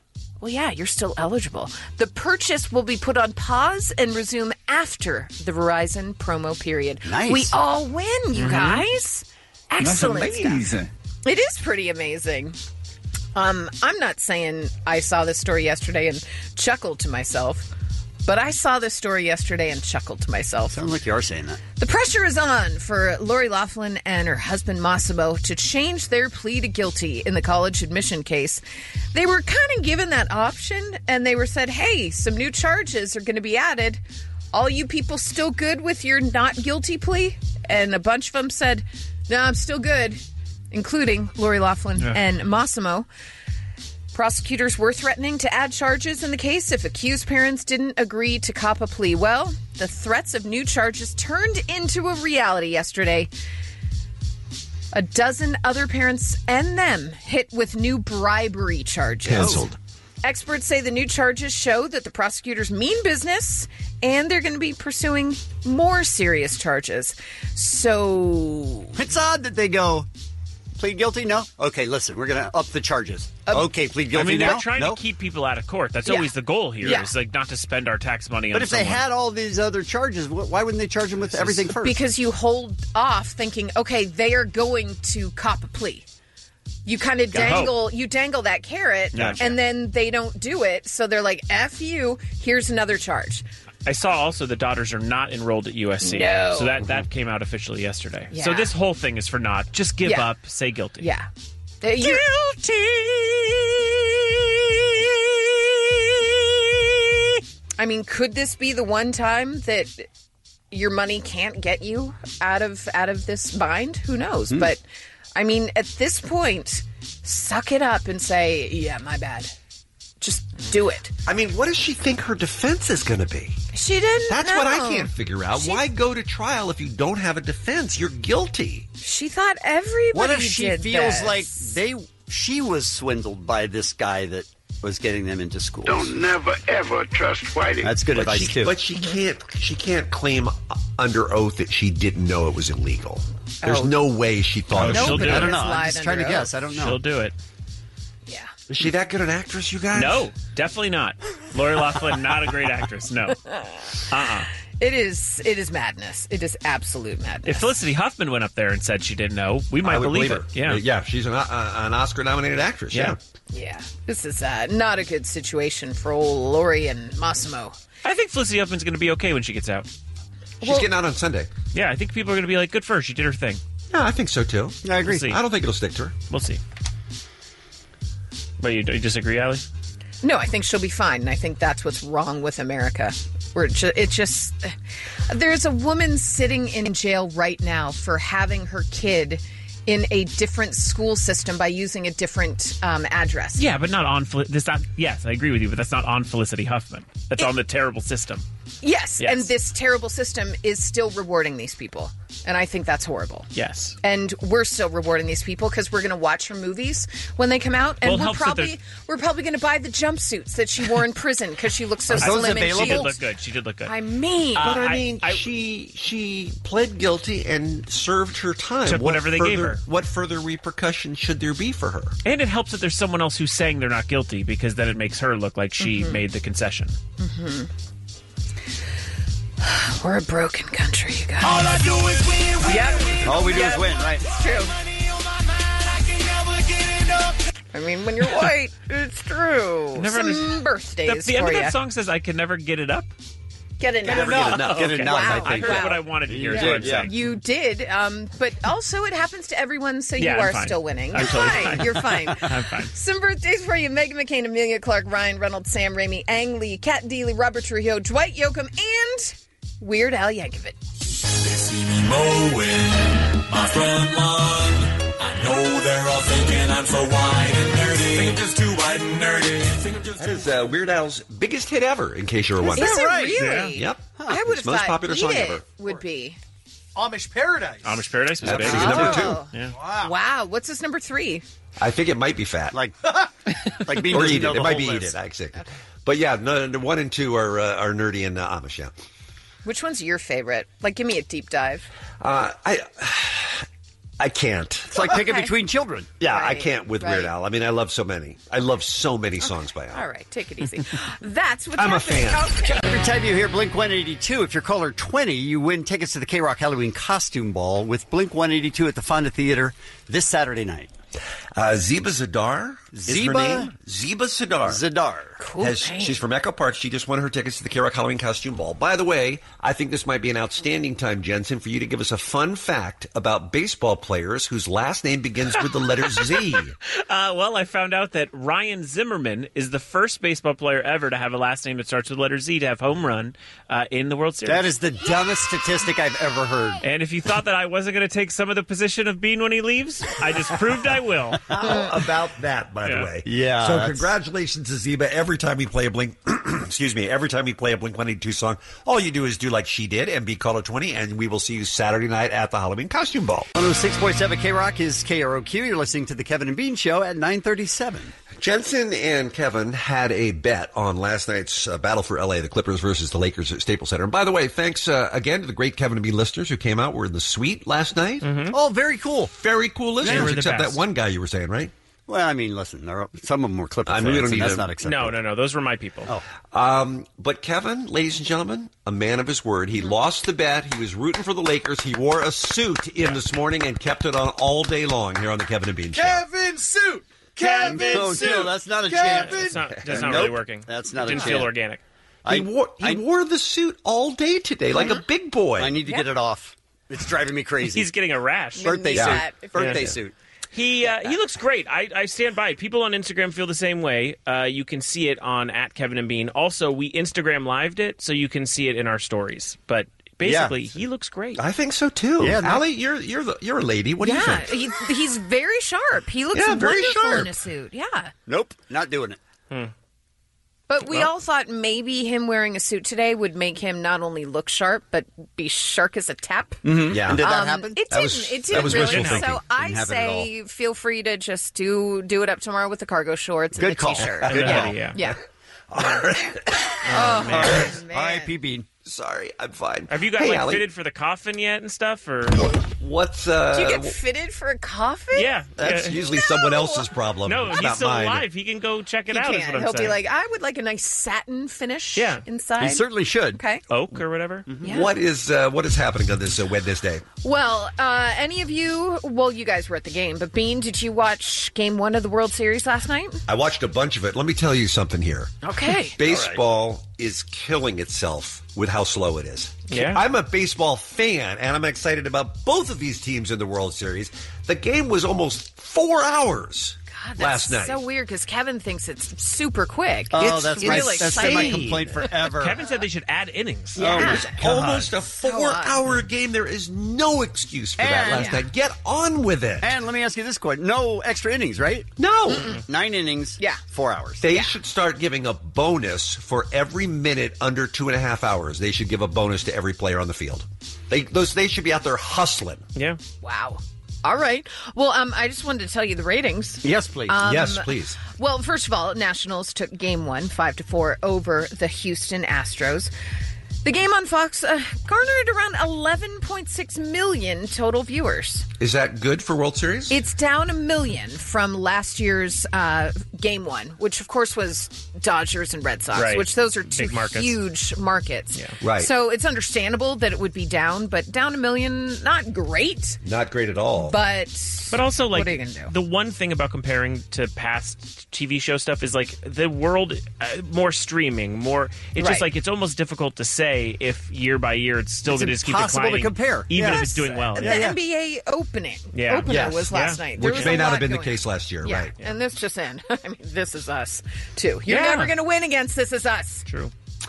Well, yeah, you're still eligible. The purchase will be put on pause and resume after the Verizon promo period. Nice. We all win, you Mhm. guys. Excellent That's stuff. amazing. It is pretty amazing. Um, I'm not saying I saw this story yesterday and chuckled to myself, but I saw this story yesterday and chuckled to myself. Sounds like you are saying that. The pressure is on for Lori Loughlin and her husband Massimo to change their plea to guilty in the college admission case. They were kind of given that option, and they were said, hey, some new charges are going to be added. All you people still good with your not guilty plea? And a bunch of them said, no, I'm still good, including Lori Loughlin Yeah. and Massimo. Prosecutors were threatening to add charges in the case if accused parents didn't agree to cop a plea. Well, the threats of new charges turned into a reality yesterday. A dozen other parents and them hit with new bribery charges. Canceled. Experts say the new charges show that the prosecutors mean business and they're going to be pursuing more serious charges. So. It's odd that they go, plead guilty? No? Okay, listen, we're going to up the charges. okay, plead guilty I mean, now? they're trying no? to keep people out of court. That's Yeah. always the goal here. Yeah. Is like not to spend our tax money on But if they someone. had all these other charges, wh- why wouldn't they charge them with everything first? Because you hold off thinking, okay, they are going to cop a plea. You kind of Gotta dangle, you dangle that carrot, Gotcha. and then they don't do it. So they're like, F you, here's another charge. I saw also the daughters are not enrolled at U S C. No. So that, that came out officially yesterday. Yeah. So this whole thing is for naught. Just give Yeah. up, say guilty. Yeah. Uh, you- I mean, could this be the one time that your money can't get you out of out of this bind? Who knows? Hmm. But I mean, at this point, suck it up and say, "Yeah, my bad." Just do it. I mean, what does she think her defense is going to be? She didn't. That's what I know. can't figure out. She- Why go to trial if you don't have a defense? You're guilty. She thought everybody. What if she did feels this? like they she was swindled by this guy that was getting them into school? Don't never ever trust Whitey. That's good But advice she, too. But she can't. She can't claim under oath that she didn't know it was illegal. There's Oh. no way she thought. it was she'll do illegal. it. I don't know. I'm lied just trying to under guess. I don't know. She'll do it. Is she that good an actress, you guys? No, definitely not. Lori Loughlin, not a great actress. No. Uh-uh. It is. It is madness. It is absolute madness. If Felicity Huffman went up there and said she didn't know, we might I would believe, believe it. her. Yeah. yeah. She's an, uh, an Oscar-nominated actress. Yeah. Yeah, this is uh, not a good situation for old Lori and Massimo. I think Felicity Huffman's going to be okay when she gets out. She's Well- getting out on Sunday. Yeah, I think people are going to be like, good for her. She did her thing. Yeah, I think so too. I agree. We'll see. I don't think it'll stick to her. We'll see. But you, you disagree, Allie? No, I think she'll be fine, and I think that's what's wrong with America. Where it, ju- it just there's a woman sitting in jail right now for having her kid in a different school system by using a different um, address. Yeah, but not on Fel- this. Not yes, I agree with you, but that's not on Felicity Huffman. That's on the terrible system. Yes, Yes. and this terrible system is still rewarding these people, and I think that's horrible. Yes. And we're still rewarding these people because we're going to watch her movies when they come out, and Well, it we're helps that probably they're- we're probably going to buy the jumpsuits that she wore in prison because she looks so Are those slim and available? She did cute. look good. She did look good. I mean, Uh, But I I- mean, I- she she pled guilty and served her time. Took whatever they further, gave her. What further repercussions should there be for her? And it helps that there's someone else who's saying they're not guilty because then it makes her look like she Mhm. made the concession. Mhm. We're a broken country, you guys. All I do is win, win, Yep. win. All we do Yep. is win, right? It's true. I mean, when you're white, it's true. Never Some understood- birthdays The, the end for of that ya. song says, "I can never get it up." Get enough. Never get enough. Get Okay. enough, I I think. heard Wow. what I wanted to hear. You is what did, I'm yeah. saying. You did, um, but also it happens to everyone, so Yeah, you I'm are fine. still winning. I'm You're totally fine. fine. You're fine. I'm fine. Some birthdays for you: Megan McCain, Amelia Clark, Ryan Reynolds, Sam Raimi, Ang Lee, Kat Deely, Robert Trujillo, Dwight Yoakam, and Weird Al Yankovic. They see me mowing my front lawn. I know they're all thinking I'm so wide and nerdy. Think I'm just too wide and nerdy. Think I'm just That is uh, Weird Al's biggest hit ever, in case you were wondering. Is it right? really? Yep. I would It's have most thought popular Eat song It ever. would be. Amish Paradise. Amish Paradise was That's big. his number two. Oh. Yeah. Wow. Wow, what's his number three? I think it might be fat. Like, like Bean or doesn't eat know it. the It might whole be eat list. it, actually. But yeah, no, no, one and two are uh, are nerdy and uh, Amish, yeah. Which one's your favorite? Like, give me a deep dive. Uh, I I can't. It's like picking between children. Yeah, I Right, can't with right. Weird Al. I mean, I love so many. I love so many songs by Al. All right, take it easy. That's what's I'm a happening. fan. Okay. Every time you hear Blink one eighty-two, if you're caller twenty, you win tickets to the K-Rock Halloween Costume Ball with Blink one eighty-two at the Fonda Theater this Saturday night. Uh, Zeba Zadar is her Zeba? name. Zeba Zadar. Zadar. Cool Has, name. she's from Echo Park. She just won her tickets to the K-Rock Halloween Costume Ball. By the way, I think this might be an outstanding time, Jensen, for you to give us a fun fact about baseball players whose last name begins with the letter Z. Uh, well, I found out that Ryan Zimmerman is the first baseball player ever to have a last name that starts with the letter Z to have home run uh, in the World Series. That is the dumbest statistic I've ever heard. And if you thought that I wasn't going to take some of the position of Bean when he leaves, I just proved I will. How about that, by Yeah. the way? Yeah, So that's- congratulations to Zeba. Every time we play a Blink, excuse me, every time we play a Blink one eighty-two song, all you do is do like she did and be caller twenty, and we will see you Saturday night at the Halloween Costume Ball. one oh six point seven K-Rock is K R O Q. You're listening to the Kevin and Bean Show at nine thirty-seven. Jensen and Kevin had a bet on last night's uh, Battle for L A, the Clippers versus the Lakers at Staples Center. And by the way, thanks uh, again to the great Kevin and Bean listeners who came out. Were in the suite last night. Oh, very cool. Very cool They listeners, were the except best. that one guy you were saying, right? Well, I mean, listen, there are, some of them were Clipper I fans, mean, we don't and need that's to- not acceptable. No, no, no. Those were my people. Oh. Um, but Kevin, ladies and gentlemen, a man of his word. He lost the bet. He was rooting for the Lakers. He wore a suit in this morning and kept it on all day long here on the Kevin and Bean Show. Kevin Suit! Kevin Oh, Suit! no, that's not a Kevin! chance. It's not, that's not Nope. really working. That's not it a didn't feel chance. organic. He I- wore he I- wore the suit all day today, like a big boy. I need to get it off. It's driving me crazy. He's getting a rash. Birthday Yeah. suit. That, if Birthday Yeah. suit. He uh, he looks great. I, I stand by it. People on Instagram feel the same way. Uh, you can see it on at Kevin and Bean. Also, we Instagram lived it, so you can see it in our stories. But basically, Yeah. he looks great. I think so too. Yeah, Yeah, no- Allie, you're you're the, you're a lady. What do yeah, you think? he, he's very sharp. He looks Yeah, very wonderful sharp. in a suit. Yeah. Nope, not doing it. But we all thought maybe him wearing a suit today would make him not only look sharp, but be sharp as a tap. Yeah. And did that Um, happen? It That didn't. was- it that didn't was really. wishful thinking. So I Didn't happen at say, feel free to just do do it up tomorrow with the cargo shorts and Good the call. t-shirt. Good Yeah. call. Yeah. Yeah. Oh, man. R I P Bean. Sorry, I'm fine. Have you got Hey, like Allie, fitted for the coffin yet and stuff? Or What's uh? Do you get fitted for a coffin? yeah, That's yeah. usually someone else's problem. No, It's he's not still mine. alive. He can go check it He out. Is can't. what I'm He'll saying. be like, I would like a nice satin finish Yeah. inside. He certainly should. Okay. oak or whatever. Yeah. What is uh, what is happening on this uh, Wednesday? Well, uh, any of you, well, you guys were at the game, but Bean, did you watch game one of the World Series last night? I watched a bunch of it. Let me tell you something here. Okay. Baseball is killing itself with how slow it is. Yeah. I'm a baseball fan, and I'm excited about both of these teams in the World Series. The game was almost four hours God, last that's night. so weird because Kevin thinks it's super quick. Oh, It's that's my, really that's been my exciting. complaint forever. Kevin said they should add innings. Yeah. It's almost a four-hour game. There is no excuse for that And- last Yeah. night. Get on with it. And let me ask you this question. No extra innings, right? No. Nine innings. Yeah. Four hours. They should start giving a bonus for every minute under two and a half hours. They should give a bonus to every player on the field. They those they should be out there hustling. Yeah. Wow. All right. Well, um, I just wanted to tell you the ratings. Yes, please. Um, yes, please. Well, first of all, Nationals took game one, five to four, over the Houston Astros. The game on Fox uh, garnered around eleven point six million total viewers. Is that good for World Series? It's down a million from last year's uh, game one, which of course was Dodgers and Red Sox, Right. which those are two Big markets. huge markets. Yeah. Right. So it's understandable that it would be down, but down a million, not great, Not great at all. but But also, like, what are you gonna do? the one thing about comparing to past T V show stuff is, like, the world, uh, more streaming, more. It's Right. just like, it's almost difficult to say if year by year it's still It's going to just keep impossible to declining. compare. Even if Yes. it's doing well. The Yeah. N B A opening Yeah. opener Yes. was last Yeah. night, There Which was may a not lot have been the going case on. last year, Yeah, right? and this just in. I mean, this is us too. You're Yeah. never going to win against This Is Us. True.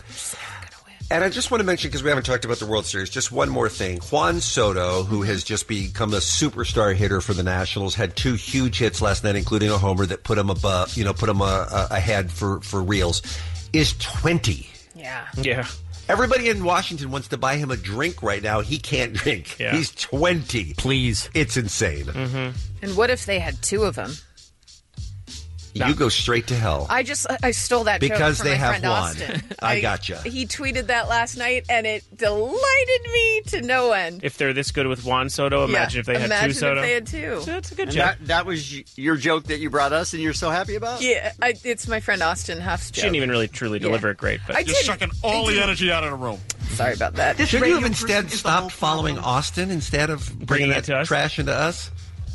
And I just want to mention, because we haven't talked about the World Series, just one more thing. Juan Soto, who has just become a superstar hitter for the Nationals, had two huge hits last night, including a homer that put him above, you know, put him uh, uh, ahead for, for reals, is twenty. Yeah. Yeah. Everybody in Washington wants to buy him a drink right now. He can't drink. Yeah. He's twenty. Please. It's insane. Mm-hmm. And what if they had two of them? You go straight to hell. I just I stole that Because joke from they my have friend won. Austin. I gotcha. He tweeted that last night, and it delighted me to no end. If they're this good with Juan Soto, imagine Yeah, if they had imagine two Soto. if they had two. That's a good And joke. that, that was y- your joke that you brought us and you're so happy about? Yeah, I, it's my friend Austin Huff's She joke. didn't even really truly Yeah. deliver it great. But I Just did. sucking all I the did. energy out of the room. Sorry about that. Should you have instead stopped following Austin instead of bringing that that to us? trash into us?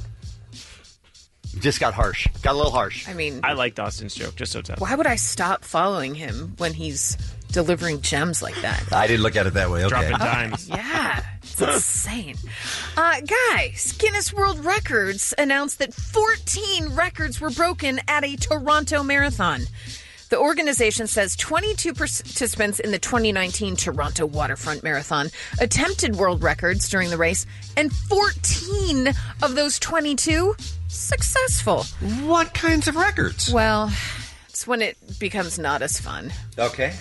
Just got harsh. Got a little harsh. I mean, I liked Austin's joke, just so it's out. why would I stop following him when he's delivering gems like that? I didn't look at it that way. Okay. Dropping dimes. Yeah, it's insane. Uh, guys, Guinness World Records announced that fourteen records were broken at a Toronto marathon. The organization says twenty-two participants in the twenty nineteen Toronto Waterfront Marathon attempted world records during the race, and fourteen of those twenty-two successful. What kinds of records? Well, it's when it becomes not as fun. Okay.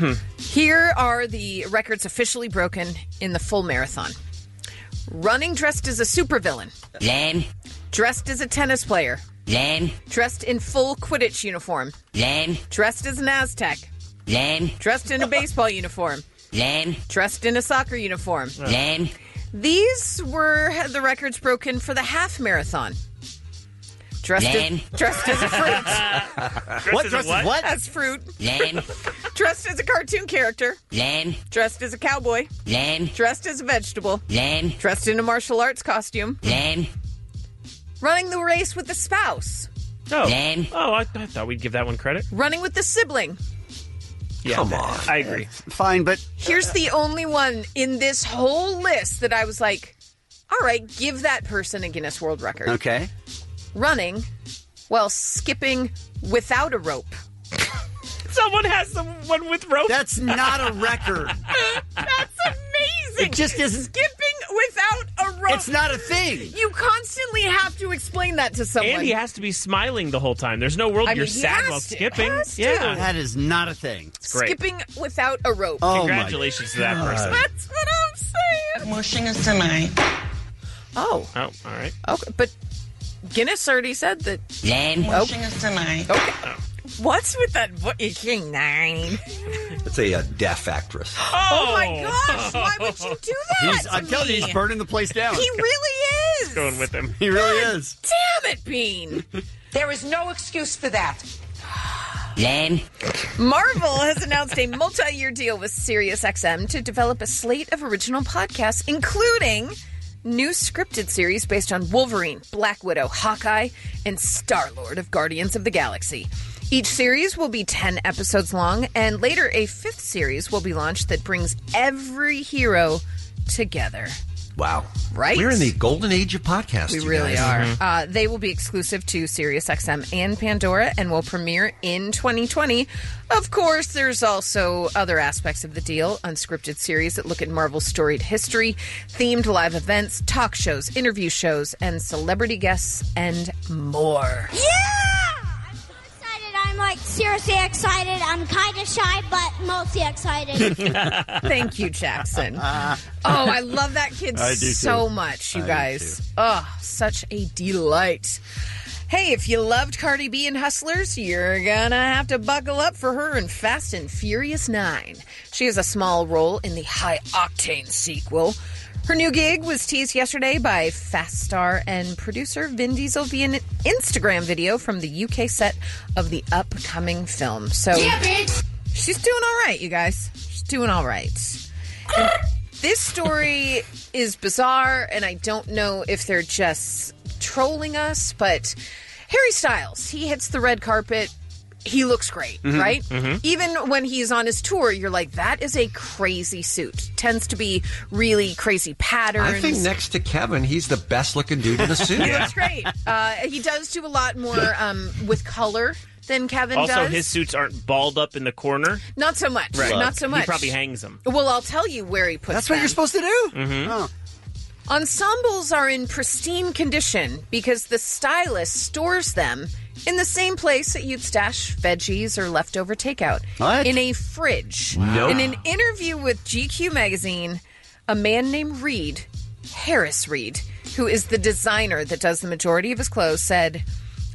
Here are the records officially broken in the full marathon. Running dressed as a supervillain. Lame. Dressed as a tennis player. Lame. Dressed in full Quidditch uniform. Lame. Dressed as an Aztec. Lame. Dressed in a baseball uniform. Lame. Dressed in a soccer uniform. Lame. These were the records broken for the half marathon. Dressed Lame. as, dressed as a fruit. What? Dressed as what? As fruit. Lame. Dressed as a cartoon character. Lame. Dressed as a cowboy. Lame. Dressed as a vegetable. Lame. Dressed in a martial arts costume. Lame. Running the race with the spouse. Oh, Lame. oh I, I thought we'd give that one credit. Running with the sibling. Yeah, Come on. I agree. Fine, but Here's the only one in this whole list that I was like, all right, give that person a Guinness World Record. okay. Running while skipping without a rope. Someone has the one with rope. That's not a record. That's amazing. It just isn't. Skipping without a rope. It's not a thing. You constantly have to explain that to someone. And he has to be smiling the whole time. There's no world I you're mean, he sad has while to. skipping. Has to. Yeah, That is not a thing. it's great. Skipping without a rope. Oh, Congratulations to that God. person. That's what I'm saying. Washing us tonight. Oh, Oh, all right. okay. But Guinness already said that. Lame. Washing us tonight. Okay. What's with that? Vo- nine. That's a, uh deaf actress. Oh, my gosh! Why would you do that? He's, to I'm telling you, me? he's burning the place down. He really is. Going with him. He really is. Damn it, Bean. There is no excuse for that. Lame. Marvel has announced a multi-year deal with SiriusXM to develop a slate of original podcasts, including new scripted series based on Wolverine, Black Widow, Hawkeye, and Star-Lord of Guardians of the Galaxy. Each series will be ten episodes long, and later a fifth series will be launched that brings every hero together. Wow. Right? We're in the golden age of podcasts. We you really guys. are. Uh, they will be exclusive to SiriusXM and Pandora and will premiere in twenty twenty. Of course, there's also other aspects of the deal, unscripted series that look at Marvel's storied history, themed live events, talk shows, interview shows, and celebrity guests, and more. Yeah! I'm so excited. I'm like seriously excited. I'm kind of shy, but mostly excited. Thank you, Jackson. Oh, I love that kid I do so too. much, you I do guys. too. Oh, such a delight. Hey, if you loved Cardi B and Hustlers, you're gonna have to buckle up for her in Fast and Furious nine. She has a small role in the high-octane sequel. Her new gig was teased yesterday by Fast star and producer Vin Diesel via an Instagram video from the U K set of the upcoming film. So Yeah, bitch! she's doing all right, you guys. She's doing all right. And this story is bizarre, and I don't know if they're just trolling us, but Harry Styles, he hits the red carpet. He looks great, Mhm. right? Mhm. Even when he's on his tour, you're like, that is a crazy suit. Tends to be really crazy patterns. I think next to Kevin, he's the best looking dude in the suit. He looks great. Uh, he does do a lot more um, with color than Kevin Also, does. his suits aren't balled up in the corner. Not so much. Not so much. He probably hangs them. Well, I'll tell you where he puts That's what them. you're supposed to do? Mm-hmm. Oh. Ensembles are in pristine condition because the stylist stores them in the same place that you'd stash veggies or leftover takeout. What? In a fridge. Nope. In an interview with G Q magazine, a man named Reed, Harris Reed, who is the designer that does the majority of his clothes, said,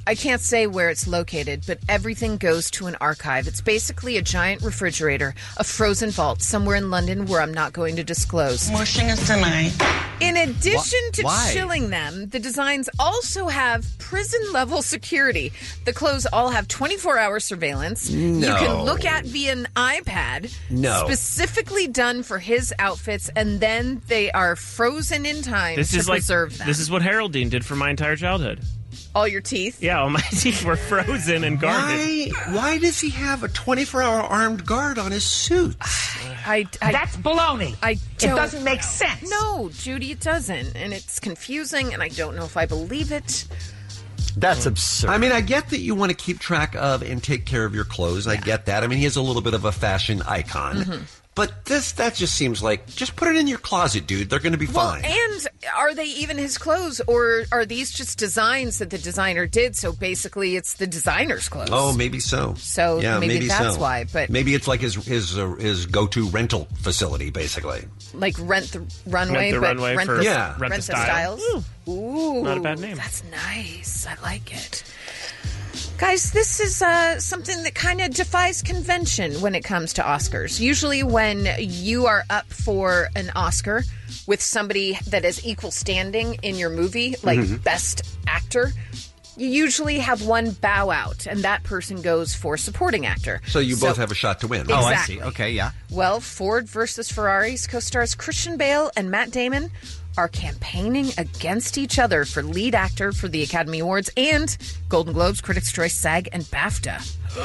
I can't say where it's located, but everything goes to an archive. It's basically a giant refrigerator, a frozen vault somewhere in London where I'm not going to disclose. Washing us tonight. In addition to Why? chilling them, the designs also have prison-level security. The clothes all have twenty-four hour surveillance. You No. can look at via an iPad. No. Specifically done for his outfits, and then they are frozen in time This to is like preserve them. this is what Haroldine did for my entire childhood. All your teeth? Yeah, all my teeth were frozen and guarded. Why? Why does he have a twenty-four hour armed guard on his suit? I, I, That's baloney. I It don't- doesn't make sense. No, Judy, it doesn't. And it's confusing, and I don't know if I believe it. That's absurd. I mean, I get that you want to keep track of and take care of your clothes. I get that. I mean, he is a little bit of a fashion icon. Mhm. But this, that just seems like, just put it in your closet, dude. They're going to be Well, fine. and are they even his clothes, or are these just designs that the designer did? So basically, it's the designer's clothes. Oh, maybe so. So yeah, maybe maybe that's so. why, but- maybe it's like his his uh, his go to rental facility, basically. Like rent the runway, Rent the but runway rent for- the, Yeah. rent, Rent the the style. styles. Ooh, Not a bad name. That's nice. I like it. Guys, this is uh, something that kind of defies convention when it comes to Oscars. Usually when you are up for an Oscar with somebody that is equal standing in your movie, like Mhm. best actor, you usually have one bow out, and that person goes for supporting actor. So you both have a shot to win. Oh, I see. Exactly. Okay, yeah. Well, Ford versus Ferrari's co-stars Christian Bale and Matt Damon are campaigning against each other for lead actor for the Academy Awards and Golden Globes, Critics' Choice, SAG, and BAFTA.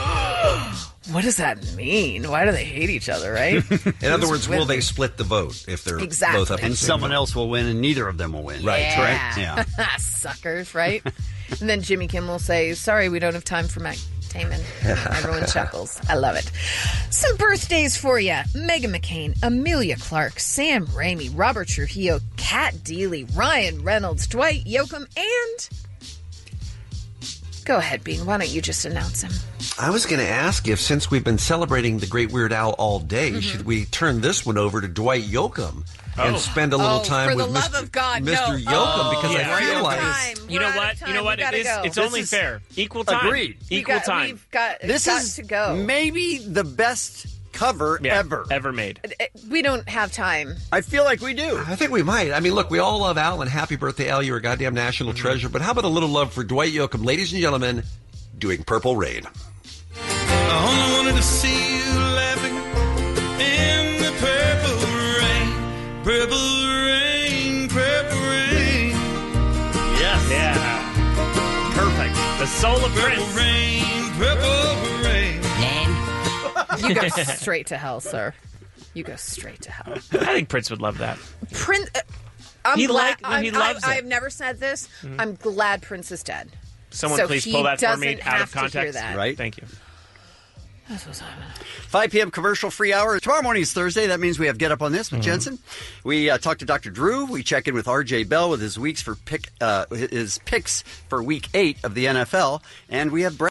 What does that mean? Why do they hate each other, right? In other words, will they split the vote if they're Exactly. both up? And the same someone vote? else will win, and neither of them will win. Right. Yeah. Correct? Yeah. Suckers, right? And then Jimmy Kimmel will say, sorry, we don't have time for Matt Damon. Everyone chuckles. I love it. Some birthdays for you. Megan McCain, Amelia Clark, Sam Raimi, Robert Trujillo, Kat Deely, Ryan Reynolds, Dwight Yoakam, and... Go ahead, Bean. Why don't you just announce him? I was going to ask if, since we've been celebrating the Great Weird Al all day, Mhm. should we turn this one over to Dwight Yoakam and Oh. spend a little Oh, time for with the Mister love of God, Mister no. Yoakam? Oh, because yeah. I feel We're like out of time. You know We're out what? of You time. know what? We It gotta is. go. It's This only is- fair. Equal time. Agreed. We Equal got- time. We've got, This got is to go. maybe the best cover Yeah, ever. ever made. Uh, We don't have time. I feel like we do. I think we might. I mean, look, we all love Al, and happy birthday, Al. You're a goddamn national Mm-hmm. treasure. But how about a little love for Dwight Yoakam, ladies and gentlemen, doing Purple Rain? I only wanted to see you laughing in the purple rain. Purple rain, purple rain. Yes. Yeah. Perfect. The soul of Purple Prince. rain, purple rain. You go straight to hell, sir. You go straight to hell. I think Prince would love that. Prince. Uh, I'm He glad. like- no, I'm, he loves I, it. I've never said this. Mhm. I'm glad Prince is dead. Someone So please he pull that for me doesn't out have of to hear context. that. Right. Thank you. That's what's happening. five p.m. commercial free hour. Tomorrow morning is Thursday. That means we have Get Up on This with Jensen. We uh, talk to Doctor Drew. We check in with R J Bell with his weeks for pick uh, his picks for Week Eight of the N F L, and we have Brad.